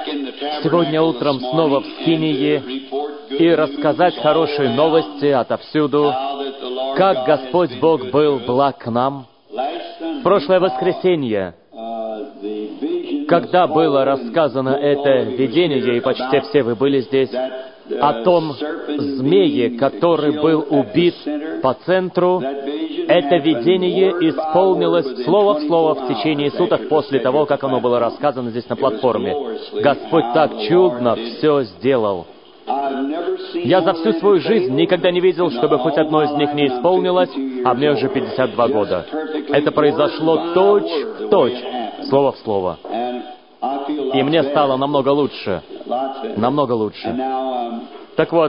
сегодня утром снова в Скинии и рассказать хорошие новости отовсюду, как Господь Бог был благ к нам. В прошлое воскресенье, когда было рассказано это видение, и почти все вы были здесь, о том змее, который был убит по центру, это видение исполнилось слово в слово в течение суток после того, как оно было рассказано здесь на платформе. Господь так чудно все сделал. Я за всю свою жизнь никогда не видел, чтобы хоть одно из них не исполнилось, а мне уже 52 года. Это произошло точь-в-точь, слово в слово. И мне стало намного лучше. Намного лучше. Так вот,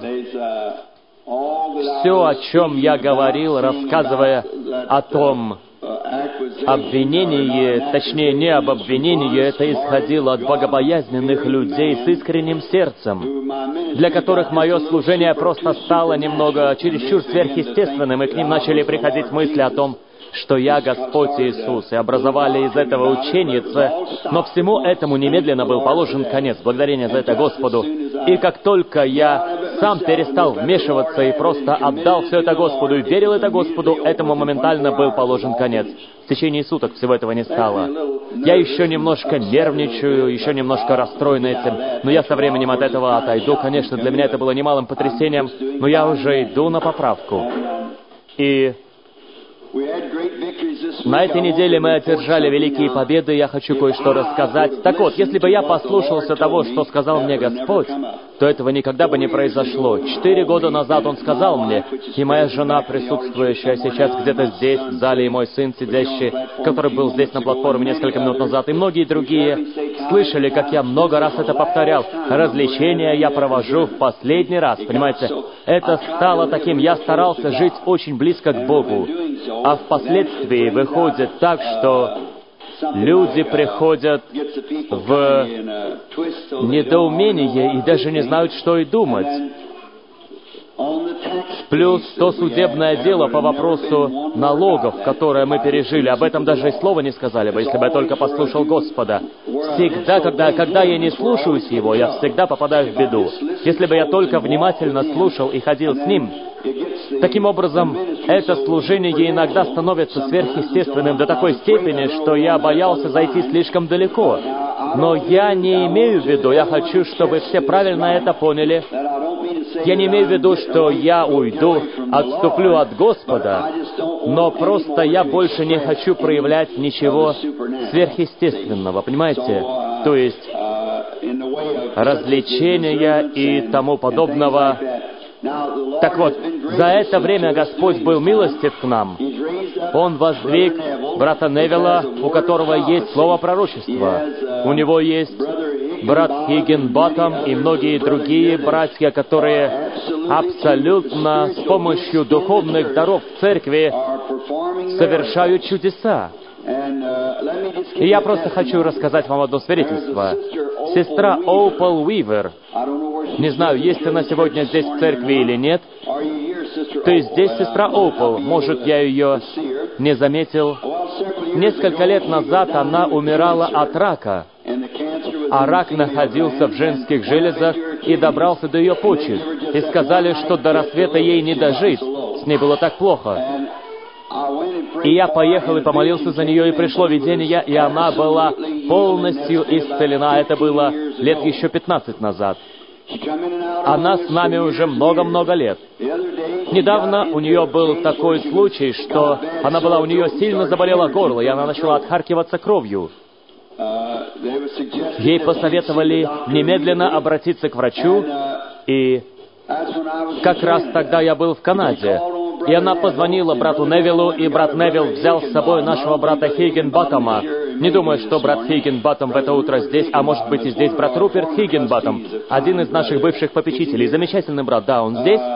все, о чем я говорил, рассказывая о том обвинении, точнее, не об обвинении, это исходило от богобоязненных людей с искренним сердцем, для которых мое служение просто стало немного чересчур сверхъестественным, и к ним начали приходить мысли о том, что я Господь Иисус, и образовали из этого ученица, но всему этому немедленно был положен конец, благодарение за это Господу. И как только я сам перестал вмешиваться и просто отдал все это Господу и верил это Господу, этому моментально был положен конец. В течение суток всего этого не стало. Я еще немножко нервничаю, еще немножко расстроен этим, но я со временем от этого отойду. Конечно, для меня это было немалым потрясением, но я уже иду на поправку. И на этой неделе мы одержали великие победы, и я хочу кое-что рассказать. Так вот, если бы я послушался того, что сказал мне Господь, то этого никогда бы не произошло. 4 года назад Он сказал мне, и моя жена, присутствующая сейчас где-то здесь, в зале, и мой сын, сидящий, который был здесь на платформе несколько минут назад, и многие другие, слышали, как я много раз это повторял. Развлечения я провожу в последний раз, понимаете? Это стало таким, я старался жить очень близко к Богу. А впоследствии выходит так, что люди приходят в недоумение и даже не знают, что и думать. Плюс то судебное дело по вопросу налогов, которое мы пережили, об этом даже и слова не сказали бы, если бы я только послушал Господа. Всегда, когда я не слушаюсь Его, я всегда попадаю в беду. Если бы я только внимательно слушал и ходил с Ним, таким образом, это служение иногда становится сверхъестественным до такой степени, что я боялся зайти слишком далеко. Но я не имею в виду, я хочу, чтобы все правильно это поняли. Я не имею в виду, что я уйду, отступлю от Господа, но просто я больше не хочу проявлять ничего сверхъестественного, понимаете? То есть развлечения и тому подобного. Так вот, за это время Господь был милостив к нам. Он воздвиг брата Невилла, у которого есть слово пророчества. У него есть брат Хиггинботтом и многие другие братья, которые абсолютно с помощью духовных даров в церкви совершают чудеса. И я просто хочу рассказать вам одно свидетельство. Сестра Опал Уивер, не знаю, есть она сегодня здесь в церкви или нет. Ты здесь, сестра Опал? Может, я ее не заметил? Несколько лет назад она умирала от рака, а рак находился в женских железах и добрался до ее почек. И сказали, что до рассвета ей не дожить. С ней было так плохо. И я поехал и помолился за нее, и пришло видение, и она была полностью исцелена. Это было лет еще 15 назад. Она с нами уже много-много лет. Недавно у нее был такой случай, что у нее сильно заболело горло, и она начала отхаркиваться кровью. Ей посоветовали немедленно обратиться к врачу, и как раз тогда я был в Канаде. И она позвонила брату Невиллу, и брат Невилл взял с собой нашего брата Хиггинботтома. Не думаю, что брат Хиггинботтом в это утро здесь, а может быть и здесь брат Руперт Хиггинботтом, один из наших бывших попечителей. Замечательный брат, да, он здесь.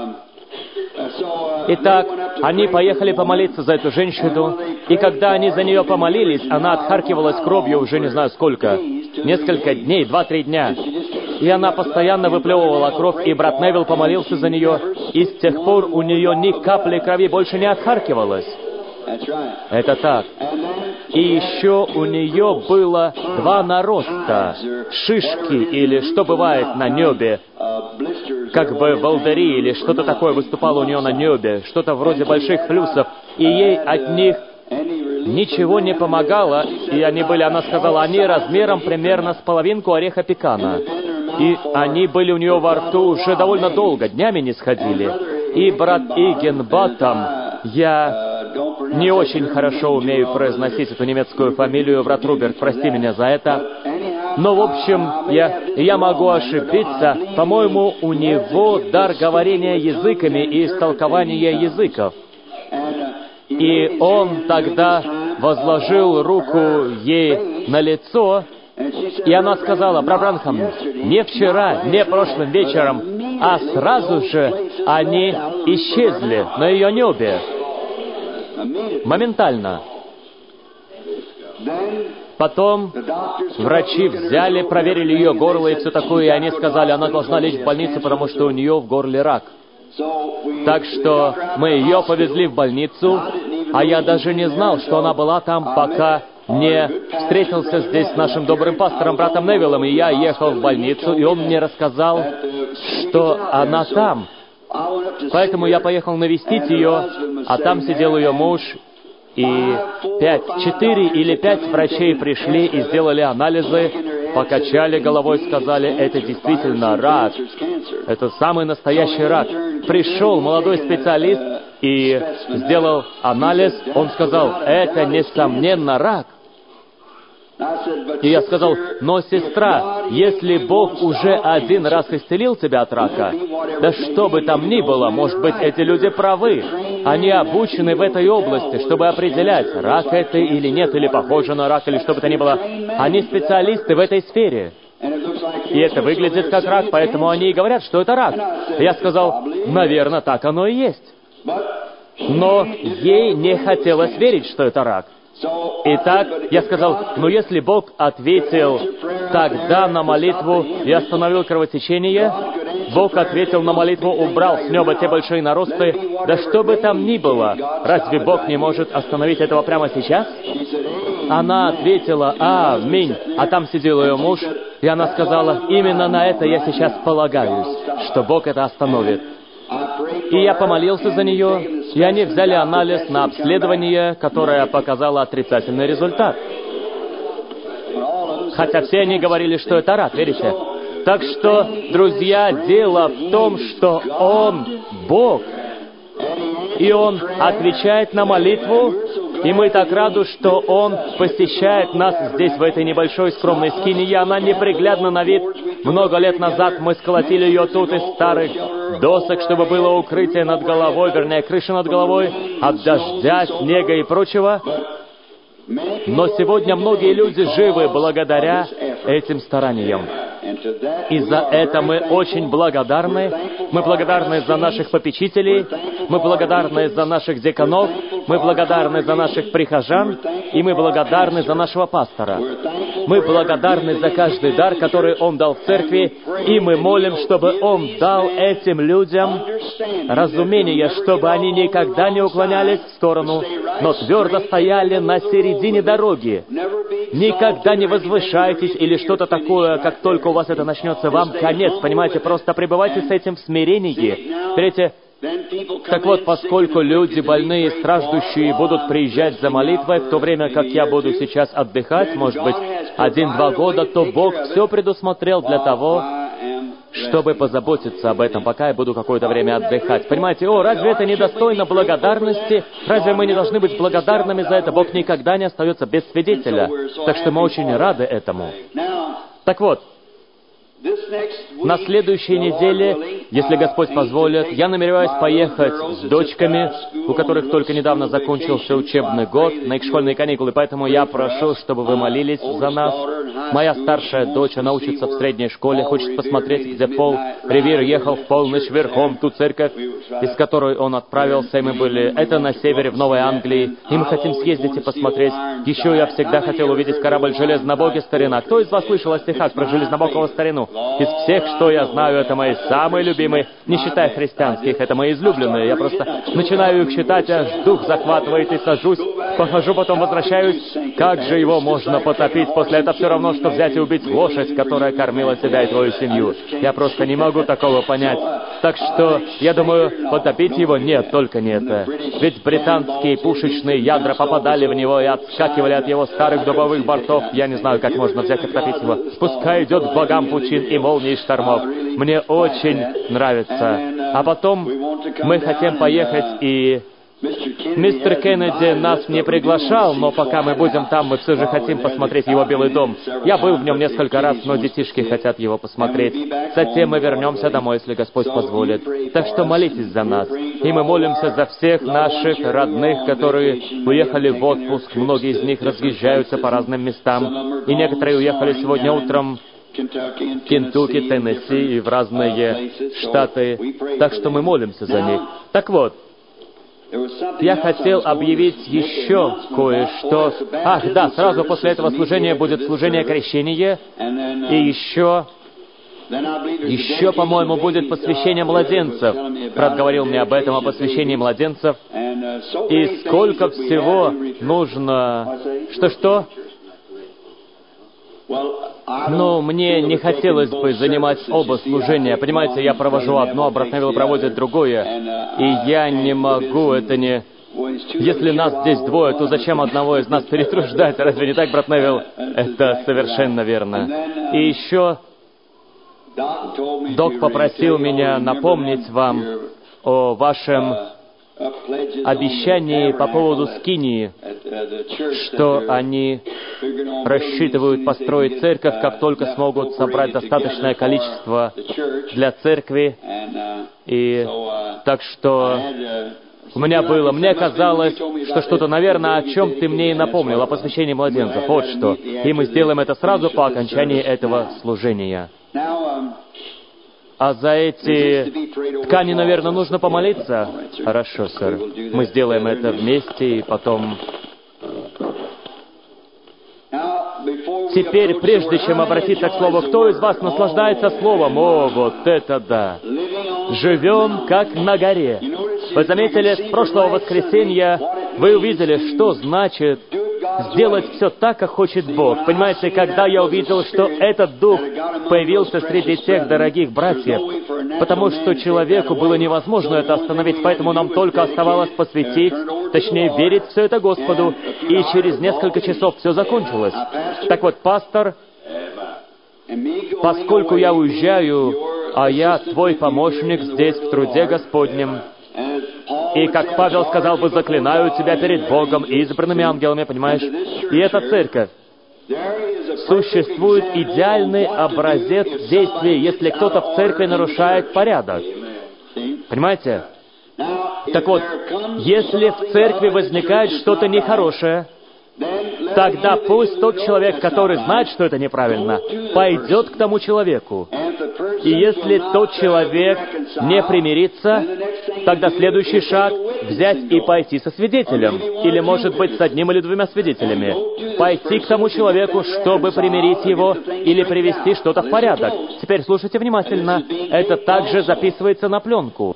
Итак, они поехали помолиться за эту женщину, и когда они за нее помолились, она отхаркивалась кровью уже не знаю сколько, несколько дней, 2-3 дня. И она постоянно выплевывала кровь, и брат Невилл помолился за нее, и с тех пор у нее ни капли крови больше не отхаркивалось. Это так. И еще у нее было 2 нароста, шишки, или что бывает на небе, как бы волдыри, или что-то такое выступало у нее на небе, что-то вроде больших флюсов, и ей от них ничего не помогало, и она сказала, они размером примерно с половинку ореха пекана. И они были у нее во рту уже довольно долго, днями не сходили. И брат Игенбаттам, я не очень хорошо умею произносить эту немецкую фамилию, брат Руберт, прости меня за это. Но, в общем, я могу ошибиться. По-моему, у него дар говорения языками и истолкования языков. И он тогда возложил руку ей на лицо, и она сказала, брат Бранхам, не вчера, не прошлым вечером, а сразу же они исчезли на ее небе. Моментально. Потом врачи взяли, проверили ее горло и все такое, и они сказали, она должна лечь в больницу, потому что у нее в горле рак. Так что мы ее повезли в больницу, а я даже не знал, что она была там, пока не встретился здесь с нашим добрым пастором, братом Невиллом, и я ехал в больницу, и он мне рассказал, что она там. Поэтому я поехал навестить ее, а там сидел ее муж, и 4 или 5 врачей пришли и сделали анализы, покачали головой, сказали, это действительно рак. Это самый настоящий рак. Пришел молодой специалист и сделал анализ. Он сказал, это несомненно рак. И я сказал, но, сестра, если Бог уже 1 раз исцелил тебя от рака, да что бы там ни было, может быть, эти люди правы. Они обучены в этой области, чтобы определять, рак это или нет, или похоже на рак, или что бы то ни было. Они специалисты в этой сфере. И это выглядит как рак, поэтому они и говорят, что это рак. Я сказал, наверное, так оно и есть. Но ей не хотелось верить, что это рак. Итак, я сказал, если Бог ответил тогда на молитву и остановил кровотечение, Бог ответил на молитву, убрал с неба те большие наросты, да что бы там ни было, разве Бог не может остановить этого прямо сейчас? Она ответила, аминь, а там сидел ее муж, и она сказала, именно на это я сейчас полагаюсь, что Бог это остановит. И я помолился за нее, и они взяли анализ на обследование, которое показало отрицательный результат. Хотя все они говорили, что это рак, верите? Так что, друзья, дело в том, что Он Бог, и Он отвечает на молитву, и мы так рады, что Он посещает нас здесь, в этой небольшой скромной скинии. Она неприглядна на вид. Много лет назад мы сколотили ее тут из старых досок, чтобы было укрытие над головой, вернее, крыша над головой, от дождя, снега и прочего. Но сегодня многие люди живы благодаря этим стараниям. И за это мы очень благодарны. Мы благодарны за наших попечителей, мы благодарны за наших деканов, мы благодарны за наших прихожан, и мы благодарны за нашего пастора. Мы благодарны за каждый дар, который Он дал в церкви, и мы молим, чтобы Он дал этим людям разумение, чтобы они никогда не уклонялись в сторону, но твердо стояли на середине дороги. Никогда не возвышайтесь или что-то такое, как только у вас это начнется, вам конец, понимаете, просто пребывайте с этим в смирении. Третье. Так вот, поскольку люди больные и страждущие будут приезжать за молитвой, в то время как я буду сейчас отдыхать, может быть, 1-2 года, то Бог все предусмотрел для того, чтобы позаботиться об этом, пока я буду какое-то время отдыхать. Понимаете, разве это недостойно благодарности? Разве мы не должны быть благодарными за это? Бог никогда не остается без свидетеля. Так что мы очень рады этому. Так вот, на следующей неделе, если Господь позволит, я намереваюсь поехать с дочками, у которых только недавно закончился учебный год, на их школьные каникулы, поэтому я прошу, чтобы вы молились за нас. Моя старшая дочь, она учится в средней школе, хочет посмотреть, где Пол Ревир ехал в полночь верхом в ту церковь, из которой он отправился, и мы были, это на севере, в Новой Англии, и мы хотим съездить и посмотреть. Еще я всегда хотел увидеть корабль «Железнобогий старина». Кто из вас слышал о стихах про Железнобогого старину? Из всех, что я знаю, это мои самые любимые, не считая христианских, это мои излюбленные. Я просто начинаю их читать, аж дух захватывает и сажусь похожу, потом возвращаюсь. Как же его можно потопить? После этого все равно, что взять и убить лошадь, которая кормила тебя и твою семью. Я просто не могу такого понять. Так что, я думаю, потопить его? Нет, только не это. Ведь британские пушечные ядра попадали в него и отскакивали от его старых дубовых бортов. Я не знаю, как можно взять и потопить его. Пускай идет к богам пучин и молний и штормов. Мне очень нравится. А потом мы хотим поехать и... Мистер Кеннеди нас не приглашал, но пока мы будем там, мы все же хотим посмотреть его Белый дом. Я был в нем несколько раз, но детишки хотят его посмотреть. Затем мы вернемся домой, если Господь позволит. Так что молитесь за нас. И мы молимся за всех наших родных, которые уехали в отпуск. Многие из них разъезжаются по разным местам. И некоторые уехали сегодня утром в Кентукки, Теннесси и в разные штаты. Так что мы молимся за них. Так вот, я хотел объявить еще кое-что. Ах, да, сразу после этого служения будет служение крещения. И еще, по-моему, будет посвящение младенцев. Брат говорил мне об этом, о посвящении младенцев. И сколько всего нужно... Что-что? Ну, мне не хотелось бы занимать оба служения. Понимаете, я провожу одно, а брат Невилл проводит другое. И я не могу, это не... Если нас здесь двое, то зачем одного из нас перетруждать? Разве не так, брат Невилл? Это совершенно верно. И еще док попросил меня напомнить вам о вашем обещании по поводу Скинии, что они рассчитывают построить церковь, как только смогут собрать достаточное количество для церкви. И так что у меня было, мне казалось, что что-то, наверное, о чем ты мне и напомнил, о посвящении младенцев. Вот что. И мы сделаем это сразу по окончании этого служения. А за эти ткани, наверное, нужно помолиться? Хорошо, сэр. Мы сделаем это вместе, и потом... Теперь, прежде чем обратиться к Слову, кто из вас наслаждается Словом? О, вот это да! Живем, как на горе. Вы заметили, с прошлого воскресенья вы увидели, что значит сделать все так, как хочет Бог. Понимаете, когда я увидел, что этот дух появился среди тех дорогих братьев, потому что человеку было невозможно это остановить, поэтому нам только оставалось посвятить, точнее, верить все это Господу, и через несколько часов все закончилось. Так вот, пастор, поскольку я уезжаю, а я твой помощник здесь в труде Господнем, и, как Павел сказал бы, заклинаю тебя перед Богом и избранными ангелами, понимаешь? И эта церковь. Существует идеальный образец действия, если кто-то в церкви нарушает порядок. Понимаете? Так вот, если в церкви возникает что-то нехорошее, тогда пусть тот человек, который знает, что это неправильно, пойдет к тому человеку. И если тот человек не примирится, тогда следующий шаг — взять и пойти со свидетелем. Или, может быть, с одним или двумя свидетелями. Пойти к тому человеку, чтобы примирить его или привести что-то в порядок. Теперь слушайте внимательно. Это также записывается на пленку.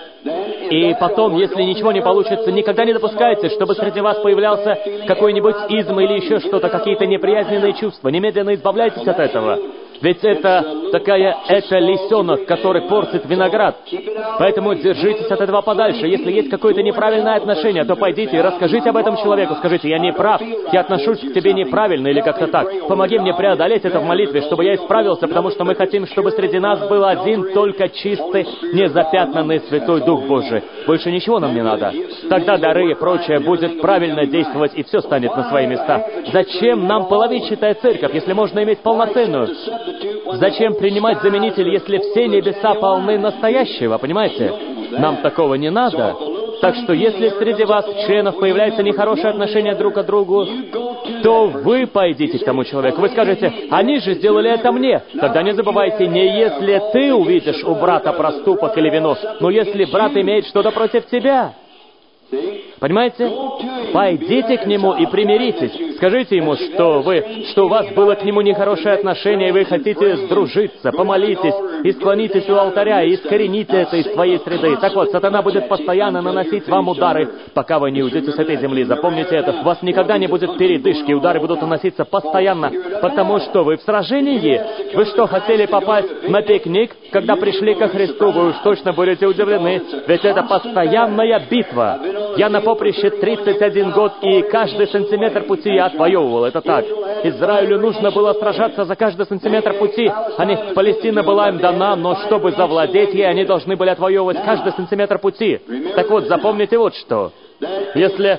И потом, если ничего не получится, никогда не допускайте, чтобы среди вас появлялся какой-нибудь изм или еще что-то, какие-то неприязненные чувства. Немедленно избавляйтесь от этого. Ведь это лисенок, который портит виноград. Поэтому держитесь от этого подальше. Если есть какое-то неправильное отношение, то пойдите и расскажите об этом человеку. Скажите: я не прав, я отношусь к тебе неправильно, или как-то так. Помоги мне преодолеть это в молитве, чтобы я исправился, потому что мы хотим, чтобы среди нас был один только чистый, незапятнанный Святой Дух Божий. Больше ничего нам не надо. Тогда дары и прочее будет правильно действовать, и все станет на свои места. Зачем нам половинчатая церковь, если можно иметь полноценную? Зачем принимать заменитель, если все небеса полны настоящего, понимаете? Нам такого не надо. Так что, если среди вас, членов, появляется нехорошее отношение друг к другу, то вы пойдите к тому человеку. Вы скажете: они же сделали это мне. Тогда не забывайте, не если ты увидишь у брата проступок или вину, но если брат имеет что-то против тебя. Понимаете? Пойдите к нему и примиритесь. Скажите ему, что у вас было к нему нехорошее отношение, и вы хотите сдружиться. Помолитесь. и склонитесь у алтаря, и искорените это из своей среды. Так вот, сатана будет постоянно наносить вам удары, пока вы не уйдете с этой земли. Запомните это. У вас никогда не будет передышки, удары будут наноситься постоянно, потому что вы в сражении. Вы что, хотели попасть на пикник, когда пришли ко Христу? Вы уж точно будете удивлены, ведь это постоянная битва. Я на поприще 31 год, и каждый сантиметр пути я отвоевывал. Это так. Израилю нужно было сражаться за каждый сантиметр пути. Палестина была им дана, но чтобы завладеть ей, они должны были отвоевывать каждый сантиметр пути. Так вот, запомните вот что. Если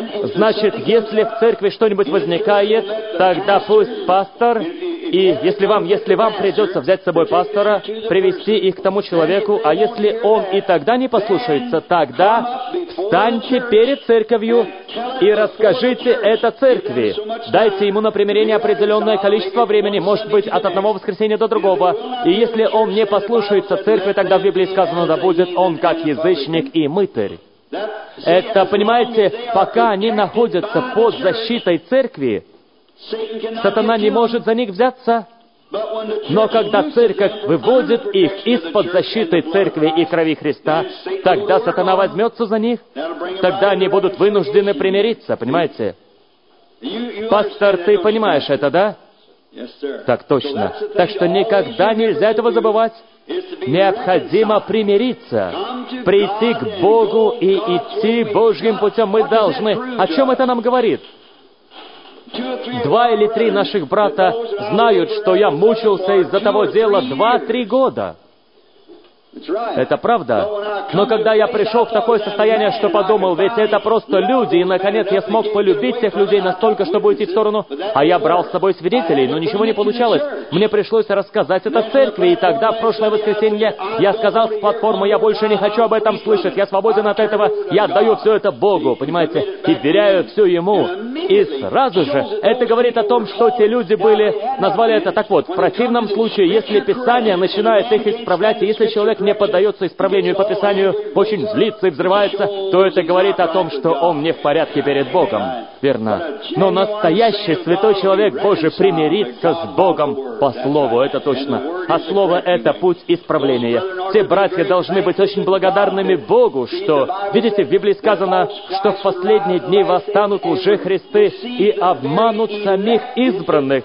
в церкви что-нибудь возникает, тогда пусть пастор, и если вам придется взять с собой пастора, привести их к тому человеку, а если он и тогда не послушается, тогда встаньте перед церковью и расскажите это церкви. Дайте ему на примирение определенное количество времени, может быть, от одного воскресенья до другого. И если он не послушается церкви, тогда в Библии сказано, да будет он как язычник и мытарь. Это, понимаете, пока они находятся под защитой церкви, сатана не может за них взяться. Но когда церковь выводит их из-под защиты церкви и крови Христа, тогда сатана возьмется за них, тогда они будут вынуждены примириться, понимаете? Пастор, ты понимаешь это, да? Так точно. Так что никогда нельзя этого забывать. Необходимо примириться, прийти к Богу и идти Божьим путем. Мы должны. О чем это нам говорит? 2 или 3 наших брата знают, что я мучился из-за того дела 2-3 года. Это правда. Но когда я пришел в такое состояние, что подумал, ведь это просто люди, и, наконец, я смог полюбить тех людей настолько, чтобы уйти в сторону, а я брал с собой свидетелей, но ничего не получалось. Мне пришлось рассказать это церкви, и тогда, в прошлое воскресенье, я сказал с платформы, я больше не хочу об этом слышать, я свободен от этого, я отдаю все это Богу, понимаете, и вверяю все Ему. И сразу же это говорит о том, что те люди назвали это так вот, в противном случае, если Писание начинает их исправлять, и если человек не поддается исправлению по Писанию, очень злится и взрывается, то это говорит о том, что он не в порядке перед Богом. Верно. Но настоящий святой человек Божий примирится с Богом по Слову, это точно. А Слово — это путь исправления. Все братья должны быть очень благодарными Богу, что, видите, в Библии сказано, что в последние дни восстанут лжехристы и обманут самих избранных,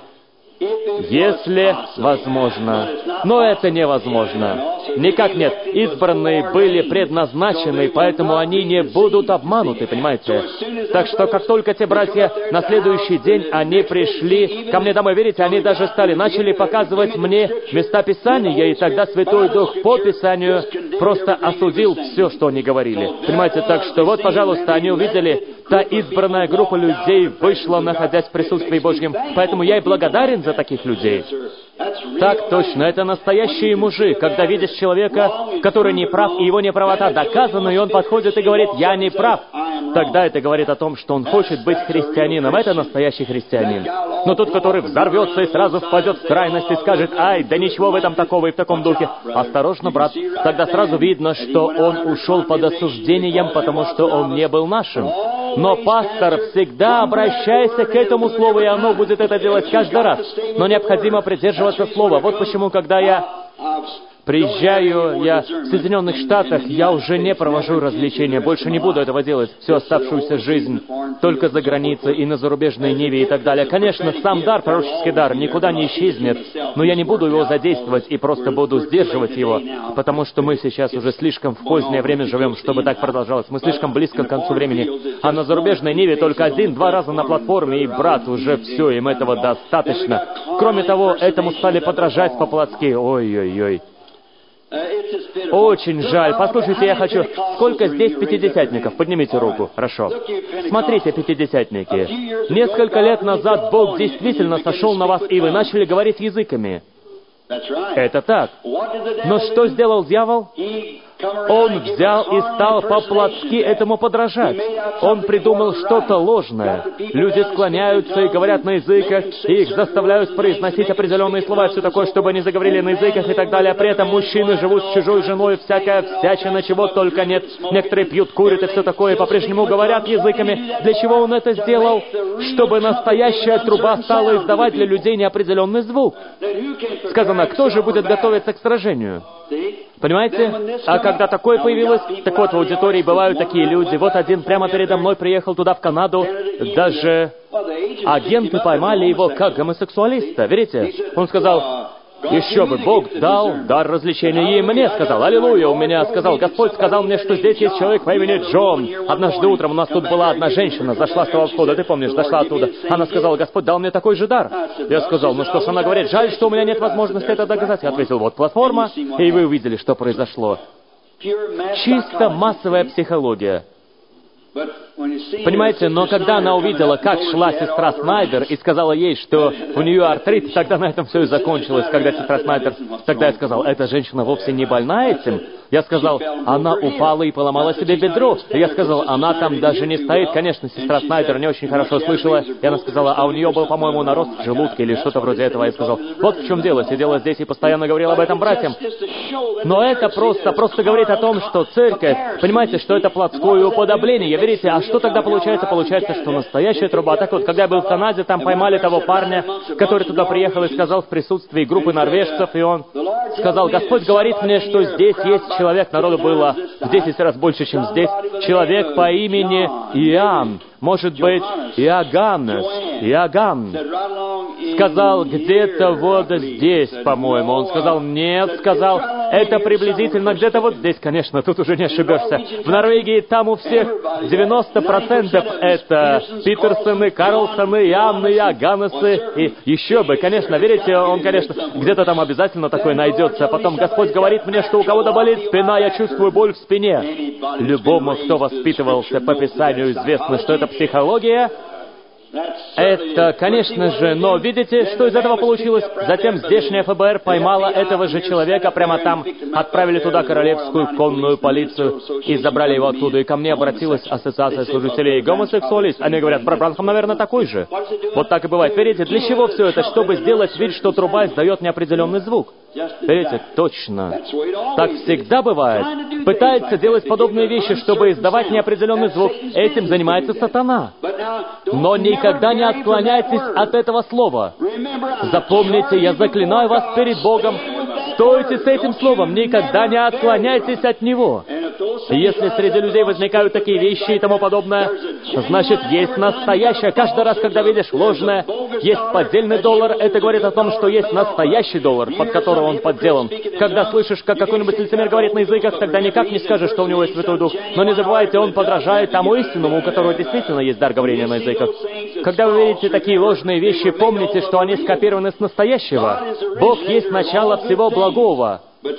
если возможно. Но это невозможно. Никак нет. Избранные были предназначены, поэтому они не будут обмануты, понимаете? Так что, как только те братья на следующий день, они пришли ко мне домой, видите, они даже начали показывать мне места Писания, и тогда Святой Дух по Писанию просто осудил все, что они говорили. Понимаете, так что вот, пожалуйста, они увидели, та избранная группа людей вышла, находясь в присутствии Божьем. Поэтому я и благодарен за таких людей. Так точно, это настоящие мужи, когда видишь человека, который не прав, и его неправота доказана, и он подходит и говорит, я не прав. Тогда это говорит о том, что он хочет быть христианином. Это настоящий христианин. Но тот, который взорвется и сразу впадет в крайность и скажет, ай, да ничего в этом такого и в таком духе. Осторожно, брат. Тогда сразу видно, что он ушел под осуждением, потому что он не был нашим. Но, пастор, всегда обращайся к этому слову, и оно будет это делать каждый раз. Но необходимо придерживаться слова. Вот почему, когда я приезжаю, я в Соединенных Штатах, я уже не провожу развлечения, больше не буду этого делать всю оставшуюся жизнь, только за границей и на зарубежной ниве и так далее. Конечно, сам дар, пророческий дар, никуда не исчезнет, но я не буду его задействовать и просто буду сдерживать его, потому что мы сейчас уже слишком в позднее время живем, чтобы так продолжалось. Мы слишком близко к концу времени. А на зарубежной ниве только 1-2 раза на платформе, и, брат, уже все, им этого достаточно. Кроме того, этому стали подражать по-плотски. Ой-ой-ой. Очень жаль. Послушайте, я хочу... Сколько здесь пятидесятников? Поднимите руку. Хорошо. Смотрите, пятидесятники. Несколько лет назад Бог действительно сошел на вас, и вы начали говорить языками. Это так. Но что сделал дьявол? Он взял и стал по-плотски этому подражать. Он придумал что-то ложное. Люди склоняются и говорят на языках, и их заставляют произносить определенные слова, все такое, чтобы они заговорили на языках и так далее. При этом мужчины живут с чужой женой, всякая всячина, чего только нет. Некоторые пьют, курят и все такое, и по-прежнему говорят языками. Для чего он это сделал? Чтобы настоящая труба стала издавать для людей неопределенный звук. Сказано, кто же будет готовиться к сражению? Понимаете? А когда такое появилось, так вот, в аудитории бывают такие люди. Вот один прямо передо мной приехал туда, в Канаду. Даже агенты поймали его как гомосексуалиста. Верите? Он сказал, еще бы, Бог дал дар развлечения и мне сказал, аллилуйя, у меня сказал, Господь сказал мне, что здесь есть человек по имени Джон. Однажды утром у нас тут была одна женщина, зашла с того входа, ты помнишь, зашла оттуда. Она сказала, Господь дал мне такой же дар. Я сказал, ну что ж, она говорит, жаль, что у меня нет возможности это доказать. Я ответил, вот платформа, и вы увидели, что произошло. Чисто массовая психология. Понимаете, но когда она увидела, как шла сестра Снайдер, и сказала ей, что у нее артрит, тогда на этом все и закончилось. Когда сестра Снайдер, тогда я сказал, эта женщина вовсе не больна этим. Я сказал, она упала и поломала себе бедро. И я сказал, она там даже не стоит. Конечно, сестра Снайдер не очень хорошо слышала. И она сказала, а у нее был, по-моему, нарост в желудке или что-то вроде этого. Я сказал, вот в чем дело. Сидела здесь и постоянно говорила об этом братьям. Но это просто говорит о том, что церковь, понимаете, что это плотское уподобление. Верите, а что тогда получается? Получается, что настоящая труба. Так вот, когда я был в Канаде, там поймали того парня, который туда приехал и сказал в присутствии группы норвежцев, и он сказал, Господь говорит мне, что здесь есть человек, народу было в 10 раз больше, чем здесь, человек по имени Иоанн, может быть, Иоганн, сказал, где-то вот здесь, по-моему. Он сказал, нет, сказал, это приблизительно где-то вот здесь, конечно, тут уже не ошибешься. В Норвегии там у всех 90% это Питерсоны, Карлсоны, Иоанны, Иоганнесы, и еще бы, конечно, верите, он, конечно, где-то там обязательно такой найдется. Потом Господь говорит мне, что у кого-то болит спина, я чувствую боль в спине. Любому, кто воспитывался по Писанию, известно, что это психология. Это, конечно же, но видите, что из этого получилось? Затем здешняя ФБР поймала этого же человека прямо там, отправили туда королевскую конную полицию и забрали его оттуда. И ко мне обратилась ассоциация служителей гомосексуалистов. Они говорят, брат Бранхам, наверное, такой же. Вот так и бывает. Верите, для чего все это? Чтобы сделать вид, что труба издает неопределенный звук. Верите, точно. Так всегда бывает. Пытается делать подобные вещи, чтобы издавать неопределенный звук. Этим занимается сатана. Но никогда не отклоняйтесь от этого слова. Запомните, я заклинаю вас перед Богом, стойте с этим словом, никогда не отклоняйтесь от него. Если среди людей возникают такие вещи и тому подобное, значит, есть настоящее. Каждый раз, когда видишь ложное, есть поддельный доллар, это говорит о том, что есть настоящий доллар, под которого он подделан. Когда слышишь, как какой-нибудь лицемер говорит на языках, тогда никак не скажешь, что у него есть Святой Дух. Но не забывайте, он подражает тому истинному, у которого действительно есть дар говорения на языках. Когда вы видите такие ложные вещи, помните, что они скопированы с настоящего. Бог есть начало всего благого,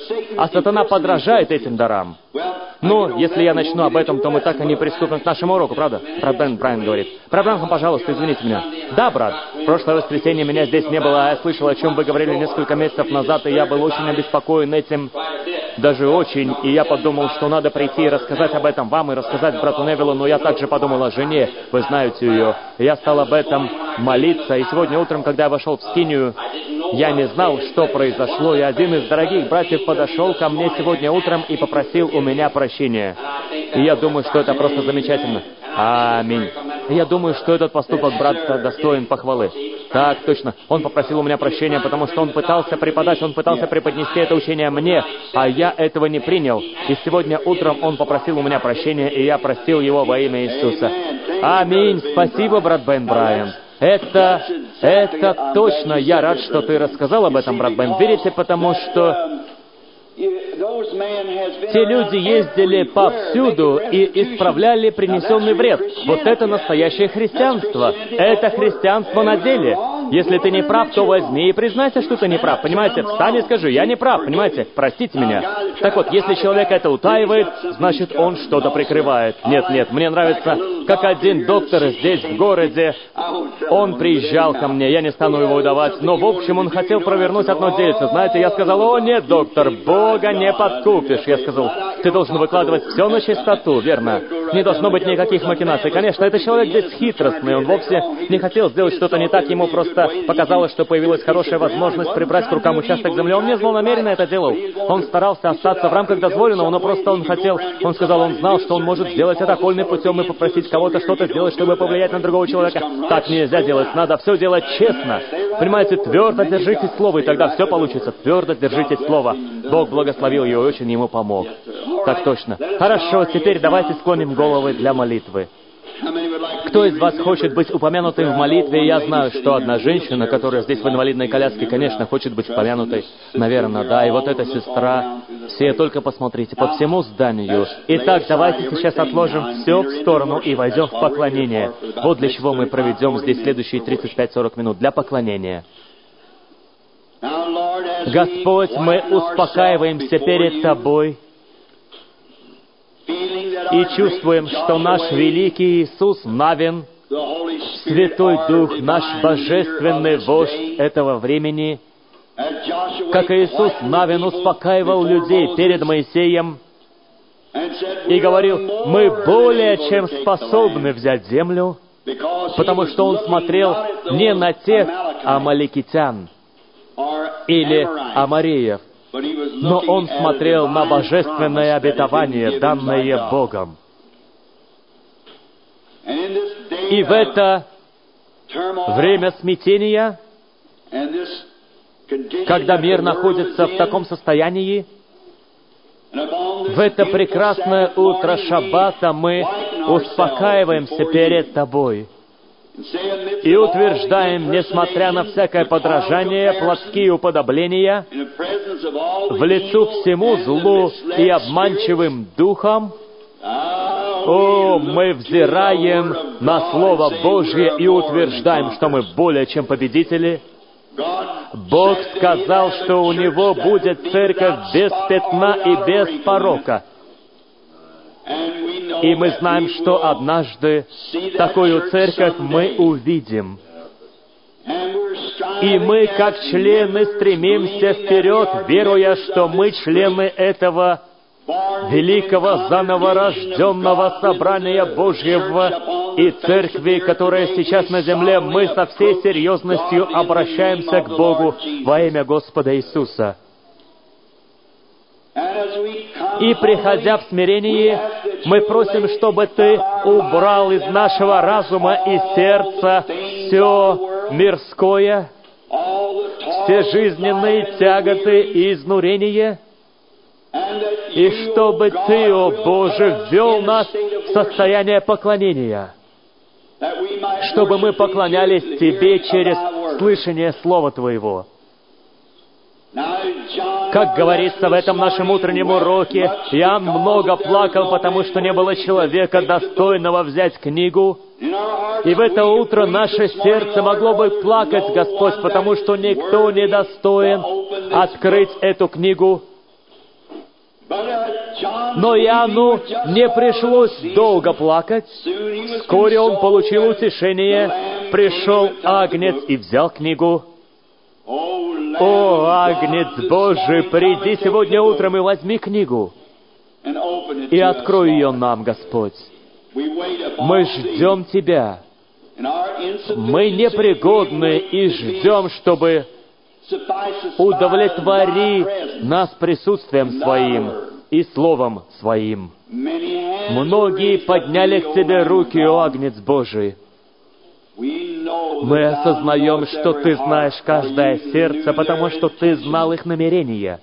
а сатана подражает этим дарам. Ну, если я начну об этом, то мы так и не приступим к нашему уроку, правда? Брат Брайан говорит. Брат Бранхам, пожалуйста, извините меня. Да, брат, в прошлое воскресенье меня здесь не было, а я слышал, о чем вы говорили несколько месяцев назад, и я был очень обеспокоен этим, даже очень, и я подумал, что надо прийти и рассказать об этом вам, и рассказать брату Невиллу, но я также подумал о жене, вы знаете ее. И я стал об этом молиться, и сегодня утром, когда я вошел в скинию, я не знал, что произошло, и один из дорогих братьев подошел ко мне сегодня утром и попросил у меня прощения. И я думаю, что это просто замечательно. Аминь. И я думаю, что этот поступок брата достоин похвалы. Так, точно. Он попросил у меня прощения, потому что он пытался преподать, он пытался преподнести это учение мне, а я этого не принял. И сегодня утром он попросил у меня прощения, и я простил его во имя Иисуса. Аминь. Спасибо, брат Бен Брайан. Это точно. Я рад, что ты рассказал об этом, брат Бен. Верите, потому что те люди ездили повсюду и исправляли принесенный вред. Вот это настоящее христианство. Это христианство на деле. Если ты не прав, то возьми и признайся, что ты не прав. Понимаете? Встань и скажи, я не прав. Понимаете? Простите меня. Так вот, если человек это утаивает, значит, он что-то прикрывает. Нет, мне нравится, как один доктор здесь, в городе, он приезжал ко мне, я не стану его выдавать, но, в общем, он хотел провернуть одно дельце. Знаете, я сказал, о, нет, доктор, Бога не подкупишь. Я сказал, ты должен выкладывать все на чистоту, верно? Не должно быть никаких махинаций. Конечно, этот человек здесь хитростный, он вовсе не хотел сделать что-то не так, ему просто показалось, что появилась хорошая возможность прибрать к рукам участок земли. Он не злонамеренно это делал. Он старался остаться в рамках дозволенного, но просто он хотел, он сказал, он знал, что он может сделать это окольным путем и попросить кого-то что-то сделать, чтобы повлиять на другого человека. Так нельзя делать, надо все делать честно. Понимаете, твердо держитесь слова, и тогда все получится. Твердо держитесь слова. Бог благословил ее и очень ему помог. Так точно. Хорошо, теперь давайте склоним головы для молитвы. Кто из вас хочет быть упомянутым в молитве? Я знаю, что одна женщина, которая здесь в инвалидной коляске, конечно, хочет быть упомянутой. Наверное, да. И вот эта сестра. Все только посмотрите, по всему зданию. Итак, давайте сейчас отложим все в сторону и войдем в поклонение. Вот для чего мы проведем здесь следующие 35-40 минут. Для поклонения. Господь, мы успокаиваемся перед Тобой и чувствуем, что наш великий Иисус Навин, Святой Дух, наш божественный вождь этого времени, как Иисус Навин успокаивал людей перед Моисеем и говорил, мы более чем способны взять землю, потому что он смотрел не на тех амаликитян или амореев, но он смотрел на божественное обетование, данное Богом. И в это время смятения, когда мир находится в таком состоянии, в это прекрасное утро Шаббата мы успокаиваемся перед Тобой и утверждаем, несмотря на всякое подражание, плотские уподобления, в лицу всему злу и обманчивым духам, о, мы взираем на Слово Божье и утверждаем, что мы более чем победители. Бог сказал, что у Него будет церковь без пятна и без порока. И мы знаем, что однажды такую церковь мы увидим. И мы, как члены, стремимся вперед, веруя, что мы члены этого великого заново рожденного собрания Божьего и церкви, которая сейчас на земле, мы со всей серьезностью обращаемся к Богу во имя Господа Иисуса. И, приходя в смирении, мы просим, чтобы Ты убрал из нашего разума и сердца все мирское, все жизненные тяготы и изнурения, и чтобы Ты, о Боже, ввел нас в состояние поклонения, чтобы мы поклонялись Тебе через слышание Слова Твоего. Как говорится в этом нашем утреннем уроке, я много плакал, потому что не было человека, достойного взять книгу. И в это утро наше сердце могло бы плакать, Господь, потому что никто не достоин открыть эту книгу. Но Иоанну не пришлось долго плакать. Вскоре он получил утешение. Пришел Агнец и взял книгу. О, Агнец Божий, приди сегодня утром и возьми книгу и открой ее нам, Господь. Мы ждем Тебя. Мы непригодны и ждем, чтобы удовлетвори нас присутствием Своим и Словом Своим. Многие подняли к Тебе руки, о Агнец Божий. Мы осознаем, что Ты знаешь каждое сердце, потому что Ты знал их намерения.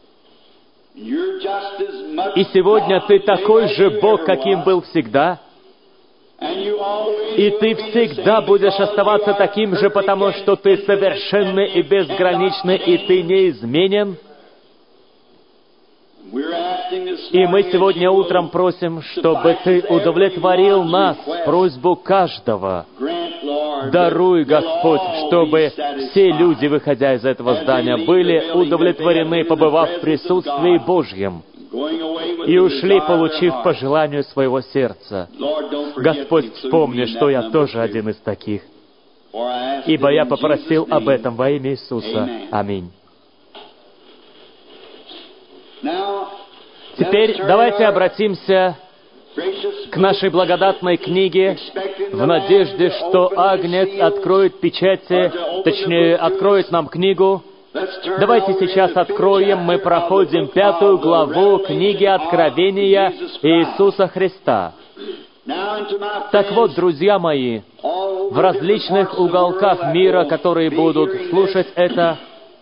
И сегодня Ты такой же Бог, каким был всегда. И Ты всегда будешь оставаться таким же, потому что Ты совершенный и безграничный, и Ты неизменен. И мы сегодня утром просим, чтобы Ты удовлетворил нас, просьбу каждого. Даруй, Господь, чтобы все люди, выходя из этого здания, были удовлетворены, побывав в присутствии Божьем, и ушли, получив по желанию своего сердца. Господь, вспомни, что я тоже один из таких, ибо я попросил об этом во имя Иисуса. Аминь. Теперь давайте обратимся к нашей благодатной книге в надежде, что Агнец откроет печати, точнее, откроет нам книгу. Давайте сейчас откроем, мы проходим 5 главу книги Откровения Иисуса Христа. Так вот, друзья мои, в различных уголках мира, которые будут слушать это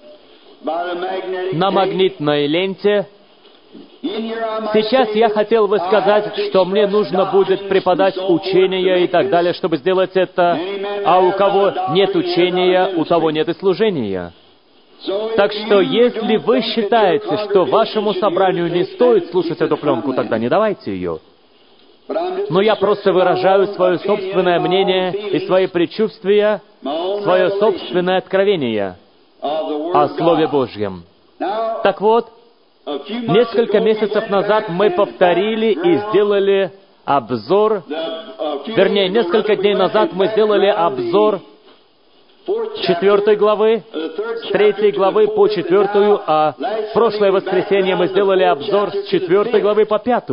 на магнитной ленте, сейчас я хотел бы сказать, что мне нужно будет преподать учение и так далее, чтобы сделать это, а у кого нет учения, у того нет и служения. Так что, если вы считаете, что вашему собранию не стоит слушать эту пленку, тогда не давайте ее. Но я просто выражаю свое собственное мнение и свои предчувствия, свое собственное откровение о Слове Божьем. Так вот, несколько месяцев назад мы повторили и сделали обзор, вернее, несколько дней назад мы сделали обзор 4 главы, с 3 главы по 4, а в прошлое воскресенье мы сделали обзор с 4 главы по 5.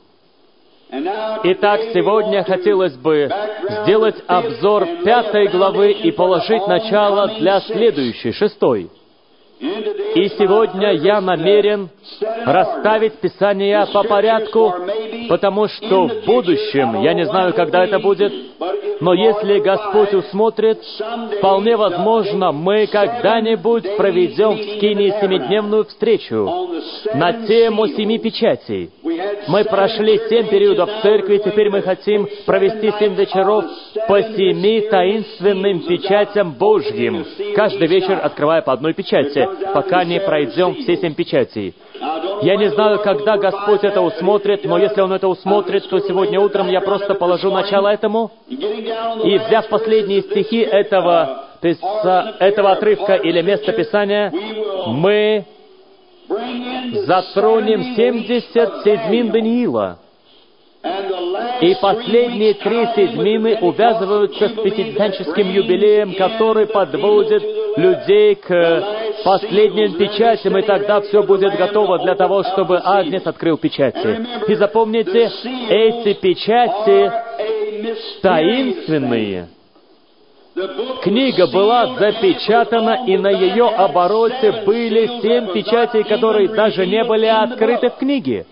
Итак, сегодня хотелось бы сделать обзор 5 главы и положить начало для следующей, 6. И сегодня я намерен расставить Писания по порядку, потому что в будущем, я не знаю, когда это будет, но если Господь усмотрит, вполне возможно, мы когда-нибудь проведем в Скинии 7-дневную встречу на тему 7 печатей. Мы прошли 7 периодов церкви, теперь мы хотим провести 7 вечеров по 7 таинственным печатям Божьим, каждый вечер открывая по одной печати, пока не пройдем все 7 печатей. Я не знаю, когда Господь это усмотрит, но если Он это усмотрит, то сегодня утром я просто положу начало этому, и, взяв последние стихи этого отрывка или места Писания, мы затронем 70 седьмин Даниила. И последние 3 седьмины увязываются с пятидесятническим юбилеем, который подводит людей к последним печатям, и тогда все будет готово для того, чтобы Агнец открыл печати. И запомните, эти печати таинственные. Книга была запечатана, и на ее обороте были 7 печатей, которые даже не были открыты в книге.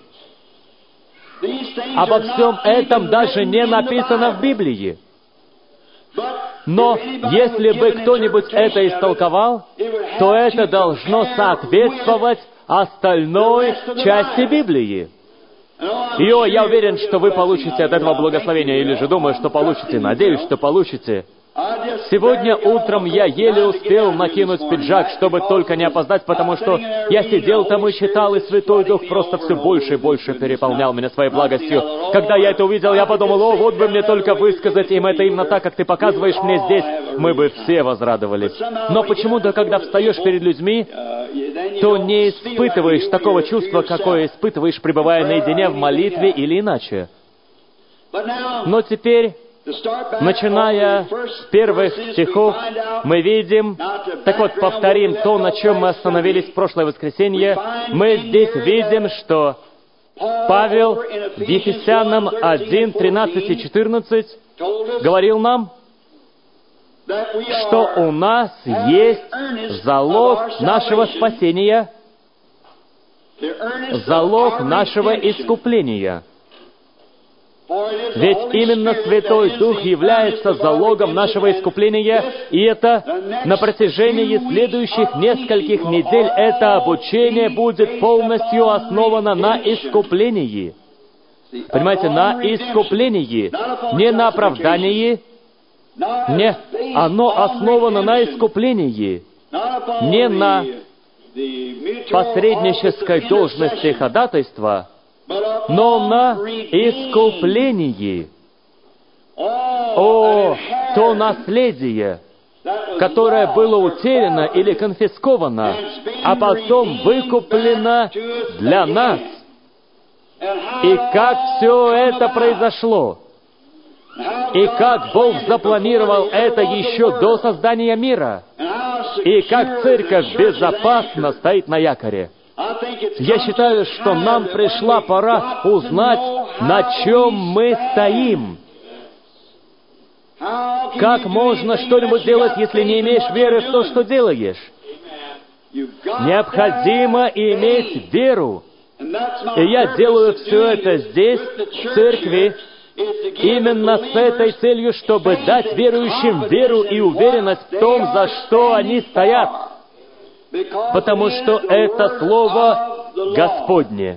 Обо всем этом даже не написано в Библии. Но если бы кто-нибудь это истолковал, то это должно соответствовать остальной части Библии. И я уверен, что вы получите от этого благословения, или же думаю, что получите, надеюсь, что получите. Сегодня утром я еле успел накинуть пиджак, чтобы только не опоздать, потому что я сидел там и читал, и Святой Дух просто все больше и больше переполнял меня своей благостью. Когда я это увидел, я подумал, вот бы мне только высказать им это именно так, как ты показываешь мне здесь, мы бы все возрадовались. Но почему-то, когда встаешь перед людьми, то не испытываешь такого чувства, какое испытываешь, пребывая наедине в молитве или иначе. Но теперь, начиная с первых стихов, мы видим, так вот, повторим то, на чем мы остановились в прошлое воскресенье. Мы здесь видим, что Павел в Ефесянам 1, 13 и 14 говорил нам, что у нас есть залог нашего спасения, залог нашего искупления. Ведь именно Святой Дух является залогом нашего искупления, и это на протяжении следующих нескольких недель это обучение будет полностью основано на искуплении. Понимаете, на искуплении, не на оправдании, не, оно основано на искуплении, не на посреднической должности ходатайства, но на искуплении. О, то наследие, которое было утеряно или конфисковано, а потом выкуплено для нас. И как все это произошло? И как Бог запланировал это еще до создания мира? И как церковь безопасно стоит на якоре? Я считаю, что нам пришла пора узнать, на чем мы стоим. Как можно что-нибудь делать, если не имеешь веры в то, что делаешь? Необходимо иметь веру. И я делаю все это здесь, в церкви, именно с этой целью, чтобы дать верующим веру и уверенность в том, за что они стоят. Потому что это Слово Господне.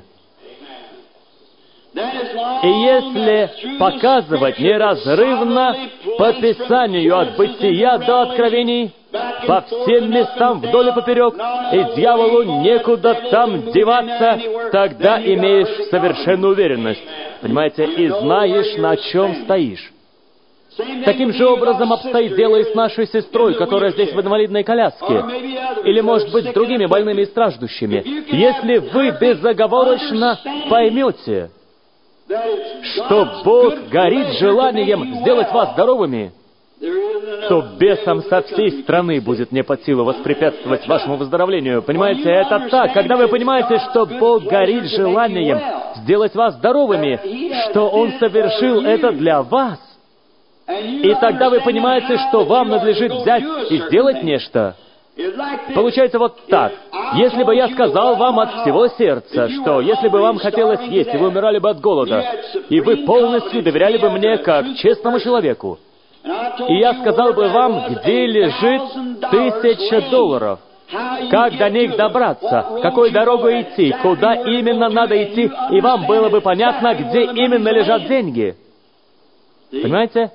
И если показывать неразрывно по Писанию от Бытия до Откровений, по всем местам вдоль и поперек, и дьяволу некуда там деваться, тогда имеешь совершенную уверенность, понимаете, и знаешь, на чем стоишь. Таким же образом обстоит дело и с нашей сестрой, которая здесь в инвалидной коляске, или, может быть, с другими больными и страждущими. Если вы безоговорочно поймете, что Бог горит желанием сделать вас здоровыми, то бесам со всей страны будет не под силу воспрепятствовать вашему выздоровлению. Понимаете, это так. Когда вы понимаете, что Бог горит желанием сделать вас здоровыми, что Он совершил это для вас, и тогда вы понимаете, что вам надлежит взять и сделать нечто. Получается вот так. Если бы я сказал вам от всего сердца, что если бы вам хотелось есть, и вы умирали бы от голода, и вы полностью доверяли бы мне как честному человеку, и я сказал бы вам, где лежит $1000, как до них добраться, какой дорогой идти, куда именно надо идти, и вам было бы понятно, где именно лежат деньги. Понимаете?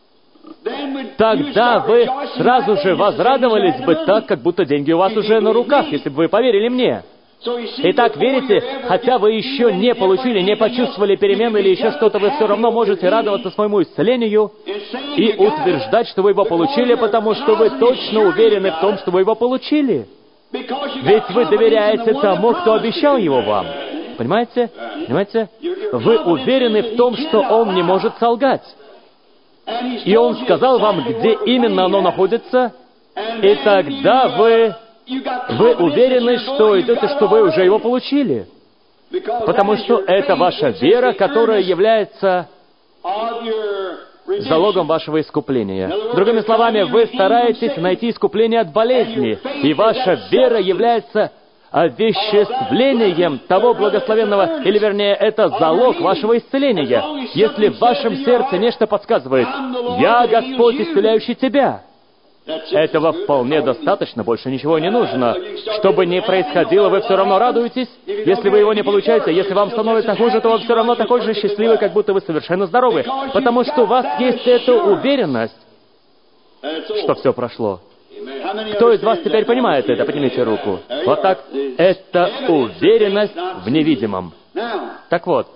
Тогда вы сразу же возрадовались бы так, как будто деньги у вас уже на руках, если бы вы поверили мне. Итак, верите, хотя вы еще не получили, не почувствовали перемены или еще что-то, вы все равно можете радоваться своему исцелению и утверждать, что вы его получили, потому что вы точно уверены в том, что вы его получили. Ведь вы доверяете тому, кто обещал его вам. Понимаете? Понимаете? Вы уверены в том, что он не может солгать. И Он сказал вам, где именно оно находится, и тогда вы уверены, что идете, что вы уже его получили. Потому что это ваша вера, которая является залогом вашего искупления. Другими словами, вы стараетесь найти искупление от болезни, и ваша вера является овеществлением того благословенного, или вернее, это залог вашего исцеления. Если в вашем сердце нечто подсказывает: «Я Господь, исцеляющий тебя», этого вполне достаточно, больше ничего не нужно. Что бы ни происходило, вы все равно радуетесь. Если вы его не получаете, если вам становится хуже, то вы все равно такой же счастливый, как будто вы совершенно здоровы. Потому что у вас есть эта уверенность, что все прошло. Кто из вас теперь понимает это? Поднимите руку. Вот так. Это уверенность в невидимом. Так вот.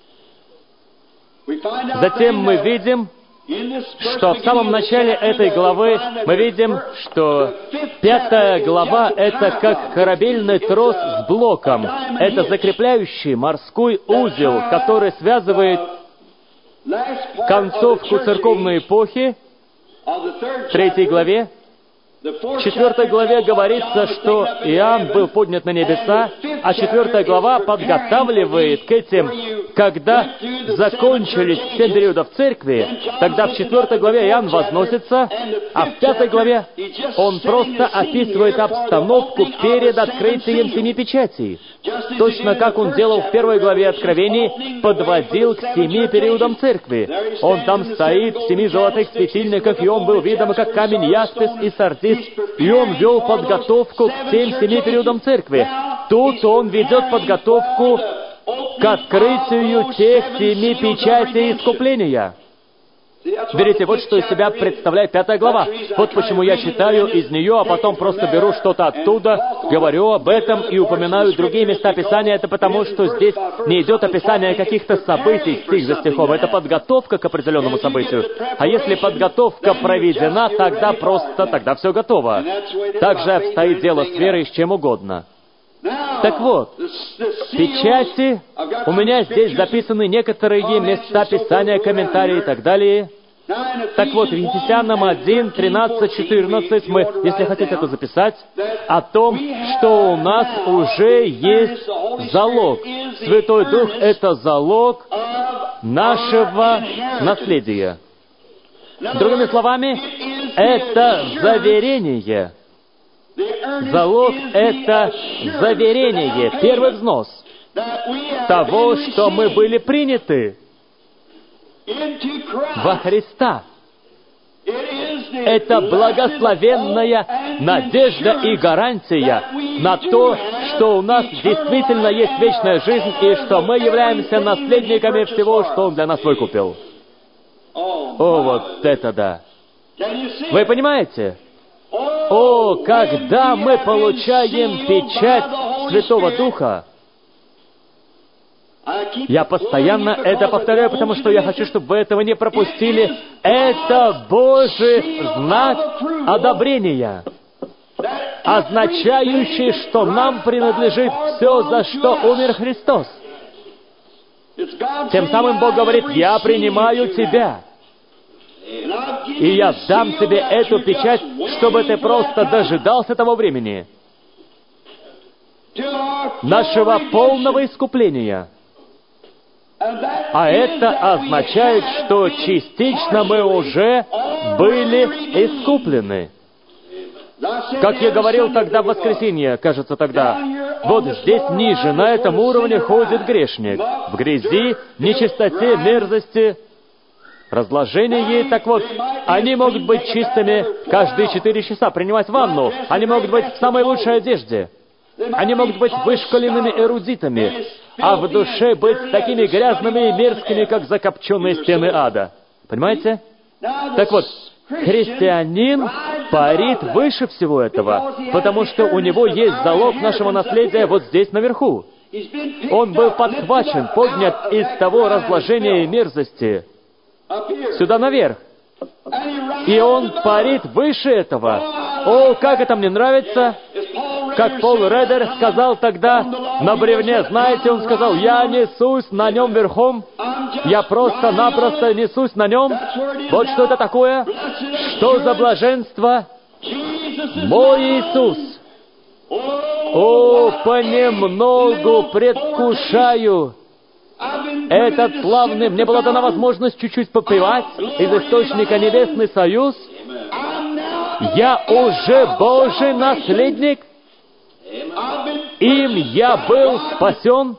Затем мы видим, что в самом начале этой главы мы видим, что 5 глава — это как корабельный трос с блоком. Это закрепляющий морской узел, который связывает концовку церковной эпохи в 3 главе. В 4 главе говорится, что Иоанн был поднят на небеса, а 4 глава подготавливает к этим, когда закончились 7 периодов церкви, тогда в 4 главе Иоанн возносится, а в 5 главе он просто описывает обстановку перед открытием 7 печатей. Точно как он делал в 1 главе Откровений, подводил к 7 периодам церкви. Он там стоит в 7 золотых светильниках, и он был видом, как камень яспис и сардис, и он вел подготовку к тем 7 периодам церкви. Тут он ведет подготовку к открытию тех 7 печатей искупления. Берите, вот что из себя представляет 5 глава. Вот почему я читаю из нее, а потом просто беру что-то оттуда, говорю об этом и упоминаю другие места Писания. Это потому, что здесь не идет описание каких-то событий стих за стихом. Это подготовка к определенному событию. А если подготовка проведена, тогда все готово. Так же обстоит дело с верой с чем угодно. Так вот, в печати у меня здесь записаны некоторые места Писания, комментарии и так далее. Так вот, в Ефесянам 1, 13, 14 мы, если хотите это записать, о том, что у нас уже есть залог. Святой Дух — это залог нашего наследия. Другими словами, это заверение. Залог — это заверение, первый взнос того, что мы были приняты во Христа. Это благословенная надежда и гарантия на то, что у нас действительно есть вечная жизнь и что мы являемся наследниками всего, что Он для нас выкупил. О, вот это да! Вы понимаете? О, когда мы получаем печать Святого Духа, я постоянно это повторяю, потому что я хочу, чтобы вы этого не пропустили. Это Божий знак одобрения, означающий, что нам принадлежит все, за что умер Христос. Тем самым Бог говорит: «Я принимаю тебя, и я дам тебе эту печать, чтобы ты просто дожидался того времени нашего полного искупления». А это означает, что частично мы уже были искуплены. Как я говорил тогда в воскресенье, кажется, тогда, вот здесь ниже, на этом уровне ходит грешник. В грязи, нечистоте, мерзости, разложении. Так вот, они могут быть чистыми каждые 4 часа, принимать ванну. Они могут быть в самой лучшей одежде. Они могут быть вышколенными эрудитами, а в душе быть такими грязными и мерзкими, как закопченные стены ада. Понимаете? Так вот, христианин парит выше всего этого, потому что у него есть залог нашего наследия вот здесь наверху. Он был подхвачен, поднят из того разложения и мерзости сюда наверх. И он парит выше этого. О, как это мне нравится! Как Пол Реддер сказал тогда на бревне, знаете, он сказал: «Я несусь на нем верхом, я просто-напросто несусь на нем». Вот что это такое? Что за блаженство? Мой Иисус! О, понемногу предвкушаю этот славный, мне была дана возможность чуть-чуть попивать из источника Небесный Союз. Я уже Божий наследник. Им я был спасен,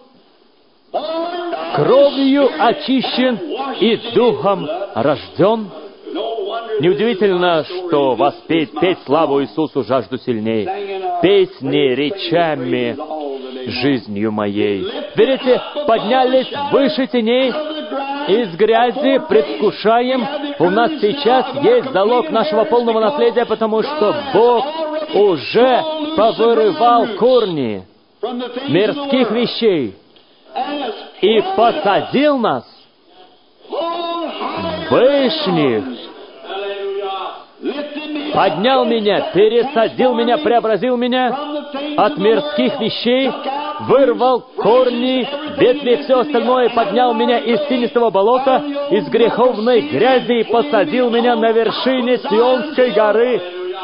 кровью очищен и духом рожден. Неудивительно, что воспеть, петь славу Иисусу жажду сильней, песни речами, жизнью моей. Видите, поднялись выше теней, из грязи предвкушаем. У нас сейчас есть залог нашего полного наследия, потому что Бог уже повырывал корни мирских вещей и посадил нас вышних. Поднял меня, пересадил меня, преобразил меня от мирских вещей, вырвал корни, ветви и все остальное, поднял меня из тенистого болота, из греховной грязи и посадил меня на вершине Сионской горы,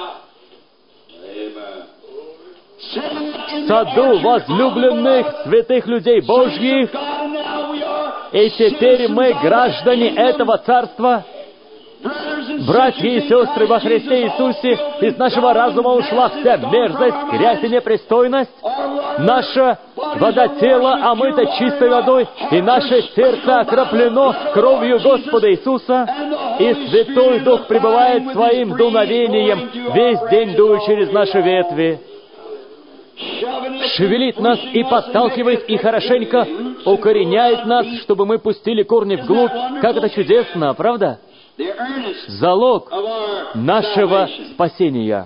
в саду возлюбленных святых людей Божьих. И теперь мы граждане этого царства. Братья и сестры во Христе Иисусе, из нашего разума ушла вся мерзость, грязь и непристойность. Наша вода тела омыта чистой водой, и наше сердце окроплено кровью Господа Иисуса, и Святой Дух пребывает своим дуновением, весь день дуя через наши ветви, шевелит нас и подталкивает, и хорошенько укореняет нас, чтобы мы пустили корни вглубь. Как это чудесно, правда? залог нашего спасения.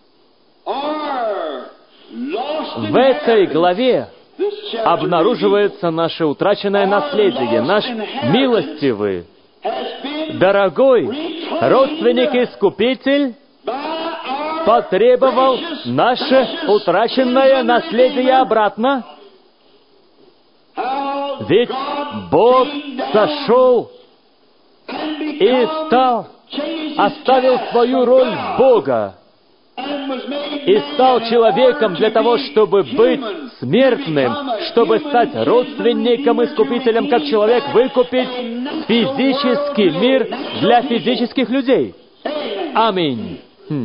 В этой главе обнаруживается наше утраченное наследие, наш милостивый, дорогой родственник-искупитель потребовал наше утраченное наследие обратно. Ведь Бог сошел и оставил свою роль Бога и стал человеком для того, чтобы быть смертным, чтобы стать родственником, искупителем, как человек, выкупить физический мир для физических людей. Аминь.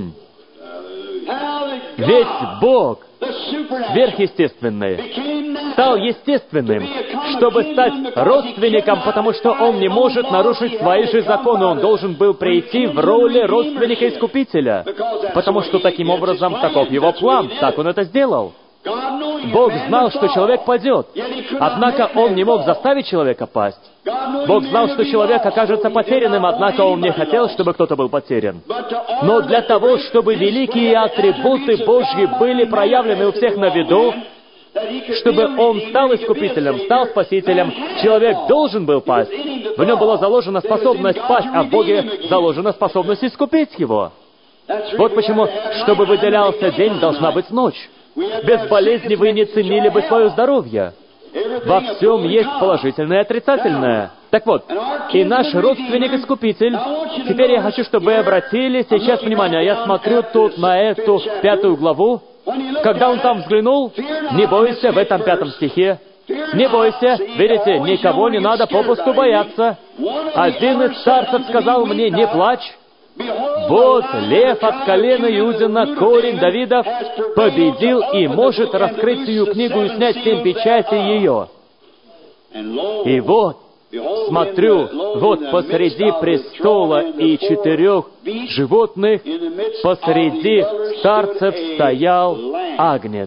Ведь Бог, сверхъестественный, стал естественным, чтобы стать родственником, потому что Он не может нарушить свои же законы. Он должен был прийти в роли родственника-искупителя, потому что таким образом таков Его план, так Он это сделал. Бог знал, что человек падет, однако Он не мог заставить человека пасть. Бог знал, что человек окажется потерянным, однако Он не хотел, чтобы кто-то был потерян. Но для того, чтобы великие атрибуты Божьи были проявлены у всех на виду, чтобы Он стал искупителем, стал спасителем, человек должен был пасть. В нем была заложена способность пасть, а в Боге заложена способность искупить его. Вот почему, чтобы выделялся день, должна быть ночь. Без болезни вы не ценили бы свое здоровье. Во всем есть положительное и отрицательное. Так вот, и наш родственник-искупитель, теперь я хочу, чтобы вы обратили сейчас внимание, я смотрю тут на эту 5 главу, когда он там взглянул, не бойся, в этом 5 стихе, не бойся, видите, никого не надо попусту бояться. Один из старцев сказал мне, не плачь, вот лев от колена Иудина, корень Давидов, победил и может раскрыть сию книгу и снять 7 печатей ее. И вот, смотрю, вот посреди престола и 4 животных, посреди старцев стоял агнец.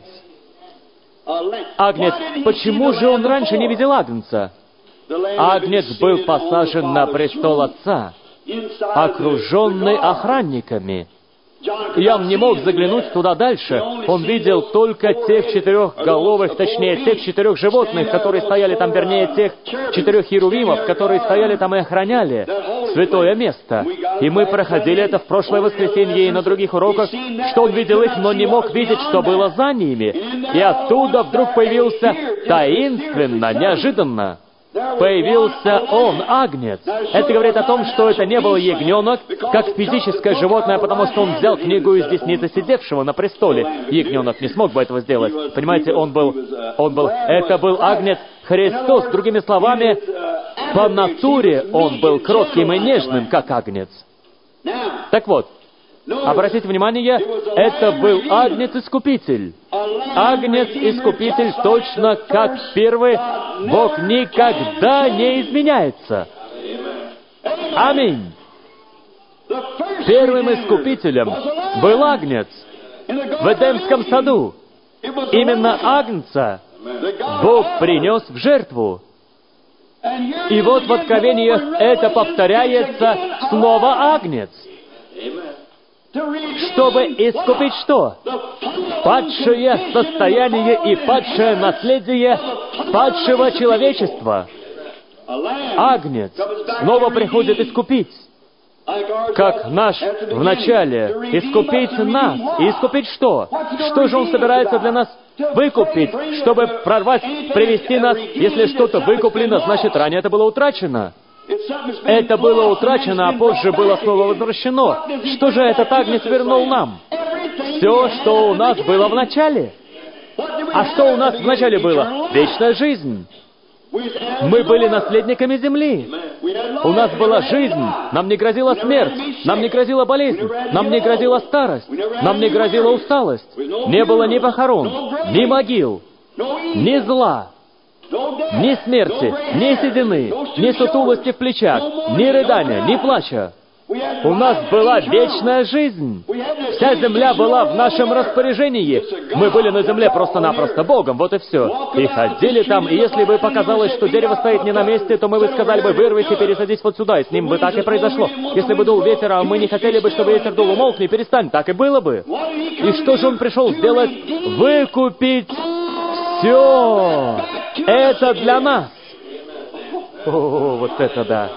Агнец. Почему же он раньше не видел агнца? Агнец был посажен на престол Отца, окруженный охранниками. Иоанн не мог заглянуть туда дальше. Он видел только тех 4-головых, точнее, тех 4 животных, которые стояли там, вернее, тех 4 херувимов, которые стояли там и охраняли святое место. И мы проходили это в прошлое воскресенье и на других уроках, что он видел их, но не мог видеть, что было за ними. И оттуда вдруг появился таинственно, неожиданно. Появился он, агнец. Это говорит о том, что это не был ягненок, как физическое животное, потому что он взял книгу из десницы сидевшего на престоле. Ягненок не смог бы этого сделать. Понимаете, это был агнец Христос. Другими словами, по натуре он был кротким и нежным, как агнец. Так вот, обратите внимание, это был агнец-искупитель. Агнец-искупитель точно как первый. Бог никогда не изменяется. Аминь. Первым искупителем был агнец в Эдемском саду. Именно агнца Бог принес в жертву. И вот в Откровениях это повторяется снова агнец. Чтобы искупить что? Падшее состояние и падшее наследие падшего человечества. Агнец снова приходит искупить. Как наш в начале, искупить нас. И искупить что? Что же Он собирается для нас выкупить? Чтобы прорвать, привести нас, если что-то выкуплено, значит, ранее это было утрачено. Это было утрачено, а позже было снова возвращено. Что же этот агнец вернул нам? Все, что у нас было в начале. А что у нас в начале было? Вечная жизнь. Мы были наследниками земли. У нас была жизнь. Нам не грозила смерть. Нам не грозила болезнь. Нам не грозила старость. Нам не грозила усталость. Не было ни похорон, ни могил, ни зла, ни смерти, ни седины, ни сутулости в плечах, ни рыдания, ни плача. У нас была вечная жизнь. Вся земля была в нашем распоряжении. Мы были на земле просто-напросто Богом, вот и все. И ходили там, и если бы показалось, что дерево стоит не на месте, то мы бы сказали бы, вырвись и пересадись вот сюда, и с ним бы так и произошло. Если бы дул ветер, а мы не хотели бы, чтобы ветер дул, умолкни, перестань, так и было бы. И что же он пришел сделать? Выкупить все. Это для нас. О, вот это да.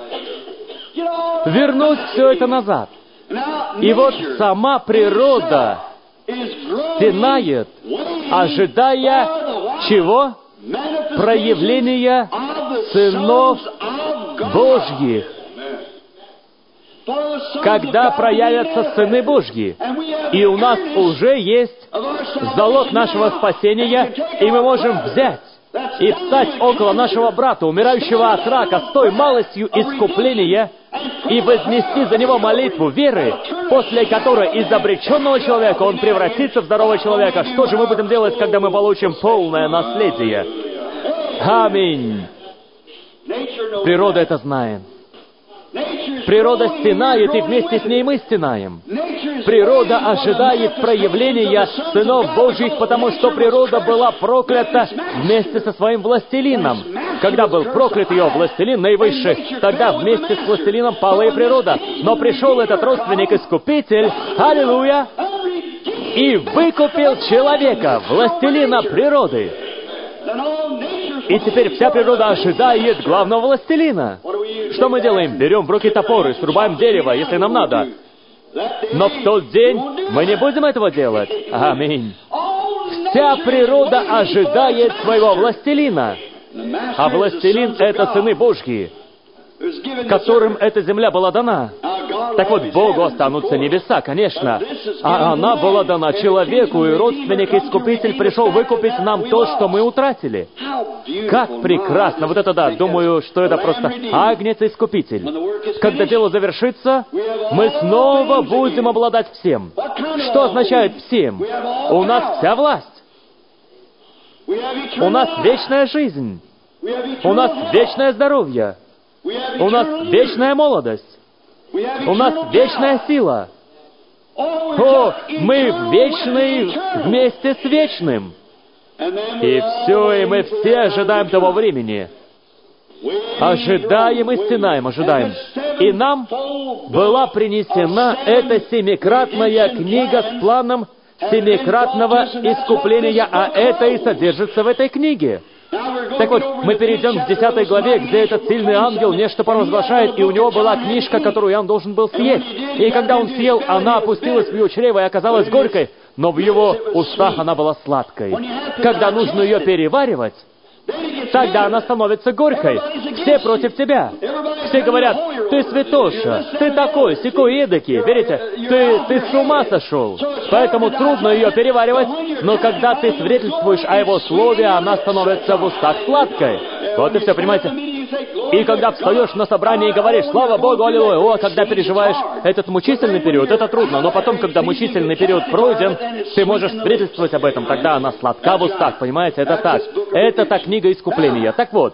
Вернуть все это назад. И вот сама природа стенает, ожидая чего? Проявления сынов Божьих. Когда проявятся сыны Божьи, и у нас уже есть залог нашего спасения, и мы можем взять и встать около нашего брата, умирающего от рака, с той малостью искупления, и вознести за него молитву веры, после которой из обреченного человека он превратится в здорового человека. Что же мы будем делать, когда мы получим полное наследие? Аминь. Природа это знает. Природа стенает, и вместе с ней мы стенаем. Природа ожидает проявления сынов Божьих, потому что природа была проклята вместе со своим властелином. Когда был проклят ее властелин наивысший, тогда вместе с властелином пала и природа. Но пришел этот родственник-искупитель, аллилуйя, и выкупил человека, властелина природы. И теперь вся природа ожидает главного властелина. Что мы делаем? Берем в руки топор и срубаем дерево, если нам надо. Но в тот день мы не будем этого делать. Аминь. Вся природа ожидает своего властелина. А властелин — это сыны Божьи, которым эта земля была дана. Так вот, Богу останутся небеса, конечно. А она была дана человеку, и родственник-искупитель пришел выкупить нам то, что мы утратили. Как прекрасно! Вот это да, думаю, что это просто агнец-искупитель. Когда дело завершится, мы снова будем обладать всем. Что означает всем? У нас вся власть. У нас вечная жизнь. У нас вечное здоровье. У нас вечная молодость. У нас вечная сила. О, мы вечны вместе с вечным. И все, и мы все ожидаем того времени. Ожидаем и стенаем, ожидаем. И нам была принесена эта семикратная книга с планом семикратного искупления, а это и содержится в этой книге. Так вот, мы перейдем к 10 главе, где этот сильный ангел нечто провозглашает, и у него была книжка, которую он должен был съесть. И когда он съел, она опустилась в его чрево и оказалась горькой, но в его устах она была сладкой. Когда нужно ее переваривать, тогда она становится горькой. Все против тебя. Все говорят, ты святоша, ты такой, сякой, эдакий. Верите, ты с ума сошел. Поэтому трудно ее переваривать, но когда ты свидетельствуешь о его слове, она становится в устах сладкой. Вот и все, понимаете? И когда встаешь на собрание и говоришь, слава Богу, аллилуйя, о, когда переживаешь этот мучительный период, это трудно, но потом, когда мучительный период пройден, ты можешь свидетельствовать об этом, тогда она сладка в устах, понимаете? Это так. Это та книга искупления. Так вот,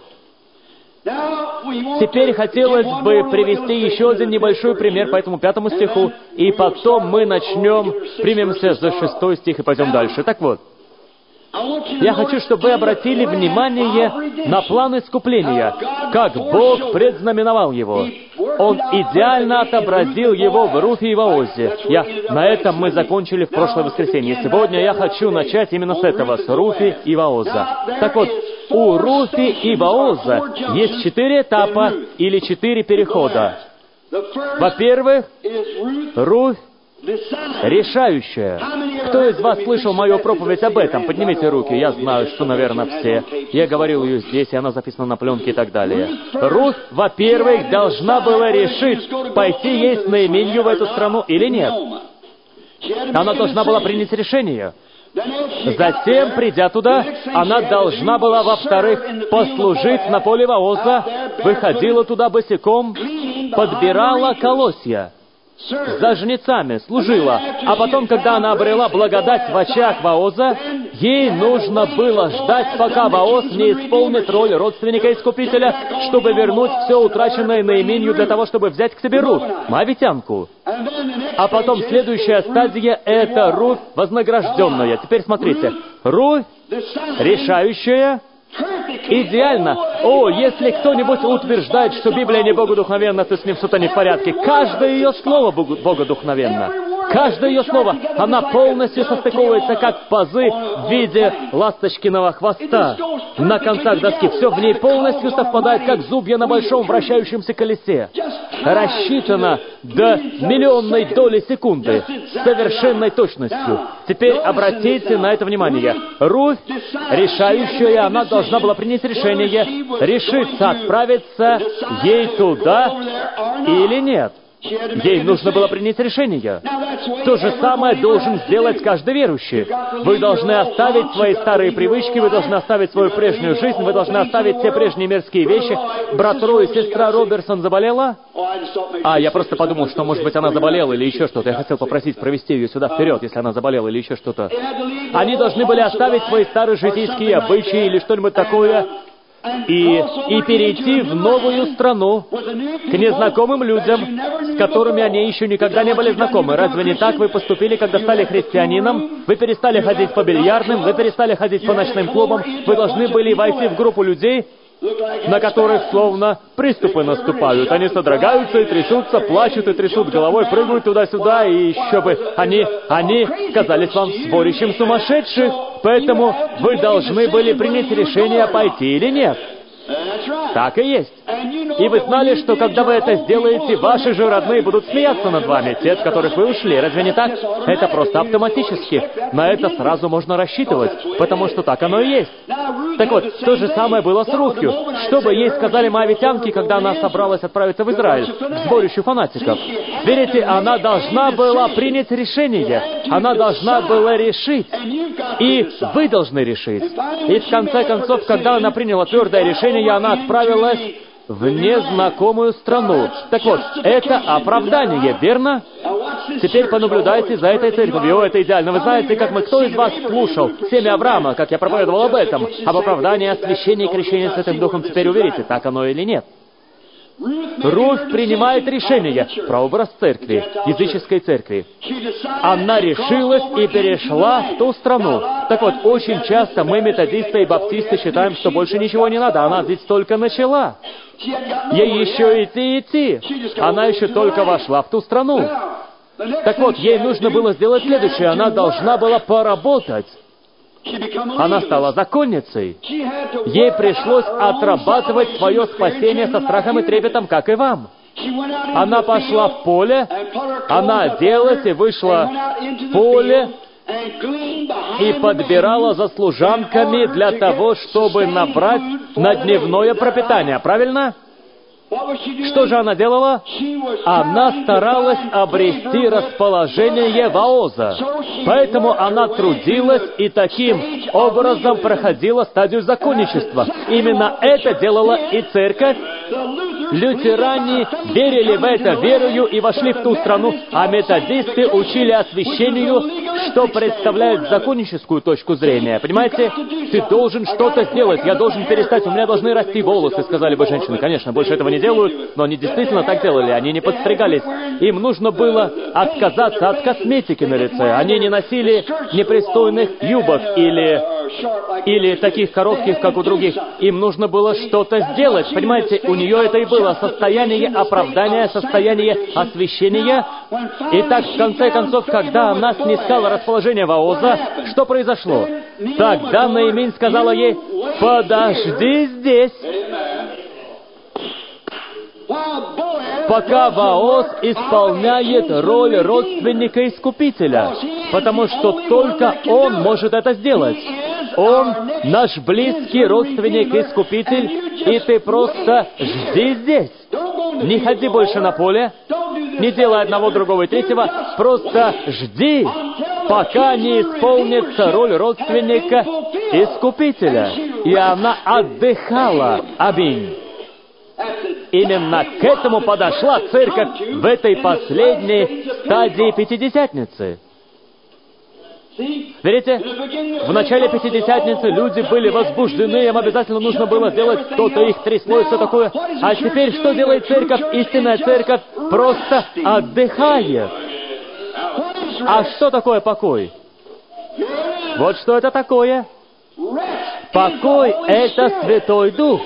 теперь хотелось бы привести еще один небольшой пример по этому 5 стиху, и потом мы примемся за 6 стих и пойдем дальше. Так вот, я хочу, чтобы вы обратили внимание на план искупления, как Бог предзнаменовал его. Он идеально отобразил его в Руфе и Воозе. На этом мы закончили в прошлое воскресенье. Сегодня я хочу начать именно с этого, с Руфи и Вооза. Так вот, у Руфи и Вооза есть 4 этапа или 4 перехода. Во-первых, Руфь решающая. Кто из вас слышал мою проповедь об этом? Поднимите руки. Я знаю, что, наверное, все. Я говорил ее здесь, и она записана на пленке и так далее. Руфь, во-первых, должна была решить, пойти ей с Наимилью в эту страну или нет. Она должна была принять решение. Затем, придя туда, она должна была, во-вторых, послужить на поле Вооза, выходила туда босиком, подбирала колосья. за жнецами служила, а потом, когда она обрела благодать в очах Вооза, ей нужно было ждать, пока Вооз не исполнит роль родственника-искупителя, чтобы вернуть все утраченное Наименью для того, чтобы взять к себе Рут, моавитянку. А потом следующая стадия — это Рут вознагражденная. Теперь смотрите. Рут решающая, идеально. О, если кто-нибудь утверждает, что Библия не богодухновенна, то с ним что-то не в порядке. Каждое ее слово богодухновенно. Каждое ее слово, она полностью состыковывается, как пазы в виде ласточкиного хвоста на концах доски. Все в ней полностью совпадает, как зубья на большом вращающемся колесе. Рассчитано до миллионной доли секунды, с совершенной точностью. Теперь обратите на это внимание. Рут, решающая, она должна была принять решение, решиться отправиться ей туда или нет. Ей нужно было принять решение. То же самое должен сделать каждый верующий. Вы должны оставить свои старые привычки, вы должны оставить свою прежнюю жизнь, вы должны оставить все прежние мирские вещи. Брат Рой, сестра Роберсон заболела? Я просто подумал, что, может быть, она заболела или еще что-то. Я хотел попросить провести ее сюда вперед, если она заболела или еще что-то. Они должны были оставить свои старые житейские обычаи или что-нибудь такое, и перейти в новую страну, к незнакомым людям, с которыми они еще никогда не были знакомы. Разве не так вы поступили, когда стали христианином? Вы перестали ходить по бильярдным, вы перестали ходить по ночным клубам, вы должны были войти в группу людей, на которых словно приступы наступают. Они содрогаются и трясутся, плачут и трясут головой, прыгают туда-сюда, и еще бы они казались вам сборищем сумасшедших. Поэтому вы должны были принять решение, пойти или нет. Так и есть. И вы знали, что когда вы это сделаете, ваши же родные будут смеяться над вами, те, от которых вы ушли. Разве не так? Это просто автоматически. На это сразу можно рассчитывать, потому что так оно и есть. Так вот, то же самое было с Рутью. Что бы ей сказали моавитянки, когда она собралась отправиться в Израиль, к сборищу фанатиков? Видите, она должна была принять решение. Она должна была решить. И вы должны решить. И в конце концов, когда она приняла твердое решение, она отправилась в незнакомую страну. Так вот, это оправдание, верно? Теперь понаблюдайте за этой церковью. Это идеально. Вы знаете, кто из вас слушал семя Авраама, как я проповедовал об этом, об оправдании, освящении и крещении Святым Духом? Теперь уверите, так оно или нет. Рут принимает решение, прообраз церкви, языческой церкви. Она решилась и перешла в ту страну. Так вот, очень часто мы, методисты и баптисты, считаем, что больше ничего не надо. Она ведь только начала. Ей еще идти. Она еще только вошла в ту страну. Так вот, ей нужно было сделать следующее. Она должна была поработать. Она стала законницей. Ей пришлось отрабатывать свое спасение со страхом и трепетом, как и вам. Она пошла в поле, она оделась и вышла в поле, и подбирала за служанками для того, чтобы набрать на дневное пропитание. Правильно? Что же она делала? Она старалась обрести расположение Вооза. Поэтому она трудилась и таким образом проходила стадию законничества. Именно это делала и церковь. Лютеране верили в это верою и вошли в ту страну, а методисты учили освящению, что представляет законническую точку зрения. Понимаете? Ты должен что-то сделать, я должен перестать, у меня должны расти волосы, сказали бы женщины. Конечно, больше этого не делают, но они действительно так делали, они не подстригались. Им нужно было отказаться от косметики на лице. Они не носили непристойных юбок или таких коротких, как у других. Им нужно было что-то сделать. Понимаете, у нее это и было состояние оправдания, состояние освящения. И так, в конце концов, когда она снискала расположение Вооза, что произошло? Тогда Наимень сказала ей: «Подожди здесь, пока Вооз исполняет роль родственника-искупителя, потому что только он может это сделать. Он наш близкий родственник-искупитель, и ты просто жди здесь. Не ходи больше на поле, не делай одного, другого и третьего, просто жди, пока не исполнится роль родственника-искупителя». И она отдыхала. Аминь. Именно к этому подошла церковь в этой последней стадии Пятидесятницы. Видите, в начале Пятидесятницы люди были возбуждены, им обязательно нужно было сделать что-то, их трясло и все такое. А теперь что делает церковь? Истинная церковь просто отдыхает. А что такое покой? Вот что это такое. Покой — это Святой Дух.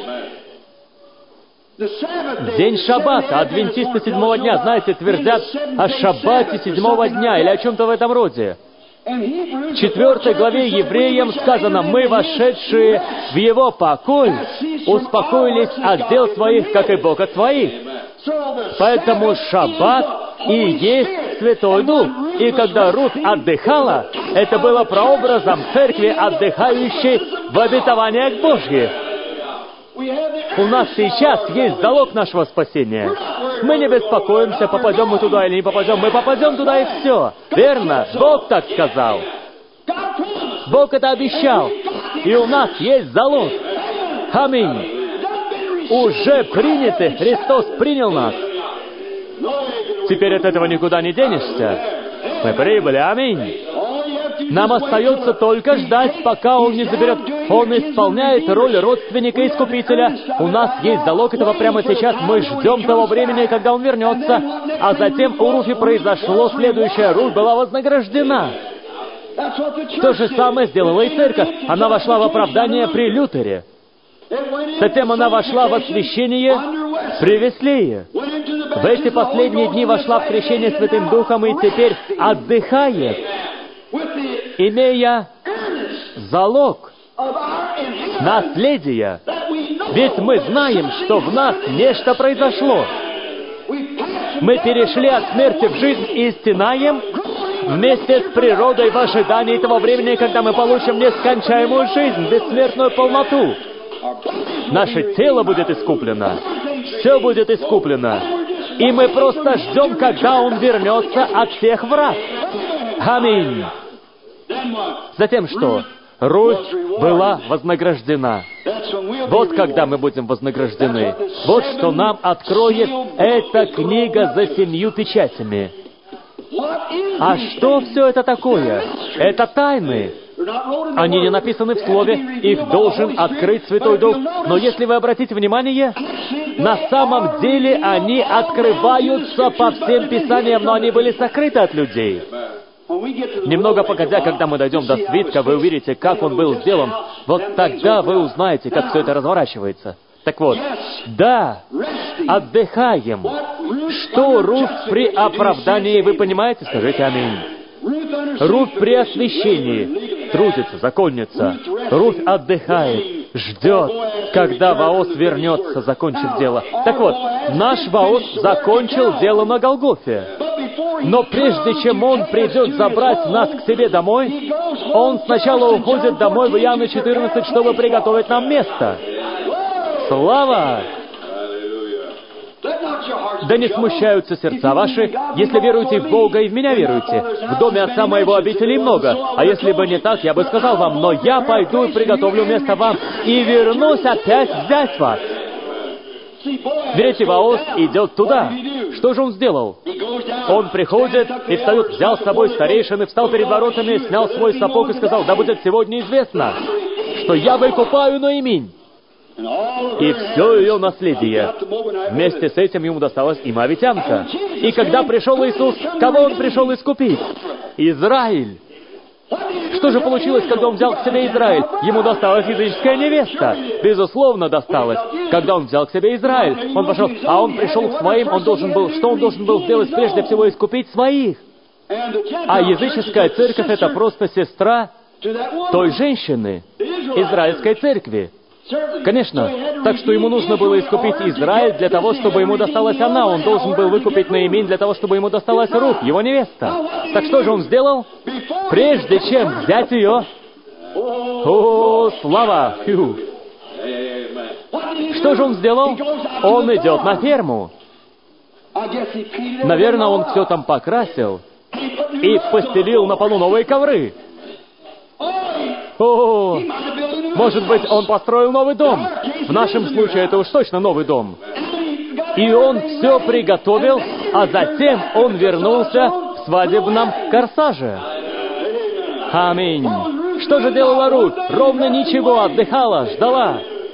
День шаббата, адвентисты седьмого дня, знаете, твердят о шаббате седьмого дня или о чем-то в этом роде. В 4 главе Евреям сказано: «Мы, вошедшие в Его покой, успокоились от дел своих, как и Бог от своих». Поэтому шаббат и есть Святой Дух. И когда Рут отдыхала, это было прообразом церкви, отдыхающей в обетованиях Божьих. У нас сейчас есть залог нашего спасения. Мы не беспокоимся, попадем мы туда или не попадем. Мы попадем туда и все. Верно? Бог так сказал. Бог это обещал. И у нас есть залог. Аминь. Уже приняты. Христос принял нас. Теперь от этого никуда не денешься. Мы прибыли. Аминь. Нам остается только ждать, пока Он не заберет. Он исполняет роль родственника-искупителя. У нас есть залог этого прямо сейчас. Мы ждем того времени, когда Он вернется. А затем у Руфи произошло следующее. Руфь была вознаграждена. То же самое сделала и церковь. Она вошла в оправдание при Лютере. Затем она вошла в освящение при Веслее. В эти последние дни вошла в крещение Святым Духом и теперь отдыхает, имея залог наследия. Ведь мы знаем, что в нас нечто произошло. Мы перешли от смерти в жизнь и стенаем вместе с природой в ожидании того времени, когда мы получим нескончаемую жизнь, бессмертную полноту. Наше тело будет искуплено. Все будет искуплено. И мы просто ждем, когда Он вернется от всех врат. Аминь. Затем что? Руфь была вознаграждена. Вот когда мы будем вознаграждены. Вот что нам откроет эта книга за 7 печатями. А что все это такое? Это тайны. Они не написаны в Слове, их должен открыть Святой Дух. Но если вы обратите внимание, на самом деле они открываются по всем Писаниям, но они были сокрыты от людей. Немного погодя, когда мы дойдем до свитка, вы увидите, как он был сделан. Вот тогда вы узнаете, как все это разворачивается. Так вот, да, отдыхаем. Что Руфь при оправдании, вы понимаете? Скажите аминь. Руфь при освящении трудится, законница. Руфь отдыхает, ждет, когда Воос вернется, закончив дело. Так вот, наш Воос закончил дело на Голгофе. Но прежде чем Он придет забрать нас к себе домой, Он сначала уходит домой в Иоанна 14, чтобы приготовить нам место. Слава! Да не смущаются сердца ваши, если веруете в Бога и в Меня веруете. В доме Отца Моего обителей много. А если бы не так, я бы сказал вам: но я пойду и приготовлю место вам, и вернусь опять взять вас. Видите, Воос идет туда. Что же он сделал? Он приходит и встает, взял с собой старейшин и встал перед воротами, снял свой сапог и сказал: да будет сегодня известно, что я выкупаю Ноэминь и все ее наследие. Вместе с этим ему досталась и моавитянка. И когда пришел Иисус, кого Он пришел искупить? Израиль. Что же получилось, когда Он взял к себе Израиль? Ему досталась языческая невеста. Безусловно, досталась. Когда Он взял к себе Израиль, он пошел, а он пришел к своим, он должен был сделать? Прежде всего искупить своих. А языческая церковь — это просто сестра той женщины, израильской церкви. Конечно. Так что ему нужно было искупить Израиль для того, чтобы ему досталась она. Он должен был выкупить Ноэминь для того, чтобы ему досталась Рут, его невеста. Так что же он сделал? Прежде чем взять ее... О, слава! Фу. Что же он сделал? Он идет на ферму. Наверное, он все там покрасил и постелил на полу новые ковры. О, может быть, он построил новый дом. В нашем случае это уж точно новый дом. И он все приготовил, а затем он вернулся в свадебном корсаже. Аминь. Что же делала Рут? Ровно ничего, отдыхала, ждала.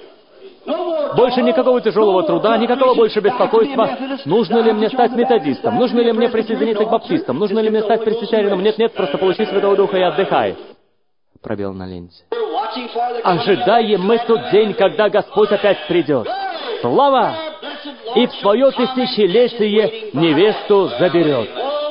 Больше никакого тяжелого труда, никакого больше беспокойства. Нужно ли мне стать методистом? Нужно ли мне присоединиться к баптистам? Нужно ли мне стать пресвитерианом? Нет, просто получи Святого Духа и отдыхай. Пробел на ленте. Ожидаем мы тот день, когда Господь опять придет. Слава! И в свое тысячелетие невесту заберет.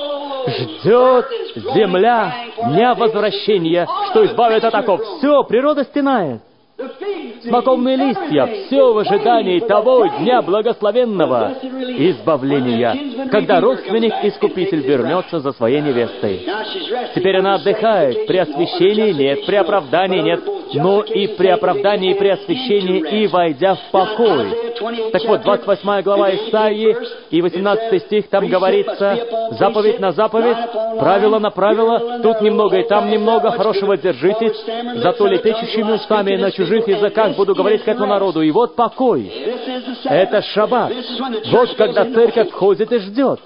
Ждет земля дня возвращения, что избавит от оков. Все, природа стенает. Смоковные листья, все в ожидании того дня благословенного избавления, когда родственник-искупитель вернется за своей невестой. Теперь она отдыхает, при освящении нет, при оправдании нет, но и при оправдании, и при освящении, и войдя в покой. Так вот, 28 глава Исаии и 18 стих, там говорится, заповедь на заповедь, правило на правило, тут немного и там немного, хорошего держитесь, зато лепечущими устами на чужих языках буду говорить к этому народу. И вот покой. Это шаббат. Вот когда церковь входит и ждет.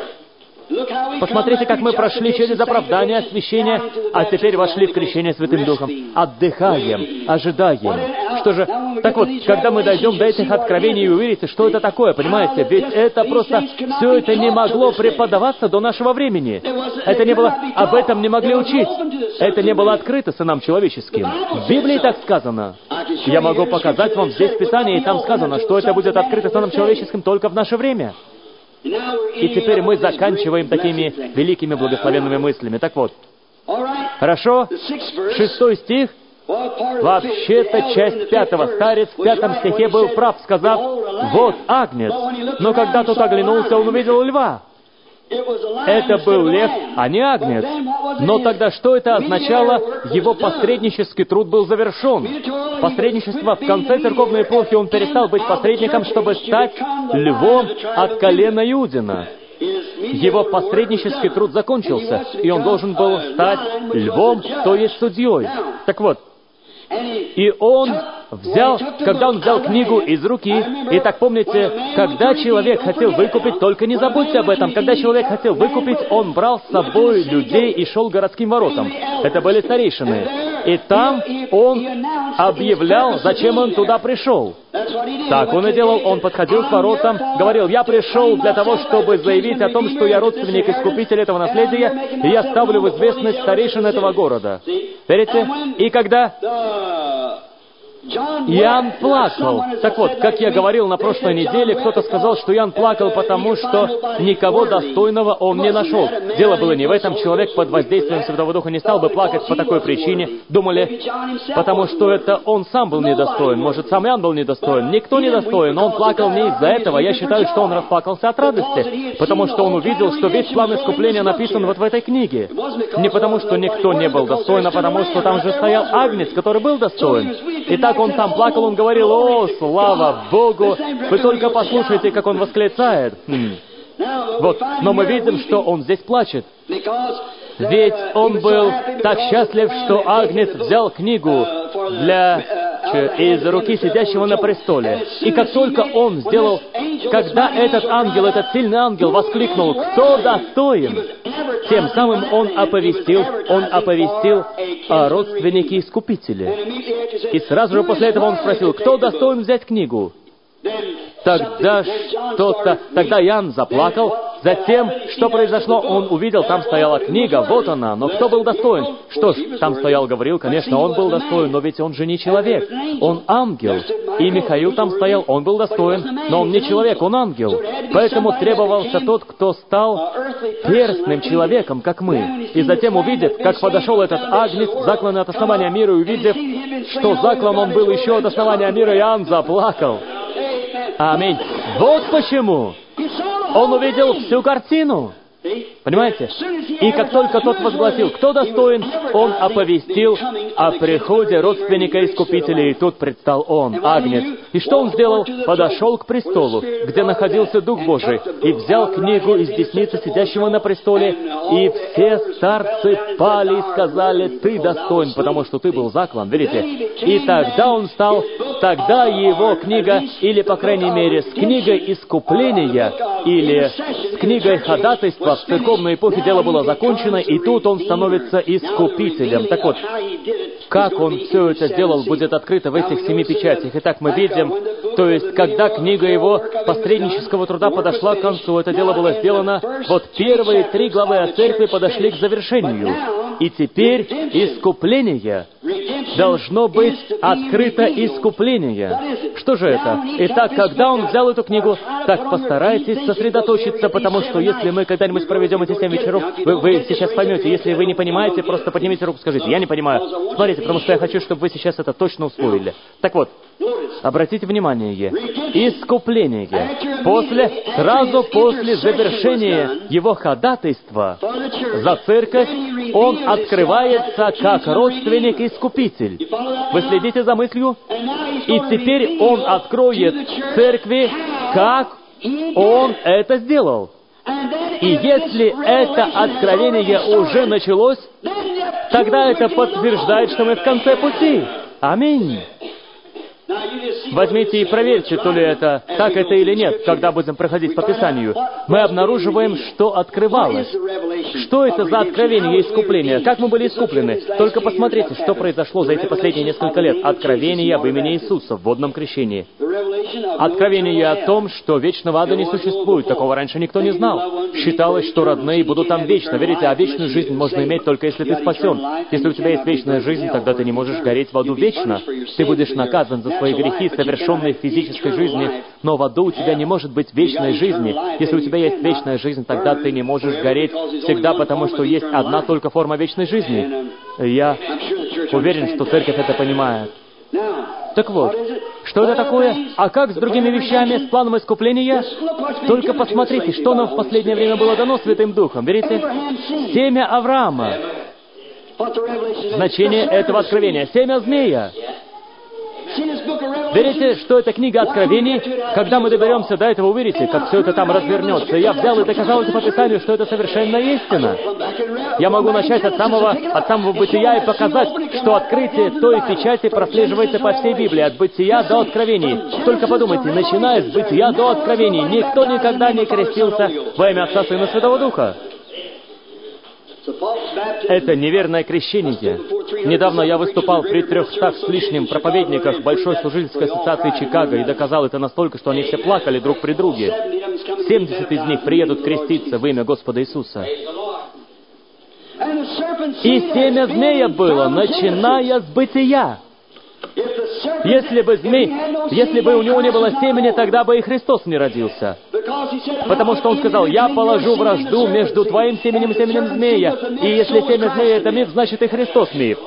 Посмотрите, как мы прошли через оправдание, освящение, а теперь вошли в крещение Святым Духом. Отдыхаем, ожидаем. Что же, так вот, когда мы дойдем до этих откровений и увидите, что это такое, понимаете, ведь это просто, все это не могло преподаваться до нашего времени. Это не было, об этом не могли учить. Это не было открыто сынам человеческим. В Библии так сказано. Я могу показать вам здесь Писание, и там сказано, что это будет открыто сынам человеческим только в наше время. И теперь мы заканчиваем такими великими благословенными мыслями. Так вот, хорошо, 6 стих, вообще-то часть 5. Старец в 5 стихе был прав, сказав, вот агнец. Но когда тот оглянулся, он увидел льва. Это был лев, а не агнец. Но тогда что это означало? Его посреднический труд был завершен. Посредничество в конце церковной эпохи, он перестал быть посредником, чтобы стать львом от колена Иудина. Его посреднический труд закончился, и он должен был стать львом, то есть судьей. Так вот, и он взял, когда он взял книгу из руки, и так помните, когда человек хотел выкупить, только не забудьте об этом, когда человек хотел выкупить, он брал с собой людей и шел к городским воротам. Это были старейшины. И там он объявлял, зачем он туда пришел. Так он и делал, он подходил к воротам, говорил, я пришел для того, чтобы заявить о том, что я родственник, искупитель этого наследия, и я ставлю в известность старейшин этого города. Верите? И когда Иоанн плакал. Так вот, как я говорил на прошлой неделе, кто-то сказал, что Иоанн плакал, потому что никого достойного он не нашел. Дело было не в этом. Человек под воздействием Святого Духа не стал бы плакать по такой причине. Думали, потому что это он сам был недостоин. Может, сам Иоанн был недостоин. Никто не достоин, но он плакал не из-за этого. Я считаю, что он расплакался от радости, потому что он увидел, что весь план искупления написан вот в этой книге. Не потому, что никто не был достоин, а потому, что там же стоял агнец, который был достоин. И так он там плакал, он говорил, о, слава Богу, вы только послушайте, как он восклицает. Вот, но мы видим, что он здесь плачет. Ведь он был так счастлив, что агнец взял книгу из руки сидящего на престоле. И как только он сделал, когда этот ангел, этот сильный ангел воскликнул, кто достоин, тем самым он оповестил о родственнике искупителя. И сразу же после этого он спросил, кто достоин взять книгу? Тогда Иоанн заплакал. Затем, что произошло, он увидел, там стояла книга, вот она, но кто был достоин? Что ж, там стоял Гавриил, конечно, он был достоин, но ведь он же не человек, он ангел. И Михаил там стоял, он был достоин, но он не человек, он ангел. Поэтому требовался тот, кто стал перстным человеком, как мы. И затем, увидев, как подошел этот агнец, закланный от основания мира, и увидев, что заклан он был еще от основания мира, Иоанн заплакал. Аминь. Вот почему. Он увидел всю картину. Понимаете? И как только тот возгласил, кто достоин, он оповестил о приходе родственника Искупителя, и тут предстал он, Агнец. И что он сделал? Подошел к престолу, где находился Дух Божий, и взял книгу из десницы сидящего на престоле, и все старцы пали и сказали, ты достоин, потому что ты был заклан, видите? И тогда он стал, тогда его книга, или, по крайней мере, с книгой искупления, или с книгой ходатайства, в церковной эпохе дело было закончено, и тут он становится искупителем. Так вот, как он все это сделал, будет открыто в этих 7 печатях. Итак, мы видим, то есть, когда книга его посреднического труда подошла к концу, это дело было сделано, вот первые 3 главы о церкви подошли к завершению. И теперь искупление должно быть открыто искупление. Что же это? Итак, когда он взял эту книгу, так постарайтесь сосредоточиться, потому что если мы когда-нибудь проведем эти 7 вечеров, вы сейчас поймете. Если вы не понимаете, просто поднимите руку, скажите, я не понимаю. Смотрите, потому что я хочу, чтобы вы сейчас это точно усвоили. Так вот, обратите внимание, искупление. Сразу после завершения его ходатайства за церковь, он открывается как родственник-искупитель. Вы следите за мыслью? И теперь он откроет церкви, как он это сделал. И если это откровение уже началось, тогда это подтверждает, что мы в конце пути. Аминь. Возьмите и проверьте, то ли это так это или нет, когда будем проходить по Писанию. Мы обнаруживаем, что открывалось. Что это за откровение искупления? Как мы были искуплены? Только посмотрите, что произошло за эти последние несколько лет. Откровение об имени Иисуса в водном крещении. Откровение о том, что вечного ада не существует. Такого раньше никто не знал. Считалось, что родные будут там вечно. Верите, а вечную жизнь можно иметь только если ты спасен. Если у тебя есть вечная жизнь, тогда ты не можешь гореть в аду вечно. Ты будешь наказан за свои грехи, совершенные в физической жизни, но в аду у тебя не может быть вечной жизни. Если у тебя есть вечная жизнь, тогда ты не можешь гореть всегда, потому что есть одна только форма вечной жизни. Я уверен, что церковь это понимает. Так вот, что это такое? А как с другими вещами, с планом искупления? Только посмотрите, что нам в последнее время было дано Святым Духом. Берите, семя Авраама. Значение этого откровения. Семя змея. Верите, что это книга Откровений? Когда мы доберемся до этого, увидите, как все это там развернется. Я взял и доказал это по Писанию, что это совершенно истина. Я могу начать от самого бытия и показать, что открытие той печати прослеживается по всей Библии, от бытия до Откровений. Только подумайте, начиная с бытия до Откровений, никто никогда не крестился во имя Отца, Сына и Святого Духа. Это неверное крещение. Недавно я выступал при 300 с лишним проповедниках Большой служительской ассоциации Чикаго и доказал это настолько, что они все плакали друг при друге. 70 из них приедут креститься во имя Господа Иисуса. И семя змея было, начиная с бытия. Если бы у него не было семени, тогда бы и Христос не родился. Потому что он сказал, я положу вражду между твоим семенем и семенем змея. И если семя змея это миф, значит и Христос миф.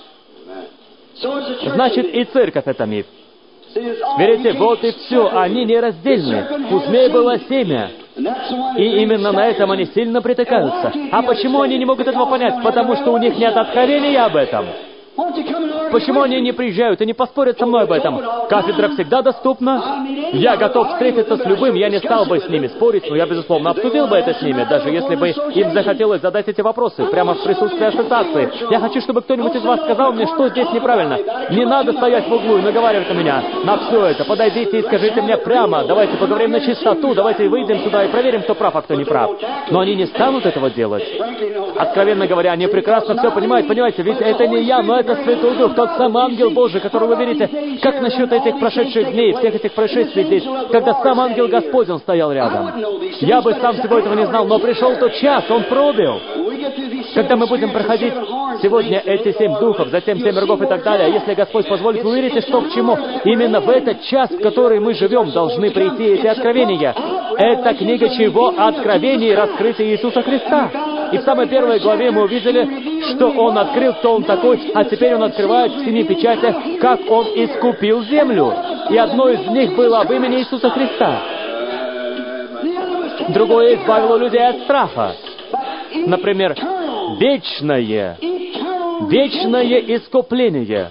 Значит и церковь это миф. Верите, вот и все, они нераздельны. У змея было семя. И именно на этом они сильно притыкаются. А почему они не могут этого понять? Потому что у них нет откровения об этом. Почему они не приезжают и не поспорят со мной об этом? Кафедра всегда доступна. Я готов встретиться с любым, я не стал бы с ними спорить, но я, безусловно, обсудил бы это с ними, даже если бы им захотелось задать эти вопросы прямо в присутствии ассоциации. Я хочу, чтобы кто-нибудь из вас сказал мне, что здесь неправильно. Не надо стоять в углу и наговаривать на меня на все это. Подойдите и скажите мне прямо. Давайте поговорим на чистоту, давайте выйдем сюда и проверим, кто прав, а кто не прав. Но они не станут этого делать. Откровенно говоря, они прекрасно все понимают, понимаете, ведь это не я, но это Святой Дух, тот самый ангел Божий, которого вы верите. Как насчет этих прошедших дней, всех этих происшествий здесь, когда сам ангел Господень стоял рядом? Я бы сам всего этого не знал, но пришел тот час, он пробил. Когда мы будем проходить сегодня эти 7 духов, затем 7 рогов и так далее, если Господь позволит, вы увидите, что к чему. Именно в этот час, в который мы живем, должны прийти эти откровения. Это книга чего? Откровений, раскрытия Иисуса Христа. И в самой первой главе мы увидели, что Он открыл, кто Он такой, а теперь Он открывает в 7 печатях, как Он искупил землю. И одно из них было об имени Иисуса Христа. Другое избавило людей от страха. Например, вечное искупление,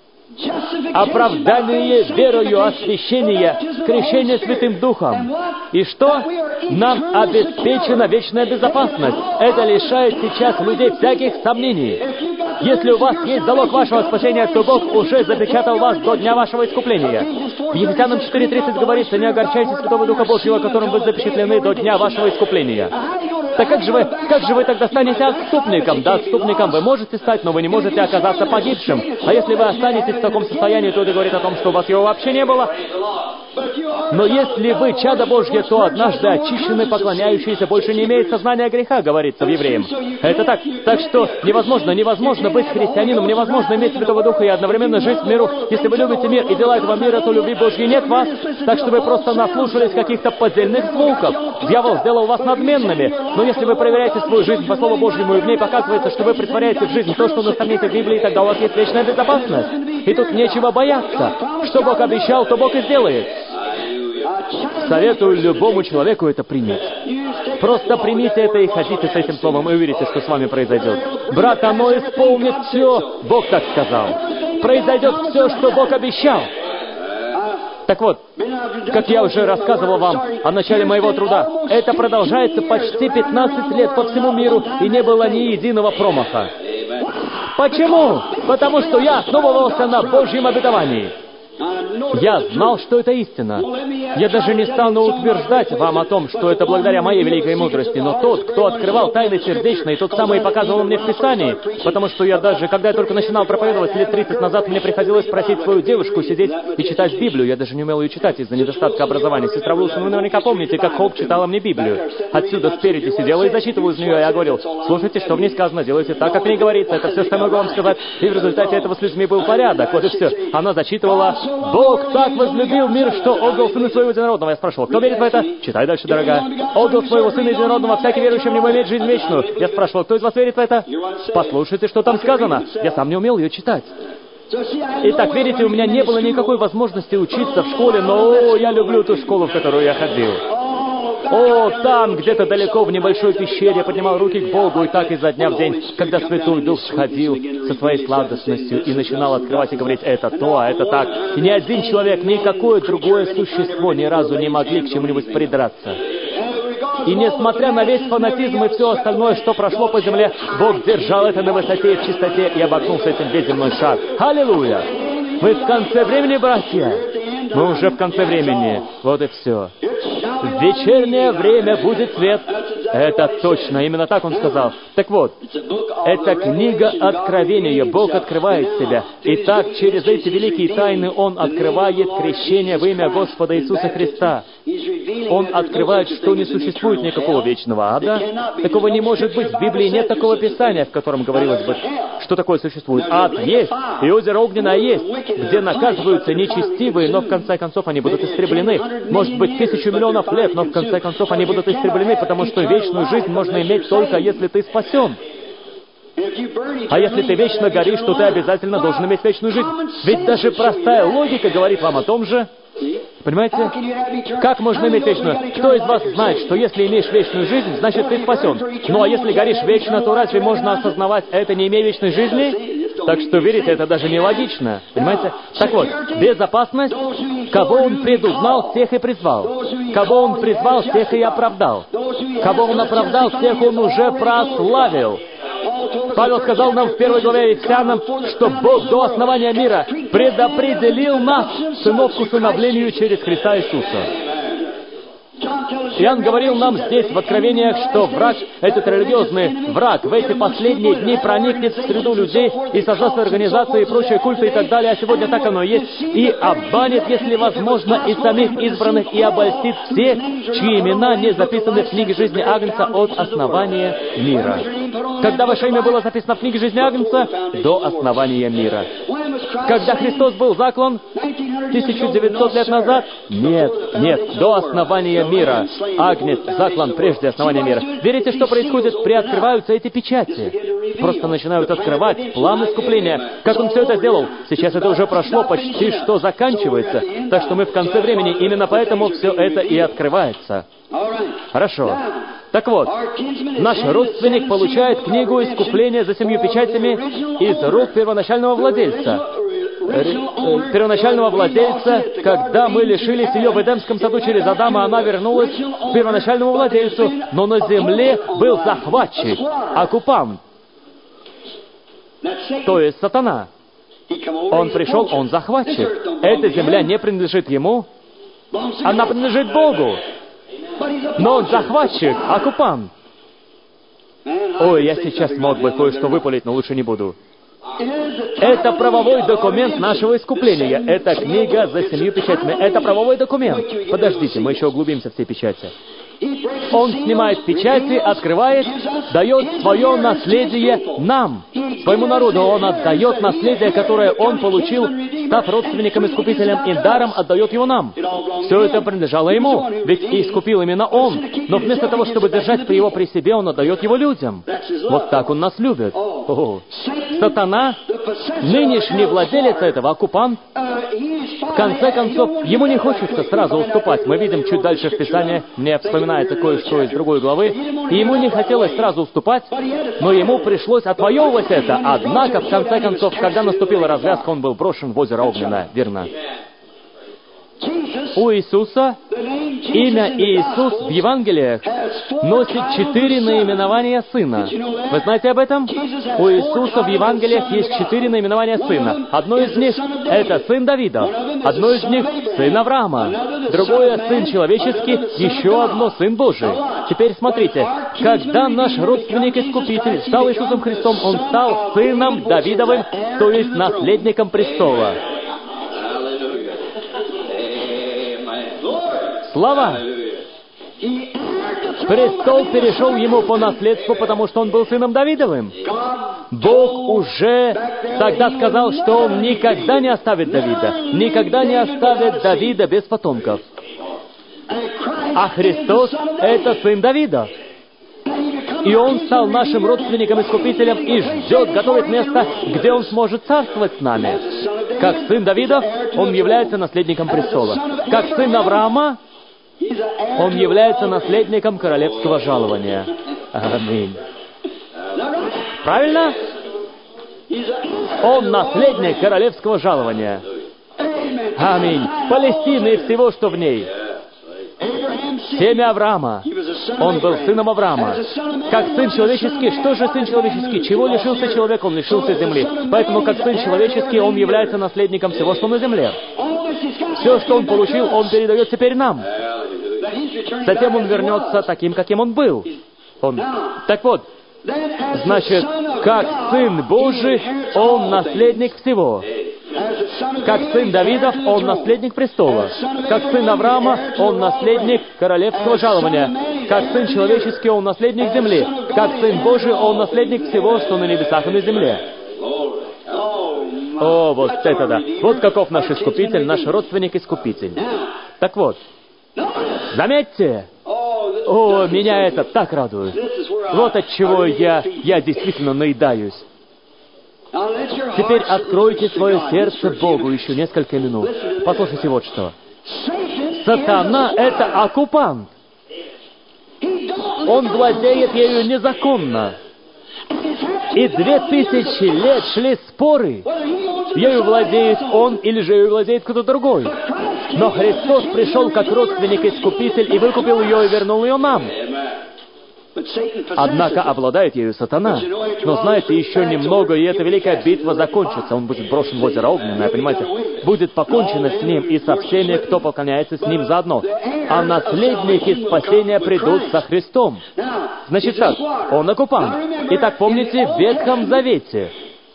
оправдание верою, освящение, крещение Святым Духом. И что? Нам обеспечена вечная безопасность. Это лишает сейчас людей всяких сомнений. Если у вас есть залог вашего спасения, то Бог уже запечатал вас до дня вашего искупления. В Ефесянам 4:30 говорится: «Не огорчайте Святого Духа Божьего, которым вы запечатлены до дня вашего искупления». Так как же вы тогда станете отступником? Да, отступником вы можете стать, но вы не можете оказаться погибшим. А если вы останетесь в таком состоянии, то это говорит о том, что у вас его вообще не было. Но если вы чадо Божье, то однажды очищенный, поклоняющийся, больше не имеет сознания греха, говорится в Евреям. Это так. Так что невозможно быть христианином, невозможно иметь Святого Духа и одновременно жить в миру. Если вы любите мир и дела этого мира, то любви Божьей нет в вас. Так что вы просто наслушались каких-то поддельных звуков. Дьявол сделал вас надменными. Но если вы проверяете свою жизнь по Слову Божьему, и в ней показывается, что вы притворяете в жизнь то, что наставляете в Библии, тогда у вас есть вечная безопасность. И тут нечего бояться. Что Бог обещал, то Бог и сделает. Советую любому человеку это принять. Просто примите это и ходите с этим словом, и увидите, что с вами произойдет. Брат, оно исполнит все, Бог так сказал. Произойдет все, что Бог обещал. Так вот, как я уже рассказывал вам о начале моего труда, это продолжается почти 15 лет по всему миру, и не было ни единого промаха. Почему? Потому что я основывался на Божьем обетовании. Я знал, что это истина. Я даже не стану утверждать вам о том, что это благодаря моей великой мудрости, но тот, кто открывал тайны сердечные, тот самый показывал мне в Писании, потому что я даже, когда я только начинал проповедовать лет 30 назад, мне приходилось просить свою девушку сидеть и читать Библию. Я даже не умел ее читать из-за недостатка образования. Сестра Уилсон, вы наверняка помните, как Хоуп читала мне Библию. Отсюда спереди сидела и зачитывала из нее. Я говорил: слушайте, что в ней сказано, делайте так, как в ней говорится. Это все, что я могу вам сказать. И в результате этого с людьми был порядок. Вот и все. Она зачитывала: Бог так возлюбил мир, что отдал Сына Своего Единородного. Я спрашивал: кто верит в это? Читай дальше, дорогая. Отдал Своего Сына Единородного, всякий верующий в Него имеет жизнь вечную. Я спрашивал: кто из вас верит в это? Послушайте, что там сказано. Я сам не умел ее читать. Итак, видите, у меня не было никакой возможности учиться в школе, но я люблю ту школу, в которую я ходил. Там, где-то далеко, в небольшой пещере, я поднимал руки к Богу, и так изо дня в день, когда Святой Дух сходил со своей сладостностью и начинал открывать и говорить: это то, а это так. И ни один человек, никакое другое существо ни разу не могли к чему-нибудь придраться. И несмотря на весь фанатизм и все остальное, что прошло по земле, Бог держал это на высоте и в чистоте и обогнул с этим весь земной шар. Аллилуйя! Мы в конце времени, братья. Мы уже в конце времени. Вот и все. В вечернее время будет свет. Это точно. Именно так он сказал. Так вот, это книга Откровения. Бог открывает себя. И так, через эти великие тайны Он открывает крещение во имя Господа Иисуса Христа. Он открывает, что не существует никакого вечного ада. Такого не может быть. В Библии нет такого писания, в котором говорилось бы, что такое существует. Ад есть, и озеро огненное есть, где наказываются нечестивые, но в конце концов они будут истреблены. Может быть, 1000 миллионов лет, но в конце концов они будут истреблены, потому что вечную жизнь можно иметь только если ты спасен. А если ты вечно горишь, то ты обязательно должен иметь вечную жизнь. Ведь даже простая логика говорит вам о том же. Понимаете? Как можно иметь вечную? Кто из вас знает, что если имеешь вечную жизнь, значит ты спасен? Ну а если горишь вечно, то разве можно осознавать это, не имея вечной жизни? Так что, видите, это даже нелогично. Понимаете? Так вот, безопасность, кого Он предузнал, тех и призвал. Кого Он призвал, тех и оправдал. Кого Он оправдал, тех Он уже прославил. Павел сказал нам в 1 главе Ефесянам, что Бог до основания мира предопределил нас сынов к усыновлению через Христа Иисуса. Иоанн говорил нам здесь в Откровениях, что враг, этот религиозный враг, в эти последние дни проникнет в среду людей и создаст организации и прочие культы и так далее, а сегодня так оно и есть, и обманет, если возможно, и самих избранных, и обольстит всех, чьи имена не записаны в книге жизни Агнца от основания мира. Когда ваше имя было записано в книге жизни Агнца? До основания мира. Когда Христос был заклан 1900 лет назад? Нет, до основания мира. Агнец заклан прежде основания мира. Верите, что происходит? Приоткрываются эти печати. Просто начинают открывать план искупления. Как Он все это сделал? Сейчас это уже прошло, почти что заканчивается. Так что мы в конце времени, именно поэтому все это и открывается. Хорошо. Так вот, наш родственник получает книгу искупления за 7 печатями из рук первоначального владельца. Первоначального владельца, когда мы лишились ее в Эдемском саду через Адама, она вернулась к первоначальному владельцу, но на земле был захватчик, оккупант, то есть сатана. Он пришел, он захватчик. Эта земля не принадлежит ему, она принадлежит Богу. Но он захватчик, оккупант. Ой, я сейчас мог бы кое-что выпалить, но лучше не буду. Это правовой документ нашего искупления. Это книга за 7 печатями. Это правовой документ. Подождите, мы еще углубимся в все печати. Он снимает печати, открывает, дает свое наследие нам, своему народу. Он отдает наследие, которое он получил, став родственником искупителем, и даром отдает его нам. Все это принадлежало ему, ведь искупил именно он. Но вместо того, чтобы держать его при себе, он отдает его людям. Вот так он нас любит. О, сатана, нынешний владелец этого, оккупант, в конце концов, ему не хочется сразу уступать. Мы видим чуть дальше в Писании, мне вспоминается кое-что из другой главы, и ему не хотелось сразу уступать, но ему пришлось отвоевывать это. Однако, в конце концов, когда наступила развязка, он был брошен в озеро Огненное, верно? У Иисуса имя Иисус в Евангелиях носит 4 наименования Сына. Вы знаете об этом? У Иисуса в Евангелиях есть 4 наименования Сына. Одно из них — это Сын Давида. Одно из них — Сын Авраама. Другое — Сын Человеческий. Еще одно — Сын Божий. Теперь смотрите. Когда наш родственник-искупитель стал Иисусом Христом, Он стал Сыном Давидовым, то есть наследником престола. Слава! Престол перешел ему по наследству, потому что он был сыном Давидовым. Бог уже тогда сказал, что Он никогда не оставит Давида, никогда не оставит Давида без потомков. А Христос — это сын Давида. И Он стал нашим родственником-искупителем и ждет, готовит место, где Он сможет царствовать с нами. Как сын Давида, Он является наследником престола. Как сын Авраама, Он является наследником королевского жалования. Аминь. Правильно? Он наследник королевского жалования. Аминь. Палестины и всего, что в ней. Семя Авраама. Он был сыном Авраама. Как сын человеческий, что же сын человеческий? Чего лишился человек? Он лишился земли. Поэтому, как сын человеческий, он является наследником всего, что на земле. Все, что он получил, он передает теперь нам. Затем он вернется таким, каким он был. Так вот, значит, как Сын Божий, он наследник всего. Как сын Давидов, он наследник престола. Как сын Авраама, он наследник королевского жалования. Как сын человеческий, он наследник земли. Как сын Божий, он наследник всего, что на небесах и на земле. О, вот это да. Вот каков наш Искупитель, наш родственник-искупитель. Так вот, заметьте, о, меня это так радует. Вот от чего я действительно наедаюсь. Теперь откройте свое сердце Богу еще несколько минут. Послушайте вот что. Сатана — это оккупант. Он владеет ею незаконно. И 2000 лет шли споры, ею владеет он или же ею владеет кто-то другой. Но Христос пришел как родственник-искупитель и выкупил ее и вернул ее нам. Однако обладает ею сатана. Но знаете, еще немного, и эта великая битва закончится. Он будет брошен в озеро Огненное, понимаете? Будет покончено с ним и со всеми, кто поклоняется с ним заодно. А наследники спасения придут со Христом. Значит так, он оккупант. Итак, помните, в Ветхом Завете,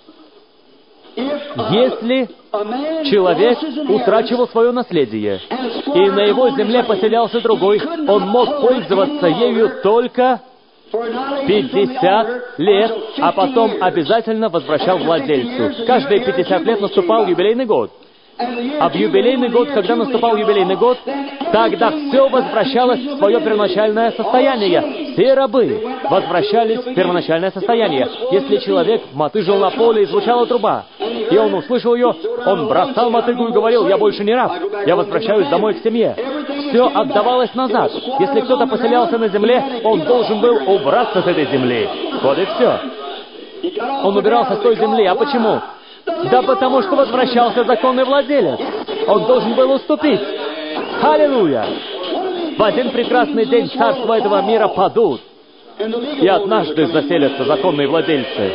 если человек утрачивал свое наследие, и на его земле поселялся другой, он мог пользоваться ею только 50 лет, а потом обязательно возвращал владельцу. Каждые 50 лет наступал юбилейный год. А в юбилейный год, когда наступал юбилейный год, тогда все возвращалось в свое первоначальное состояние. Все рабы возвращались в первоначальное состояние. Если человек мотыжил на поле и звучала труба, и он услышал ее, он бросал мотыгу и говорил: «Я больше не раб, я возвращаюсь домой к семье». все отдавалось назад. Если кто-то поселялся на земле, он должен был убраться с этой земли. Вот и все. Он убирался с той земли. А почему? Да потому что возвращался законный владелец. Он должен был уступить. Аллилуйя! В один прекрасный день царства этого мира падут, и однажды заселятся законные владельцы.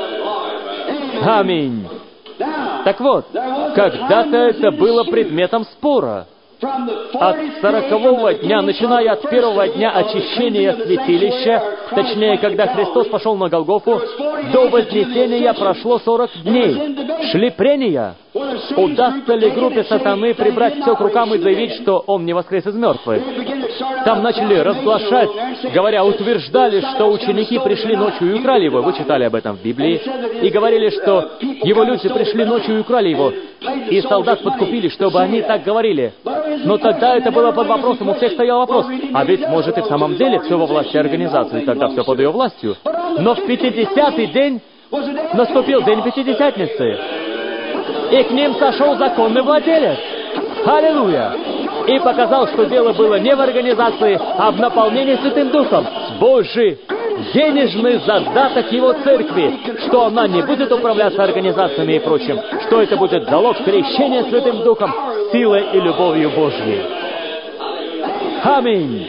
Аминь. Так вот, когда-то это было предметом спора. От 40-го дня, начиная от первого дня очищения святилища, точнее, когда Христос пошел на Голгофу, до Вознесения прошло 40 дней. Шли прения. Удастся ли группе сатаны прибрать все к рукам и заявить, что он не воскрес из мертвых? Там начали разглашать, говоря, утверждали, что ученики пришли ночью и украли его. Вы читали об этом в Библии. И говорили, что его люди пришли ночью и украли его. И солдат подкупили, чтобы они так говорили. Но тогда это было под вопросом, у всех стоял вопрос. А ведь, может, и в самом деле все во власти организации, тогда все под ее властью. Но в 50-й день наступил день Пятидесятницы. И к ним сошел законный владелец. Аллилуйя! И показал, что дело было не в организации, а в наполнении Святым Духом. Божий денежный задаток его церкви, что она не будет управляться организациями и прочим, что это будет залог крещения Святым Духом, силой и любовью Божьей. Аминь!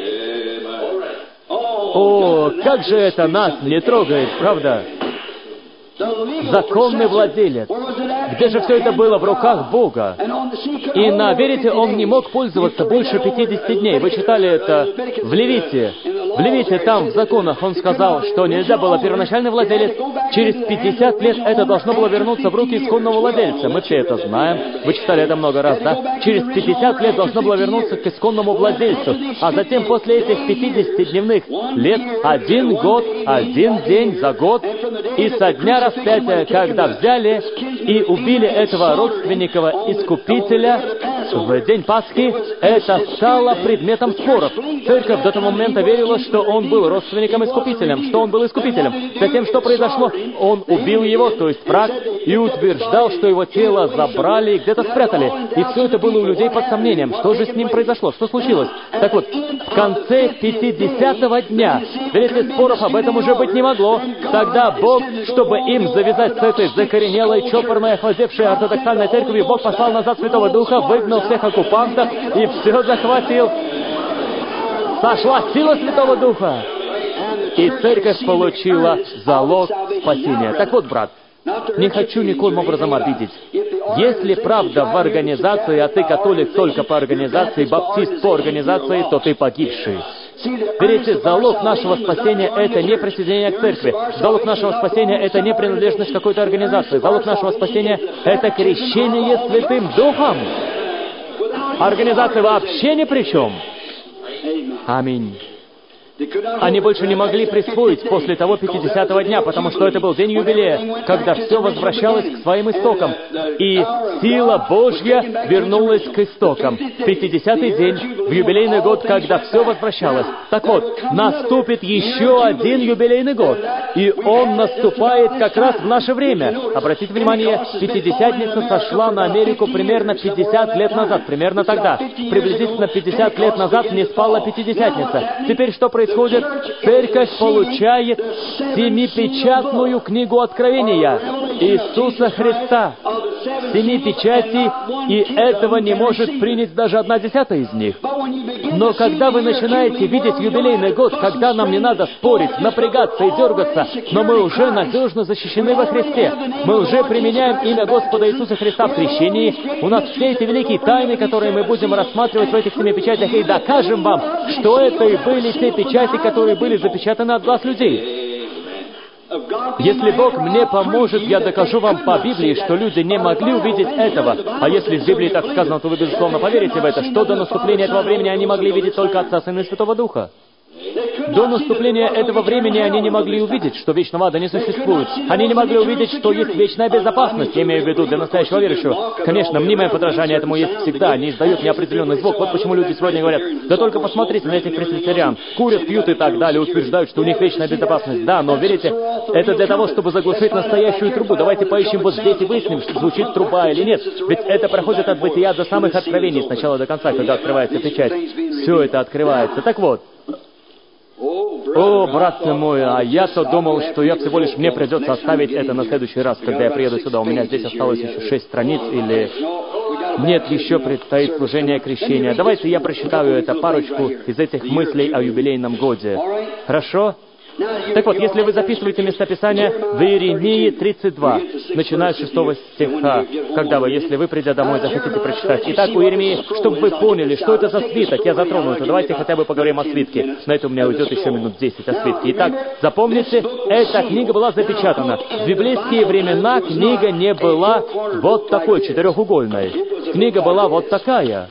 О, как же это нас не трогает, правда? Законный владелец. Где же все это было? В руках Бога. И на верите, он не мог пользоваться больше 50 дней. Вы читали это в Левите. В Левите, там, в законах, он сказал, что нельзя было первоначальный владелец. Через 50 лет это должно было вернуться в руки исконного владельца. Мы все это знаем. Вы читали это много раз, да? Через 50 лет должно было вернуться к исконному владельцу. А затем, после этих 50-дневных лет, 1 год, 1 день за год, и со дня распятия, когда взяли и убили этого родственника искупителя в день Пасхи, это стало предметом споров. Церковь до того момента верила, что он был родственником-искупителем, что он был искупителем. Затем, что произошло? Он убил его, то есть враг, и утверждал, что его тело забрали и где-то спрятали. И все это было у людей под сомнением. Что же с ним произошло? Что случилось? Так вот, в конце 50-го дня, если споров об этом уже быть не могло, тогда Бог, чтобы им завязать с этой закоренелой, чопорной, охладевшей ортодоксальной церковью, Бог послал назад Святого Духа, выгнал всех оккупантов и все захватил. Сошла сила Святого Духа, и церковь получила залог спасения. Так вот, брат, не хочу никоим образом обидеть. Если правда в организации, а ты католик только по организации, баптист по организации, то ты погибший. Видите, залог нашего спасения — это не присоединение к церкви. Залог нашего спасения — это не принадлежность к какой-то организации. Залог нашего спасения — это крещение Святым Духом. Организация вообще ни при чем. Аминь. Они больше не могли присвоить после того 50-го дня, потому что это был день юбилея, когда все возвращалось к своим истокам, и сила Божья вернулась к истокам. 50-й день, в юбилейный год, когда все возвращалось. Так вот, наступит еще один юбилейный год, и он наступает как раз в наше время. Обратите внимание, Пятидесятница сошла на Америку примерно 50 лет назад, примерно тогда. Приблизительно 50 лет назад не спала Пятидесятница. Теперь что происходит? Церковь получает семипечатную книгу Откровения Иисуса Христа. 7 печатей, и этого не может принять даже 1/10 из них. Но когда вы начинаете видеть юбилейный год, когда нам не надо спорить, напрягаться и дергаться, но мы уже надежно защищены во Христе, мы уже применяем имя Господа Иисуса Христа в крещении, у нас все эти великие тайны, которые мы будем рассматривать в этих 7 печатях, и докажем вам, что это и были те печати, которые были запечатаны от глаз людей. Если Бог мне поможет, я докажу вам по Библии, что люди не могли увидеть этого. А если в Библии так сказано, то вы, безусловно, поверите в это, что до наступления этого времени они могли видеть только Отца, Сына и Святого Духа. До наступления этого времени они не могли увидеть, что вечного ада не существует. Они не могли увидеть, что есть вечная безопасность, я имею в виду для настоящего верующего. Конечно, мнимое подражание этому есть всегда, они издают неопределенный звук. Вот почему люди сегодня говорят: да только посмотрите на этих пресвитериан, курят, пьют и так далее, утверждают, что у них вечная безопасность. Да, но верите, Это для того, чтобы заглушить настоящую трубу. Давайте поищем вот здесь и выясним, звучит труба или нет. Ведь это проходит от бытия до самых откровений, с начала до конца, когда открывается печать. Все это открывается. Так вот. О, братцы мой, а я-то думал, что я всего лишь мне придется оставить это на следующий раз, когда я приеду сюда. У меня здесь осталось еще 6 страниц, или... Нет, еще предстоит служение крещения. Давайте я прочитаю это парочку из этих мыслей о юбилейном годе. Хорошо? Так вот, если вы записываете местописание в Иеремии 32, начиная с 6 стиха, когда вы, если вы, придя домой, захотите прочитать. Итак, у Иеремии, чтобы вы поняли, что это за свиток, я затрону это. Давайте хотя бы поговорим о свитке. На это у меня уйдет еще минут 10 о свитке. Итак, запомните, эта книга была запечатана. В библейские времена книга не была вот такой, четырехугольной. Книга была вот такая.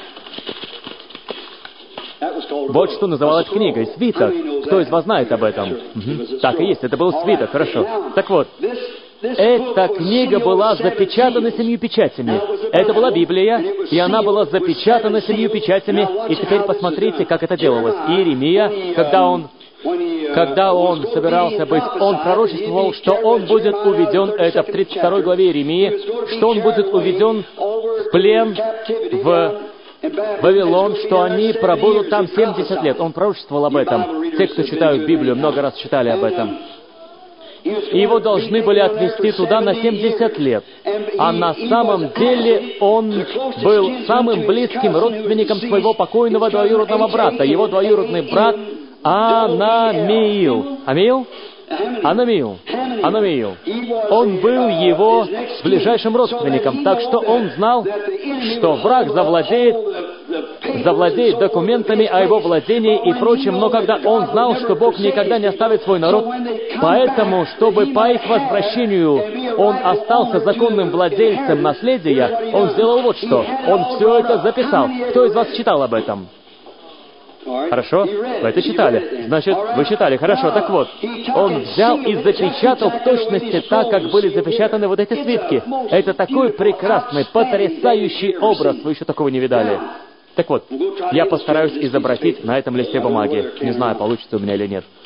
Вот что называлось книгой, свиток. Кто из вас знает об этом? Так и есть, это был свиток, хорошо. Так вот, эта книга была запечатана 7 печатями. Это была Библия, и она была запечатана 7 печатями. И теперь посмотрите, как это делалось. Иеремия, когда он собирался быть, он пророчествовал, что он будет уведен, это в 32 главе Иеремии, что он будет уведен в плен в Вавилон, что они пробудут там 70 лет. Он пророчествовал об этом. Те, кто читают Библию, много раз читали об этом. И его должны были отвезти туда на 70 лет. А на самом деле он был самым близким родственником своего покойного двоюродного брата. Его двоюродный брат Анамиил. Анамиил. Он был его ближайшим родственником, так что он знал, что враг завладеет документами о его владении и прочим, но когда он знал, что Бог никогда не оставит свой народ, поэтому, чтобы по их возвращению он остался законным владельцем наследия, он сделал вот что. Он все это записал. Кто из вас читал об этом? Хорошо? Вы это читали. Значит, вы читали. Хорошо. Так вот, он взял и запечатал в точности так, как были запечатаны вот эти свитки. Это такой прекрасный, потрясающий образ. Вы еще такого не видали. Так вот, я постараюсь изобразить на этом листе бумаги. Не знаю, получится у меня или нет.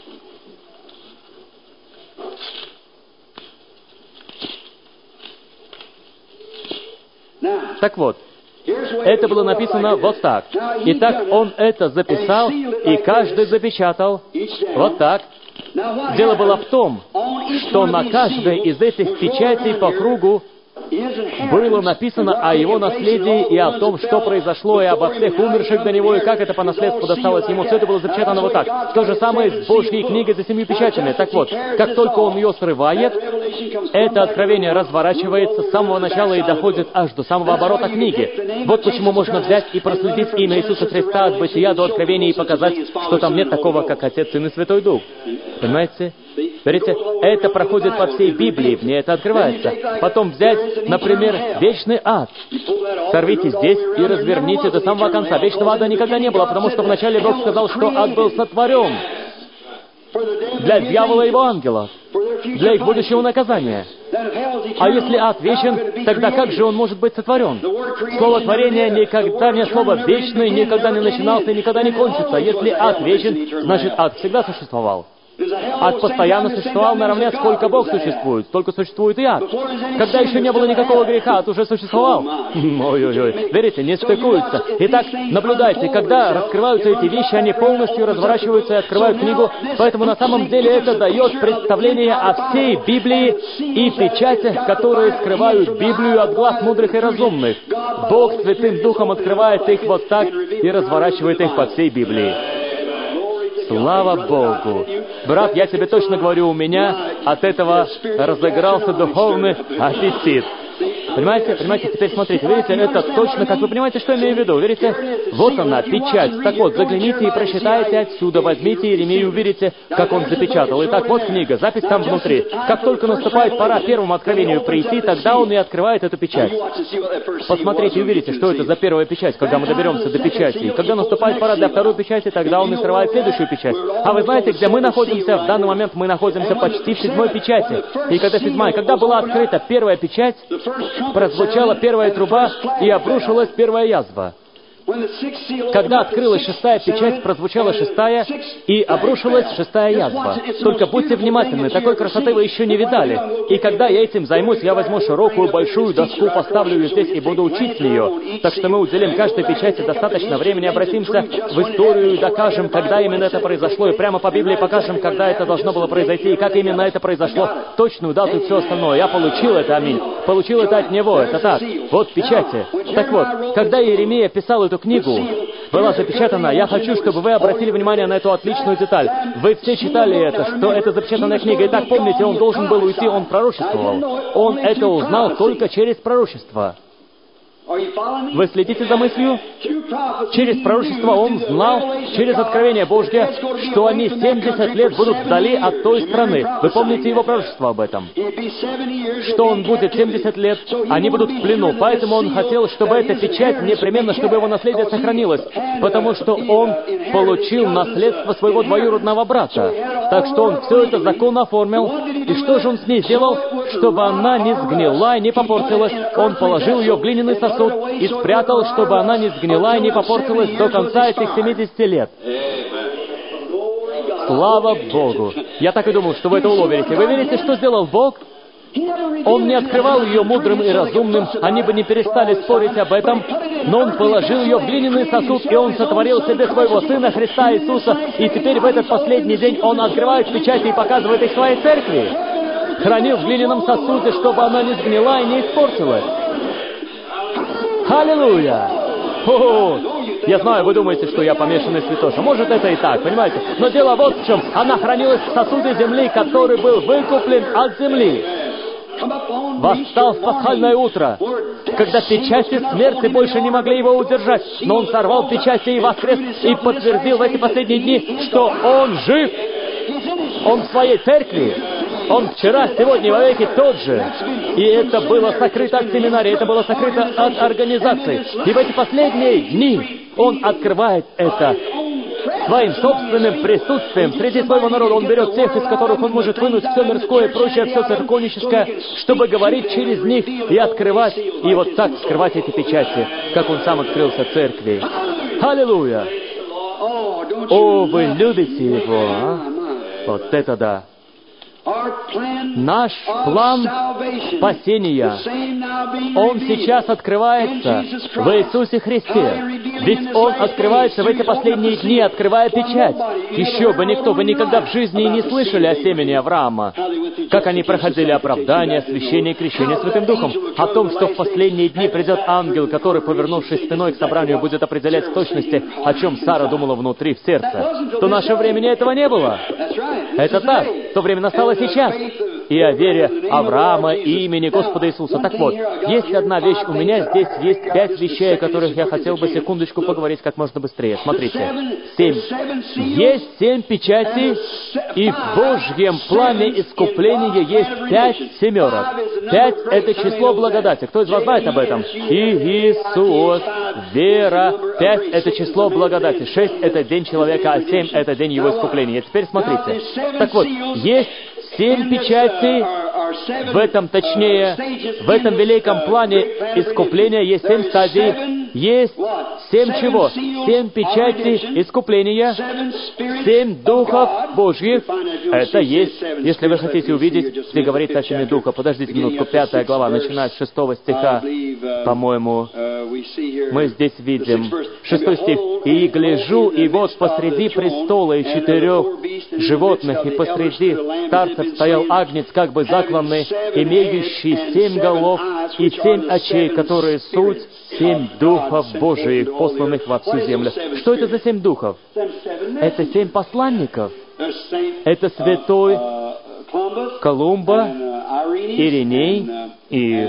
Так вот, это было написано вот так. Итак, он это записал, и каждый запечатал вот так. Дело было в том, что на каждой из этих печатей по кругу было написано о его наследии и о том, что произошло, и обо всех умерших до него, и как это по наследству досталось ему. Все это было запечатано вот так. То же самое с Божьей книгой за 7 печатями. Так вот, как только он ее срывает, это откровение разворачивается с самого начала и доходит аж до самого оборота книги. Вот почему можно взять и проследить имя Иисуса Христа от бытия до откровения и показать, что там нет такого, как Отец, Сын и Святой Дух. Понимаете? Смотрите, это проходит по всей Библии, в ней это открывается. Потом взять, например, вечный ад. Сорвите здесь и разверните до самого конца. Вечного ада никогда не было, потому что вначале Бог сказал, что ад был сотворен для дьявола и его ангелов, для их будущего наказания. А если ад вечен, тогда как же он может быть сотворен? Слово творения никогда не слово вечное, никогда не начинался и никогда не кончится. Если ад вечен, значит ад всегда существовал. Ад постоянно существовал наравне, сколько Бог существует, столько существует и ад. Когда еще не было никакого греха, ад уже существовал. Ой-ой-ой, верите, не стыкуются. Итак, наблюдайте, когда раскрываются эти вещи, они полностью разворачиваются и открывают книгу, поэтому на самом деле это дает представление о всей Библии и печатях, которые скрывают Библию от глаз мудрых и разумных. Бог Святым Духом открывает их вот так и разворачивает их по всей Библии. Слава Богу! Брат, я тебе точно говорю, у меня от этого разыгрался духовный аппетит. Понимаете? Теперь смотрите, видите, это точно, как вы понимаете, что я имею в виду, видите? Вот она, печать. Так вот, загляните и прочитайте отсюда, возьмите Иеремию и увидите, как он запечатал. Итак, вот книга, запись там внутри. Как только наступает пора первому откровению прийти, тогда он и открывает эту печать. Посмотрите и увидите, что это за первая печать, когда мы доберемся до печати. И когда наступает пора для второй печати, тогда он и срывает следующую печать. А вы знаете, где мы находимся? В данный момент мы находимся почти в 7-й печати. И когда была открыта первая печать, прозвучала первая труба и обрушилась первая язва. Когда открылась шестая печать, прозвучала шестая, и обрушилась шестая язва. Только будьте внимательны, такой красоты вы еще не видали. И когда я этим займусь, я возьму широкую, большую доску, поставлю ее здесь и буду учить с нее. Так что мы уделим каждой печати достаточно времени, обратимся в историю и докажем, когда именно это произошло, и прямо по Библии покажем, когда это должно было произойти, и как именно это произошло, точную дату и все остальное. Я получил это, аминь. Получил это от Него, это так. Вот печати. Так вот, когда Иеремия писал эту книгу, была запечатана, я хочу, чтобы вы обратили внимание на эту отличную деталь. Вы все читали это, что это запечатанная книга. Итак, помните, он должен был уйти, он пророчествовал. Он это узнал только через пророчество. Вы следите за мыслью? Через пророчество он знал, через откровение Божье, что они 70 лет будут вдали от той страны. Вы помните его пророчество об этом? Что он будет 70 лет, они будут в плену. Поэтому он хотел, чтобы эта печать непременно, чтобы его наследие сохранилось. Потому что он получил наследство своего двоюродного брата. Так что он все это законно оформил. И что же он с ней сделал? Чтобы она не сгнила и не попортилась, он положил ее в глиняный сосуд и спрятал, чтобы она не сгнила и не попортилась до конца этих 70 лет. Слава Богу! Я так и думал, что вы это уловите. Вы верите, что сделал Бог? Он не открывал ее мудрым и разумным, они бы не перестали спорить об этом, но Он положил ее в глиняный сосуд, и Он сотворил себе своего Сына Христа Иисуса, и теперь в этот последний день Он открывает печати и показывает их своей церкви. Хранил в глиняном сосуде, чтобы она не сгнила и не испортилась. Аллилуйя! О, я знаю, вы думаете, что я помешанный святоша. Может, это и так, понимаете? Но дело вот в чем. Она хранилась в сосуде земли, который был выкуплен от земли. Восстал в пасхальное утро, когда печати смерти больше не могли его удержать. Но он сорвал печати и воскрес, и подтвердил в эти последние дни, что он жив. Он в своей церкви. Он вчера, сегодня и вовеки тот же. И это было сокрыто от семинарии, это было сокрыто от организации. И в эти последние дни Он открывает это своим собственным присутствием среди своего народа. Он берет тех, из которых Он может вынуть все мирское и прочее, все церковническое, чтобы говорить через них и открывать, и вот так скрывать эти печати, как Он сам открылся церкви. Аллилуйя! О, вы любите Его, а? Вот это да! Наш план спасения, он сейчас открывается в Иисусе Христе. Ведь Он открывается в эти последние дни, открывая печать. Еще бы никто, вы никогда в жизни и не слышали о семени Авраама, как они проходили оправдание, освящение и крещение Святым Духом, о том, что в последние дни придет ангел, который, повернувшись спиной к собранию, будет определять в точности, о чем Сара думала внутри, в сердце. То наше времени этого не было. Это так. То время настало сейчас. И о вере Авраама и имени Господа Иисуса. Так вот, есть одна вещь. У меня здесь есть 5 вещей, о которых я хотел бы секундочку поговорить как можно быстрее. Смотрите. 7. Есть 7 печатей, и в Божьем плане искупления есть 5 семерок. 5 — это число благодати. Кто из вас знает об этом? Иисус, вера. 5 — это число благодати. 6 — это день человека, а 7 — это день его искупления. И теперь смотрите. Так вот, есть 7 печатей, в этом, точнее, в этом великом плане искупления есть 7 стадий, есть 7 чего? 7 печатей искупления, 7 духов Божьих. Это есть, если вы хотите увидеть, где говорится о 7 духах. Подождите минутку, 5 глава, начиная с 6 стиха, по-моему, мы здесь видим. 6 стих. «И гляжу, и вот посреди престола и 4 животных, и посреди старцев стоял агнец, как бы закланный, имеющий 7 голов и 7 очей, которые суть 7 духов Божиих, посланных во всю землю». Что это за 7 духов? Это 7 посланников. Это святой Колумба, Ириней и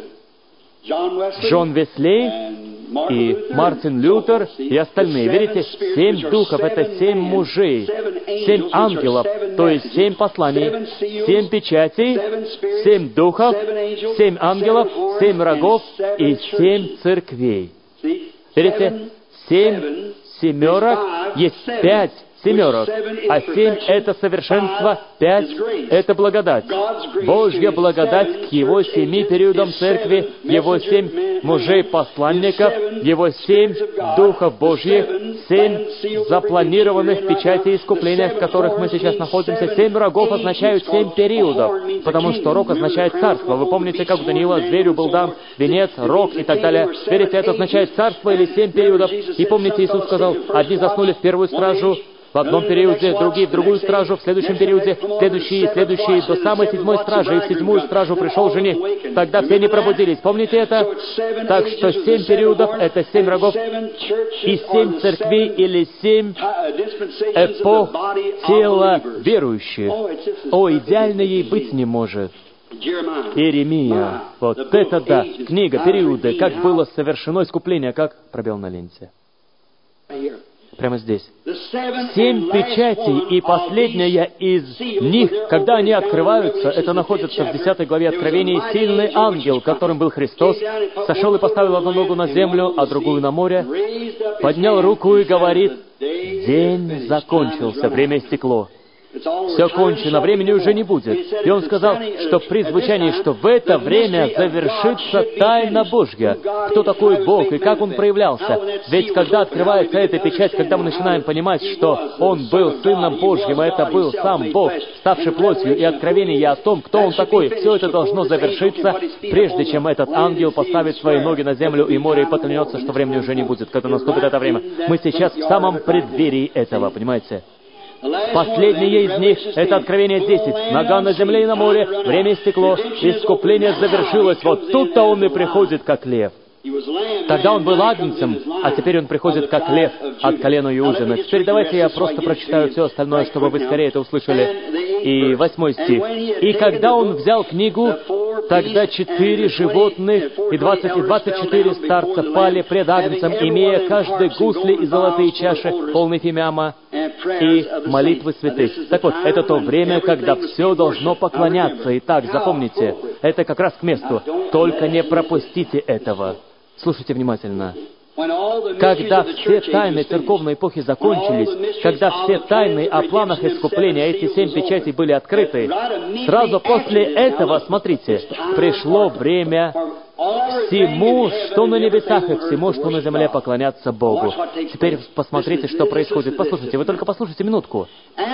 Джон Веслей, и Мартин Лютер, и остальные. Видите, 7 духов — это 7 мужей, 7 ангелов, то есть 7 посланий, 7 печатей, 7 духов, 7 ангелов, 7 рогов и 7 церквей. Видите, 7 семерок, есть 5 семерок, а 7 — это совершенство, 5 — это благодать. Божья благодать к Его 7 периодам Церкви, Его 7 мужей-посланников, Его 7 Духов Божьих, 7 запланированных печатей искупления, в которых мы сейчас находимся. 7 рогов означают 7 периодов, потому что рог означает царство. Вы помните, как у Даниила зверю был дан венец, рог и так далее. Верите, это означает царство или 7 периодов? И помните, Иисус сказал, одни заснули в первую стражу, в одном периоде, другие в другую стражу, в следующем периоде, следующие до самой 7-й стражи, и в 7-ю стражу пришел жених. Тогда все не пробудились. Помните это? Так что 7 периодов — это 7 рогов, и 7 церквей или 7 эпох тела верующих. О, идеально ей быть не может. Иеремия. Вот это да. Книга, периоды, как было совершено искупление, как пробел на ленте. Прямо здесь. 7 печатей, и последняя из них, когда они открываются, это находится в 10 главе Откровения, сильный ангел, которым был Христос, сошел и поставил одну ногу на землю, а другую на море, поднял руку и говорит: «День закончился, время истекло». Все кончено, времени уже не будет. И он сказал, что при звучании, что в это время завершится тайна Божья. Кто такой Бог и как Он проявлялся? Ведь когда открывается эта печать, когда мы начинаем понимать, что Он был Сыном Божьим, а это был сам Бог, ставший плотью, и откровение о том, кто Он такой, все это должно завершиться, прежде чем этот ангел поставит свои ноги на землю и море и поклянется, что времени уже не будет, когда наступит это время. Мы сейчас в самом преддверии этого, понимаете? Последнее из них — это Откровение 10. Нога на земле и на море, время истекло, искупление завершилось. Вот тут-то он и приходит, как лев. Тогда он был агнцем, а теперь он приходит как лев от колена Иудина. Теперь давайте я просто прочитаю все остальное, чтобы вы скорее это услышали. И 8 стих. «И когда он взял книгу, тогда 4 животных и 24 старца пали пред агнцем, имея каждый гусли и золотые чаши, полные фимиама и молитвы святых». Так вот, это то время, когда все должно поклоняться. Итак, запомните, это как раз к месту. Только не пропустите этого. Слушайте внимательно. Когда все тайны церковной эпохи закончились, когда все тайны о планах искупления, эти 7 печатей были открыты, сразу после этого, смотрите, пришло время всему, что на небесах, и всему, что на земле, поклоняться Богу. Теперь посмотрите, что происходит. Послушайте, вы только послушайте минутку.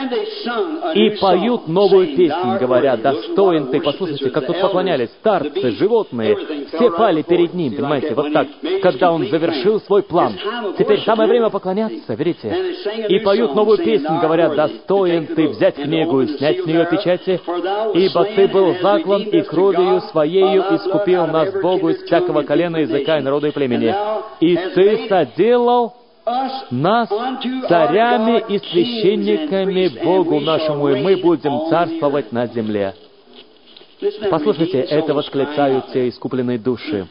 «И поют новую песнь, говоря: достоин ты». Послушайте, как тут поклонялись старцы, животные, все пали перед ним, понимаете, вот так, когда он завершил свой план. Теперь самое время поклоняться, верите? «И поют новую песнь, говоря: достоин ты взять книгу и снять с нее печати, ибо ты был заклан, и кровью своею искупил нас Богу из всякого колена, языка и народа и племени. И ты соделал нас царями и священниками Богу нашему, и мы будем царствовать на земле». Послушайте, это восклицают те искупленные души.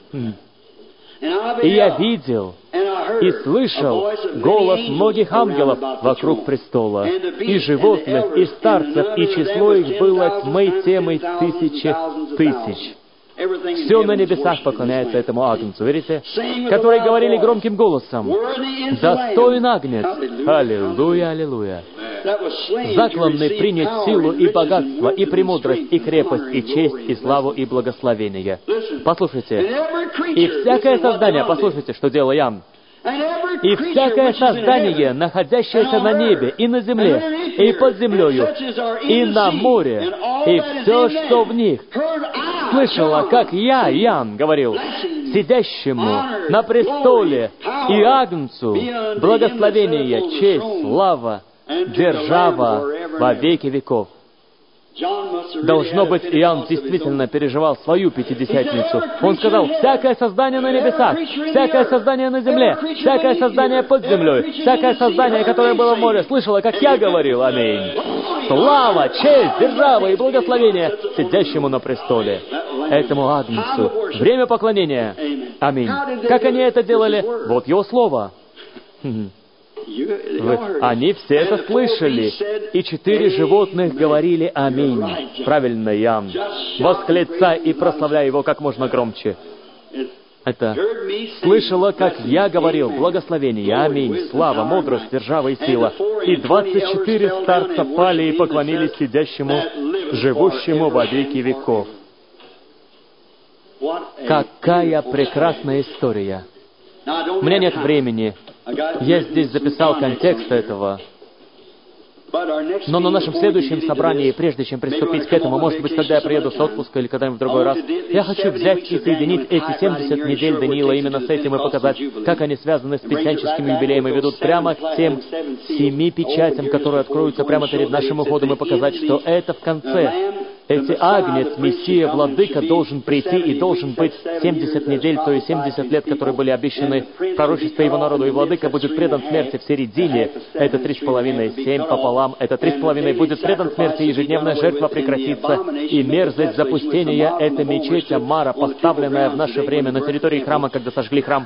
«И я видел и слышал голос многих ангелов вокруг престола, и животных, и старцев, и число их было тьмой темой 1000 тысяч». Все на небесах поклоняется этому Агнцу, верите? Которые говорили громким голосом: «Достоин Агнец! Аллилуйя, аллилуйя!» Закланный принять силу и богатство, и премудрость, и крепость, и честь, и славу, и благословение. Послушайте, и всякое создание, послушайте, что делал Иоанн, «И всякое создание, находящееся на небе, и на земле, и под землею, и на море, и все, что в них, слышала, как я, Иоанн, говорил, сидящему на престоле и Агнцу благословение, честь, слава, держава во веки веков». Должно быть, Иоанн действительно переживал свою Пятидесятницу. Он сказал: «Всякое создание на небесах, всякое создание на земле, всякое создание под землей, всякое создание, которое было в море, слышало, как я говорил. Аминь. Слава, честь, держава и благословение сидящему на престоле, этому Агнцу. Время поклонения. Аминь». Как они это делали? Вот его слово. Они все это слышали, и 4 животных говорили «Аминь». Правильно, Иоанн. «Восклицай и прославляй его как можно громче». Это «слышала, как я говорил, благословение, аминь, слава, мудрость, держава и сила». и 24 старца пали и поклонились сидящему, живущему во веки веков. Какая прекрасная история! У меня нет времени. Я здесь записал контекст этого. Но на нашем следующем собрании, прежде чем приступить к этому, может быть, когда я приеду с отпуска или когда-нибудь в другой раз, я хочу взять и соединить эти 70 недель Даниила именно с этим и показать, как они связаны с песчанческим юбилеем и ведут прямо к тем 7 печатям, которые откроются прямо перед нашим уходом, и показать, что это в конце. Эти Агнец, Мессия, Владыка должен прийти и должен быть 70 недель, то есть 70 лет, которые были обещаны в пророчестве его народу, и Владыка будет предан смерти в середине. Это 3,5, 7 пополам. Это 3,5 будет предан смерти, ежедневная жертва прекратится, и мерзость запустения — это мечеть Амара, поставленная в наше время на территории храма, когда сожгли храм.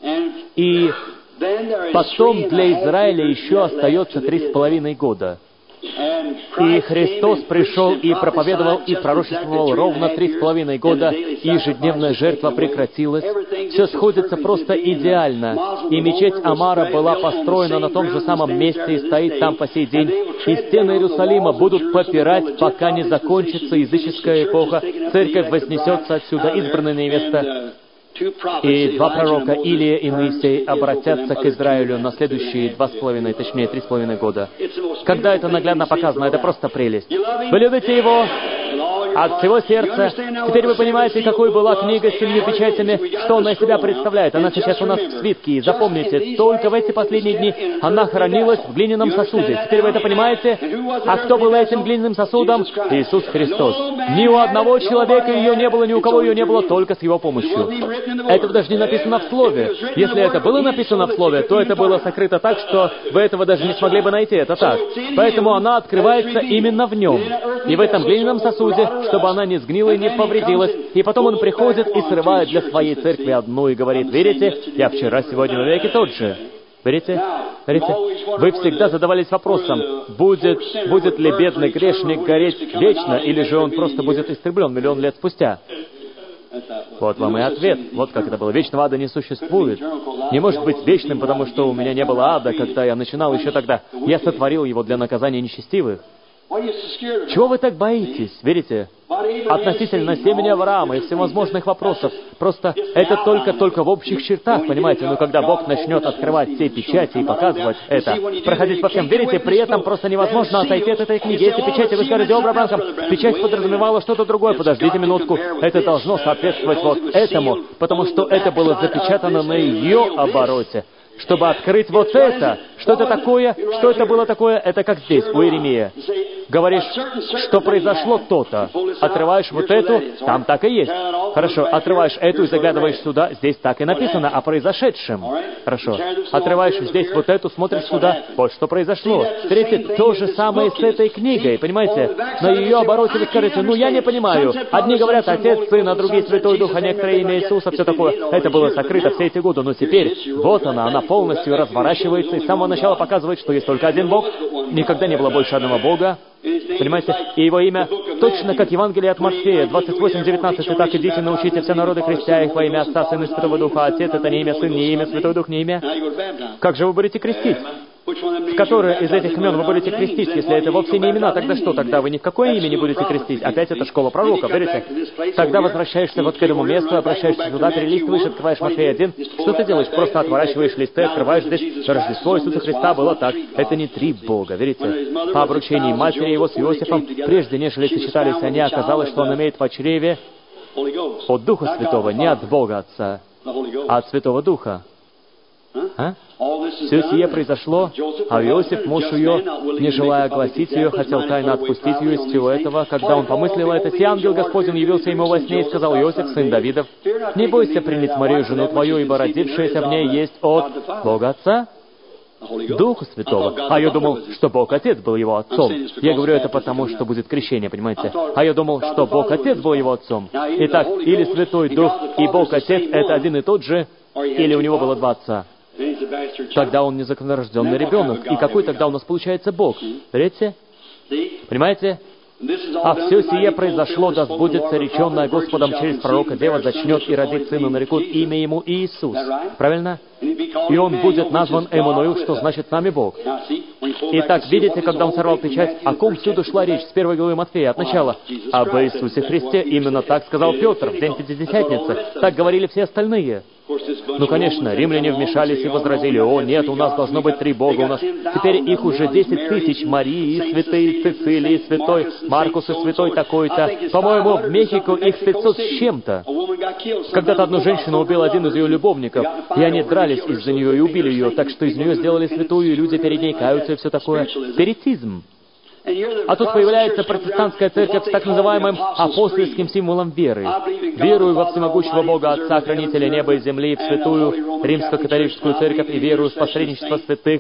И потом для Израиля еще остается 3,5 года. И Христос пришел и проповедовал, и пророчествовал ровно 3,5 года, и ежедневная жертва прекратилась. Все сходится просто идеально. И мечеть Амара была построена на том же самом месте и стоит там по сей день. И стены Иерусалима будут попирать, пока не закончится языческая эпоха. Церковь вознесется отсюда, избранная невеста. И 2 пророка, Илия и Моисей, обратятся к Израилю на следующие 2,5, точнее 3,5 года. Когда это наглядно показано, это просто прелесть. Вы любите его от всего сердца. Теперь вы понимаете, какой была книга с 7 печатями, что она из себя представляет. Она сейчас у нас в свитке. И запомните, только в эти последние дни она хранилась в глиняном сосуде. Теперь вы это понимаете? А кто был этим глиняным сосудом? Иисус Христос. Ни у одного человека ее не было, ни у кого ее не было, только с его помощью. Это даже не написано в Слове. Если это было написано в Слове, то это было сокрыто так, что вы этого даже не смогли бы найти. Это так. Поэтому она открывается именно в нем. И в этом глиняном сосуде, чтобы она не сгнила и не повредилась. И потом он приходит и срывает для своей церкви одну и говорит: «Верите? Я вчера, сегодня, вовеки тот же». Верите? Верите? Вы всегда задавались вопросом, будет ли бедный грешник гореть вечно, или же он просто будет истреблен миллион лет спустя? Вот вам и ответ. Вот как это было. Вечного ада не существует. Не может быть вечным, потому что у меня не было ада, когда я начинал еще тогда. Я сотворил его для наказания нечестивых. Чего вы так боитесь? Верите? Относительно семени Авраама и всевозможных вопросов. Просто это только в общих чертах, понимаете? Но когда Бог начнет открывать все печати и показывать это, проходить по всем, верите, при этом просто невозможно отойти от этой книги. Эти печати, вы скажете: «О, Бранхам, печать подразумевала что-то другое». Подождите минутку. Это должно соответствовать вот этому, потому что это было запечатано на ее обороте. Чтобы открыть вот это. Что это такое? Что это было такое? Это как здесь, у Иеремия. Говоришь, что произошло то-то. Отрываешь вот эту, там так и есть. Хорошо, отрываешь эту и заглядываешь сюда, здесь так и написано о произошедшем. Хорошо. Отрываешь здесь вот эту, смотришь сюда, вот что произошло. Смотрите, то же самое с этой книгой, понимаете? На ее обороте вы скажете: «Ну, я не понимаю». Одни говорят Отец, Сын, а другие Святой Дух, а некоторые имя Иисуса, все такое. Это было сокрыто все эти годы, но теперь вот она полностью разворачивается и с самого начала показывает, что есть только один Бог. Никогда не было больше одного Бога. Понимаете? И его имя, точно как Евангелие от Матфея, 28:19. «Итак, идите, научите все народы, крестя их во имя Отца, Сына и Святого Духа». Отец — это не имя, Сын — не имя, Святой Дух — не имя. Как же вы будете крестить? В которое из этих имен вы будете крестить? Если это вовсе не имена, тогда что? Тогда вы ни в какое имя не будете крестить. Опять это школа пророка, верите? Тогда возвращаешься вот к этому месту, обращаешься сюда, перелистываешь, открываешь Матфея 1. Что ты делаешь? Просто отворачиваешь листы, открываешь здесь. Рождество Иисуса Христа было так. Это не 3 Бога, верите? По обручении матери его с Иосифом, прежде нежели сочетались они, оказалось, что он имеет в чреве от Духа Святого, не от Бога Отца, а от Святого Духа. А? Все сие произошло, а Иосиф, муж ее, не желая огласить ее, хотел тайно отпустить ее из всего этого. Когда он помыслил это, сей ангел Господень явился ему во сне и сказал: «Иосиф, сын Давидов, не бойся принять Марию, жену твою, ибо родившаяся в ней есть от Бога Отца, Духа Святого». А я думал, что Бог Отец был его отцом. Я говорю это потому, что будет крещение, понимаете? А я думал, что Бог Отец был его отцом. Итак, или Святой Дух и Бог Отец — это один и тот же, или у него было 2 отца. Тогда он незаконнорожденный ребенок. И какой тогда у нас получается Бог? Видите? Понимаете? «А все сие произошло, да сбудется реченное Господом через пророка: дева зачнет и родит сына, нарекут имя ему Иисус». Правильно? «И он будет назван Эммануил», что значит «с нами Бог». Итак, видите, когда он сорвал печать, о ком всюду шла речь с 1 главы Матфея, от начала? Об Иисусе Христе. Именно так сказал Петр в день Пятидесятницы. Так говорили все остальные. Ну, конечно, римляне вмешались и возразили: «О, нет, у нас должно быть 3 Бога, у нас...» Теперь их уже 10 тысяч: Марии, святые Цицилии, святой Маркус и святой такой-то. По-моему, в Мехико их 500 с чем-то. Когда-то одну женщину убил один из ее любовников, и они дрались из-за нее и убили ее, так что из нее сделали святую, и люди перед ней каются и все такое. Спиритизм. А тут появляется протестантская церковь с так называемым апостольским символом веры. Верую во всемогущего Бога Отца, Хранителя неба и земли, в святую римско-католическую церковь и верую в посредничество святых.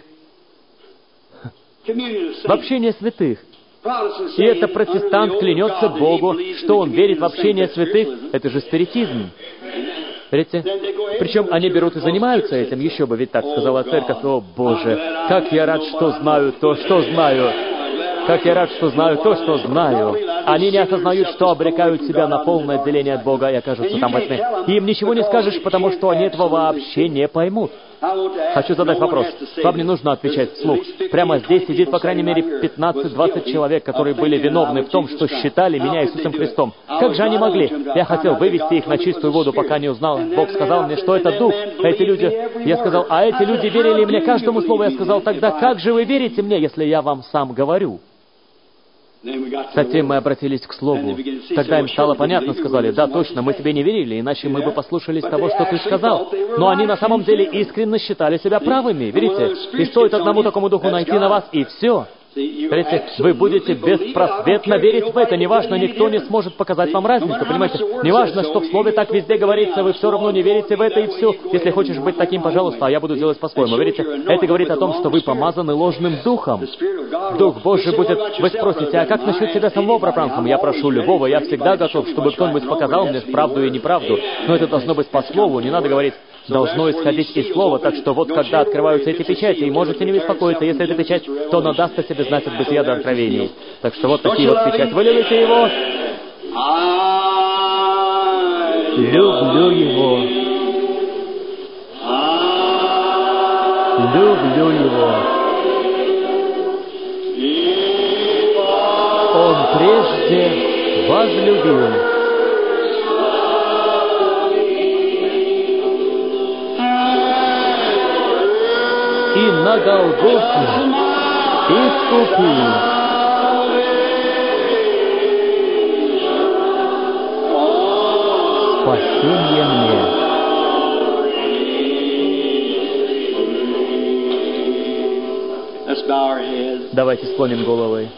В общение святых. И это протестант клянется Богу, что он верит в общение святых. Это же спиритизм. Видите? Причем они берут и занимаются этим. Еще бы, ведь так сказала церковь. О, Боже, как я рад, что знаю то, что знаю. Как я рад, что знаю то, что знаю. Они не осознают, что обрекают себя на полное отделение от Бога и окажутся там во тьме. Им ничего не скажешь, потому что они этого вообще не поймут. Хочу задать вопрос. Вам не нужно отвечать вслух. Прямо здесь сидит, по крайней мере, 15-20 человек, которые были виновны в том, что считали меня Иисусом Христом. Как же они могли? Я хотел вывести их на чистую воду, пока не узнал. Бог сказал мне, что это Дух. Эти люди... Я сказал, а эти люди верили мне каждому слову. Я сказал, тогда как же вы верите мне, если я вам сам говорю? Затем мы обратились к Слову. Тогда им стало понятно, сказали: «Да, точно, мы тебе не верили, иначе мы бы послушались того, что ты сказал». Но они на самом деле искренне считали себя правыми, видите? И стоит одному такому духу найти на вас, и все. Видите, вы будете беспросветно верить в это. Неважно, никто не сможет показать вам разницу, понимаете? Неважно, что в Слове так везде говорится, вы все равно не верите в это, и все. Если хочешь быть таким, пожалуйста, а я буду делать по-своему. Видите, это говорит о том, что вы помазаны ложным духом. Дух Божий будет... Вы спросите, а как насчет себя самого, Брабранхам? Я прошу любого, я всегда готов, чтобы кто-нибудь показал мне правду и неправду. Но это должно быть по Слову, не надо говорить... Должно исходить из Слова, так что вот когда открываются эти печати, и можете не беспокоиться, если это печать, то она даст о себе знать от бытия до откровений. Так что вот такие вот печати. Вы любите его? Люблю его. Люблю его. Он прежде возлюбил. И на Голгофе искупил. Спасение мне. Давайте склоним головы.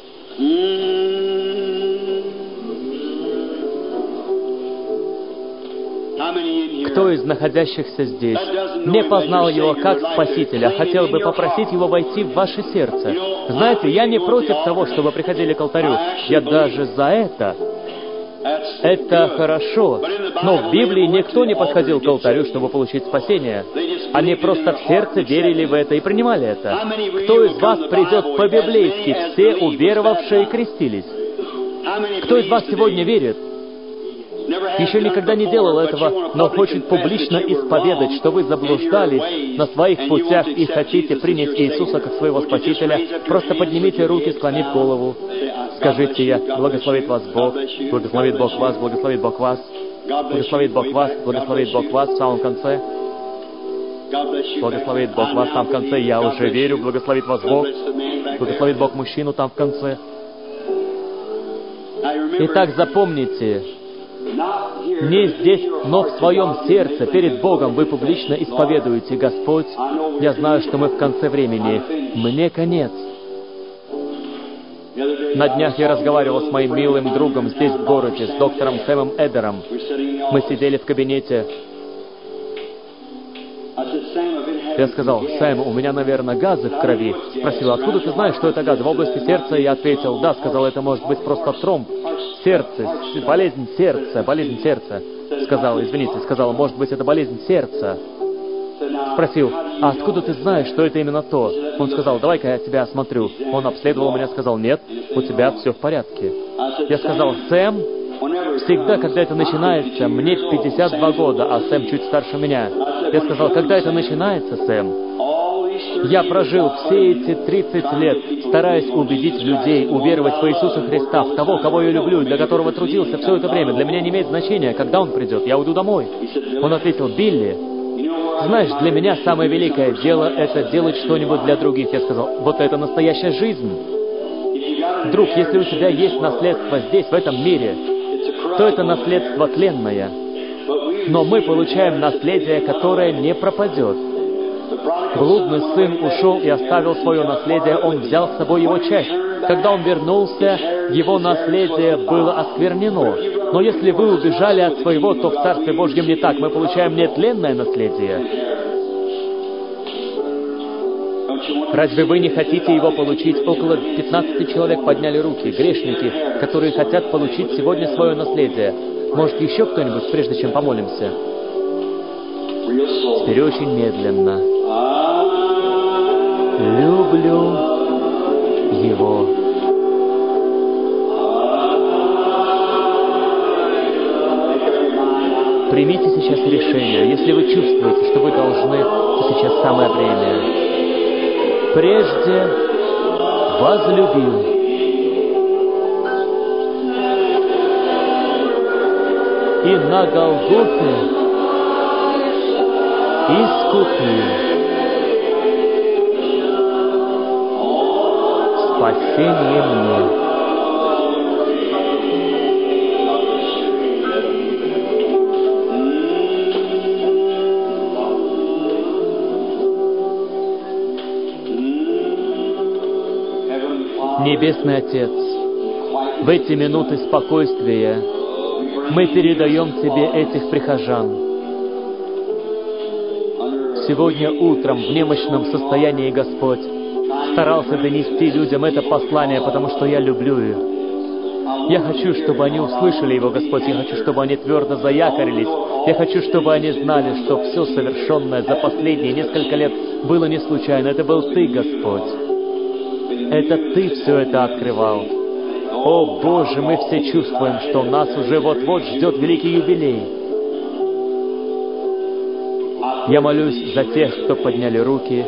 Кто из находящихся здесь не познал Его как Спасителя, хотел бы попросить Его войти в ваше сердце? Знаете, я не против того, чтобы приходили к алтарю. Я даже за это. Это хорошо. Но в Библии никто не подходил к алтарю, чтобы получить спасение. Они просто в сердце верили в это и принимали это. Кто из вас придет по-библейски? Все уверовавшие крестились. Кто из вас сегодня верит? Еще никогда не делал этого, но хочет публично исповедать, что вы заблуждались на своих путях и хотите принять Иисуса как своего Спасителя, просто поднимите руки, склонив голову. Скажите: «Я благословит вас Бог, благословит Бог вас, благословит Бог вас, благословит Бог вас, благословит Бог вас» в самом конце. Благословит Бог вас там в конце. Я уже верю, благословит вас Бог. Благословит Бог мужчину там в конце. Итак, запомните, не здесь, но в своем сердце, перед Богом вы публично исповедуете: «Господь, я знаю, что мы в конце времени. Мне конец». На днях я разговаривал с моим милым другом здесь, в городе, с доктором Сэмом Эдером. Мы сидели в кабинете. Я сказал: «Сэм, у меня, наверное, газы в крови». Спросил: «Откуда ты знаешь, что это газ? В области сердца?» Я ответил: «Да». Сказал: «Это может быть просто тромб. Сердце, болезнь сердца, болезнь сердца». Сказал: «Извините», сказал: «Может быть, это болезнь сердца». Спросил: «А откуда ты знаешь, что это именно то?» Он сказал: «Давай-ка я тебя осмотрю». Он обследовал меня, сказал: «Нет, у тебя все в порядке». Я сказал: «Сэм, всегда, когда это начинается, мне 52 года, а Сэм чуть старше меня». Я сказал: «Когда это начинается, Сэм, Я прожил все эти 30 лет, стараясь убедить людей уверовать в Иисуса Христа, в того, кого я люблю, для которого трудился все это время. Для меня не имеет значения, когда Он придет. Я уйду домой. Он ответил: Билли, знаешь, для меня самое великое дело — это делать что-нибудь для других. Я сказал: вот это настоящая жизнь. Друг, если у тебя есть наследство здесь, в этом мире, то это наследство тленное. Но мы получаем наследие, которое не пропадет. Блудный сын ушел и оставил свое наследие, он взял с собой его часть. Когда он вернулся, его наследие было осквернено. Но если вы убежали от своего, то в Царстве Божьем не так. Мы получаем нетленное наследие. Разве вы не хотите его получить? Около 15 человек подняли руки, грешники, которые хотят получить сегодня свое наследие. Может, еще кто-нибудь, прежде чем помолимся? Теперь очень медленно. Люблю Его. Примите сейчас решение. Если вы чувствуете, что вы должны, то сейчас самое время. Прежде возлюбил. И на Голгофе искупил. Спасение мне. Небесный Отец, в эти минуты спокойствия мы передаем Тебе этих прихожан. Сегодня утром в немощном состоянии, Господь, старался донести людям это послание, потому что я люблю их. Я хочу, чтобы они услышали его, Господь. Я хочу, чтобы они твердо заякорились. Я хочу, чтобы они знали, что все совершенное за последние несколько лет было не случайно. Это был Ты, Господь. Это Ты все это открывал. О, Боже, мы все чувствуем, что нас уже вот-вот ждет великий юбилей. Я молюсь за тех, кто подняли руки.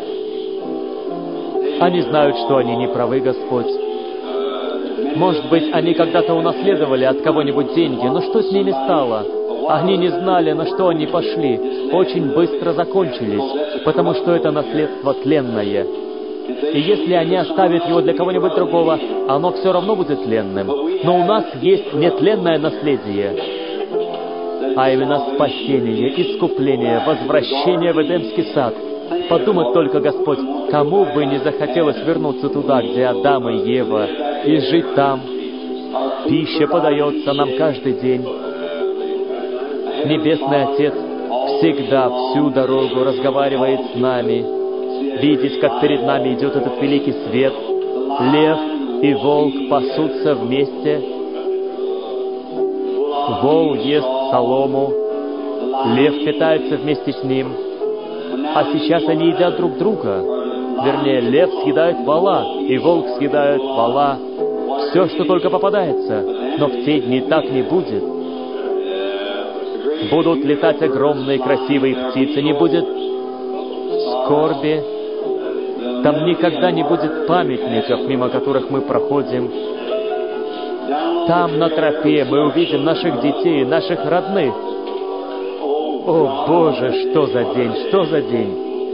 Они знают, что они не правы, Господь. Может быть, они когда-то унаследовали от кого-нибудь деньги, но что с ними стало? Они не знали, на что они пошли. Очень быстро закончились, потому что это наследство тленное. И если они оставят его для кого-нибудь другого, оно все равно будет тленным. Но у нас есть нетленное наследие, а именно спасение, искупление, возвращение в Эдемский сад. Подумать только, Господь, кому бы не захотелось вернуться туда, где Адам и Ева, и жить там. Пища подается нам каждый день. Небесный Отец всегда, всю дорогу разговаривает с нами. Видеть, как перед нами идет этот великий свет. Лев и волк пасутся вместе. Вол ест солому. Лев питается вместе с ним. А сейчас они едят друг друга. Вернее, лев съедает вола, и волк съедает вола. Все, что только попадается. Но в те дни так не будет. Будут летать огромные красивые птицы, не будет скорби. Там никогда не будет памятников, мимо которых мы проходим. Там на тропе мы увидим наших детей, наших родных. О, Боже, что за день, что за день!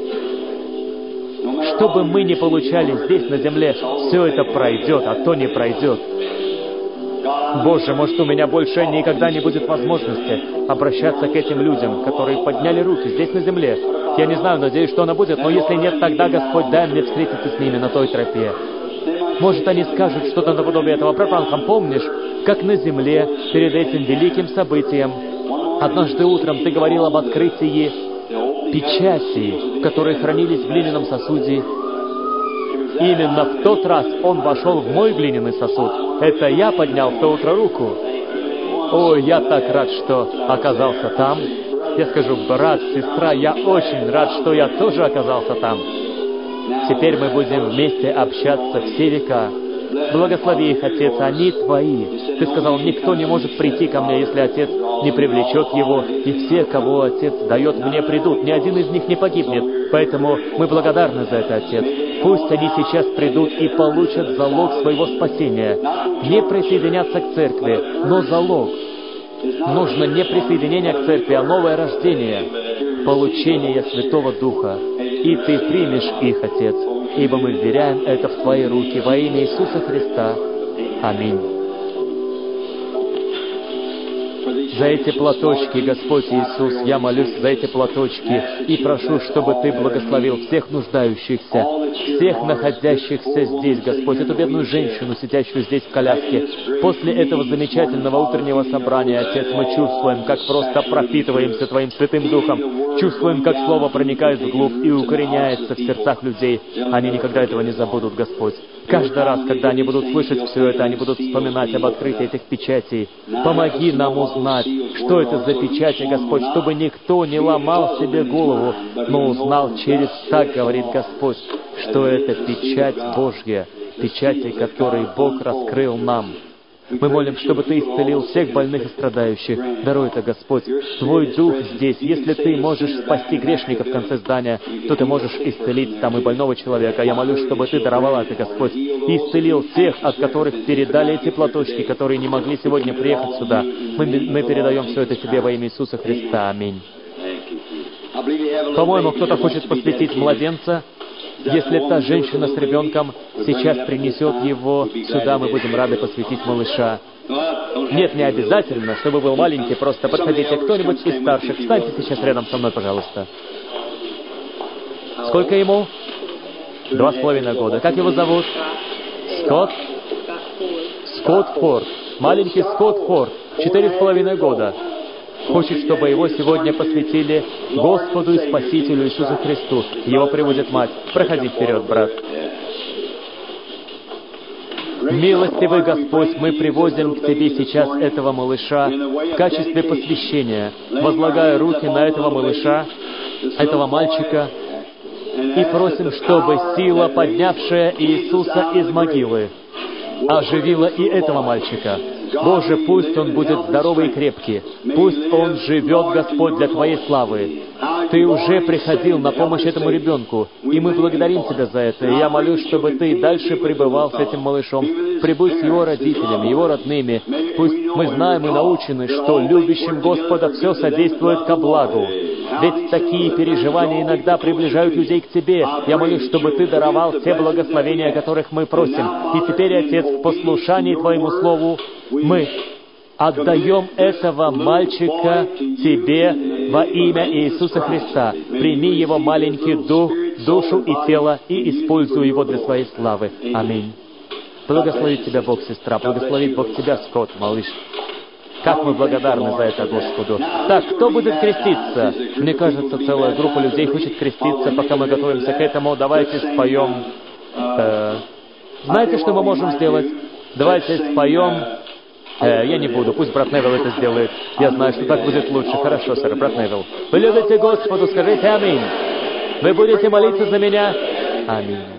Что бы мы ни получали здесь, на земле, все это пройдет, а то не пройдет. Боже, может, у меня больше никогда не будет возможности обращаться к этим людям, которые подняли руки здесь, на земле. Я не знаю, надеюсь, что она будет, но если нет, тогда, Господь, дай мне встретиться с ними на той тропе. Может, они скажут что-то наподобие этого. Брат Бранхам, помнишь, как на земле, перед этим великим событием, однажды утром ты говорил об открытии печати, которые хранились в глиняном сосуде. Именно в тот раз он вошел в мой глиняный сосуд. Это я поднял в то утро руку. Ой, я так рад, что оказался там. Я скажу: брат, сестра, я очень рад, что я тоже оказался там. Теперь мы будем вместе общаться все века. Благослови их, Отец, они Твои. Ты сказал, никто не может прийти ко мне, если Отец не привлечет его, и все, кого Отец дает мне, придут. Ни один из них не погибнет. Поэтому мы благодарны за это, Отец. Пусть они сейчас придут и получат залог своего спасения. Не присоединятся к церкви, но залог. Нужно не присоединение к церкви, а новое рождение, получение Святого Духа. И Ты примешь их, Отец, ибо мы вверяем это в Твои руки во имя Иисуса Христа. Аминь. За эти платочки, Господь Иисус, я молюсь за эти платочки и прошу, чтобы Ты благословил всех нуждающихся, всех находящихся здесь, Господь, эту бедную женщину, сидящую здесь в коляске. После этого замечательного утреннего собрания, Отец, мы чувствуем, как просто пропитываемся Твоим Святым Духом, чувствуем, как Слово проникает вглубь и укореняется в сердцах людей. Они никогда этого не забудут, Господь. Каждый раз, когда они будут слышать все это, они будут вспоминать об открытии этих печатей. Помоги нам узнать, что это за печати, Господь, чтобы никто не ломал себе голову, но узнал через так, говорит Господь, что это печать Божья, печати, которые Бог раскрыл нам. Мы молим, чтобы Ты исцелил всех больных и страдающих. Даруй это, Господь. Твой Дух здесь. Если Ты можешь спасти грешника в конце здания, то Ты можешь исцелить там и больного человека. Я молюсь, чтобы Ты даровал это, Господь, и исцелил всех, от которых передали эти платочки, которые не могли сегодня приехать сюда. Мы передаем все это Тебе во имя Иисуса Христа. Аминь. По-моему, кто-то хочет посвятить младенца. Если та женщина с ребенком сейчас принесет его сюда, мы будем рады посвятить малыша. Нет, не обязательно, чтобы был маленький, просто подходите. Кто-нибудь из старших, встаньте сейчас рядом со мной, пожалуйста. Сколько ему? 2,5 года. Как его зовут? Скотт? Скотт Форд. Маленький Скотт Форд. 4,5 года. Хочет, чтобы его сегодня посвятили Господу и Спасителю Иисусу Христу. Его приводит мать. Проходи вперед, брат. Милостивый Господь, мы привозим к Тебе сейчас этого малыша в качестве посвящения, возлагая руки на этого малыша, этого мальчика, и просим, чтобы сила, поднявшая Иисуса из могилы, оживила и этого мальчика. Боже, пусть он будет здоровый и крепкий. Пусть он живет, Господь, для Твоей славы. Ты уже приходил на помощь этому ребенку, и мы благодарим Тебя за это. И я молюсь, чтобы Ты дальше пребывал с этим малышом, пребудь с его родителями, его родными. Пусть мы знаем и научены, что любящим Господа все содействует ко благу. Ведь такие переживания иногда приближают людей к Тебе. Я молюсь, чтобы Ты даровал те благословения, о которых мы просим. И теперь, Отец, в послушании Твоему Слову мы отдаем этого мальчика Тебе во имя Иисуса Христа. Прими его маленький дух, душу и тело и используй его для Своей славы. Аминь. Благословит Тебя Бог, сестра. Благословит Бог Тебя, Скотт, малыш. Как мы благодарны за это Господу. Так, кто будет креститься? Мне кажется, целая группа людей хочет креститься. Пока мы готовимся к этому, давайте споем. Знаете, что мы можем сделать? Давайте споем. Я не буду, пусть брат Невилл это сделает. Я знаю, что так будет лучше. Хорошо, сэр, брат Невилл. Вы любите Господу, скажите аминь. Вы будете молиться за меня? Аминь.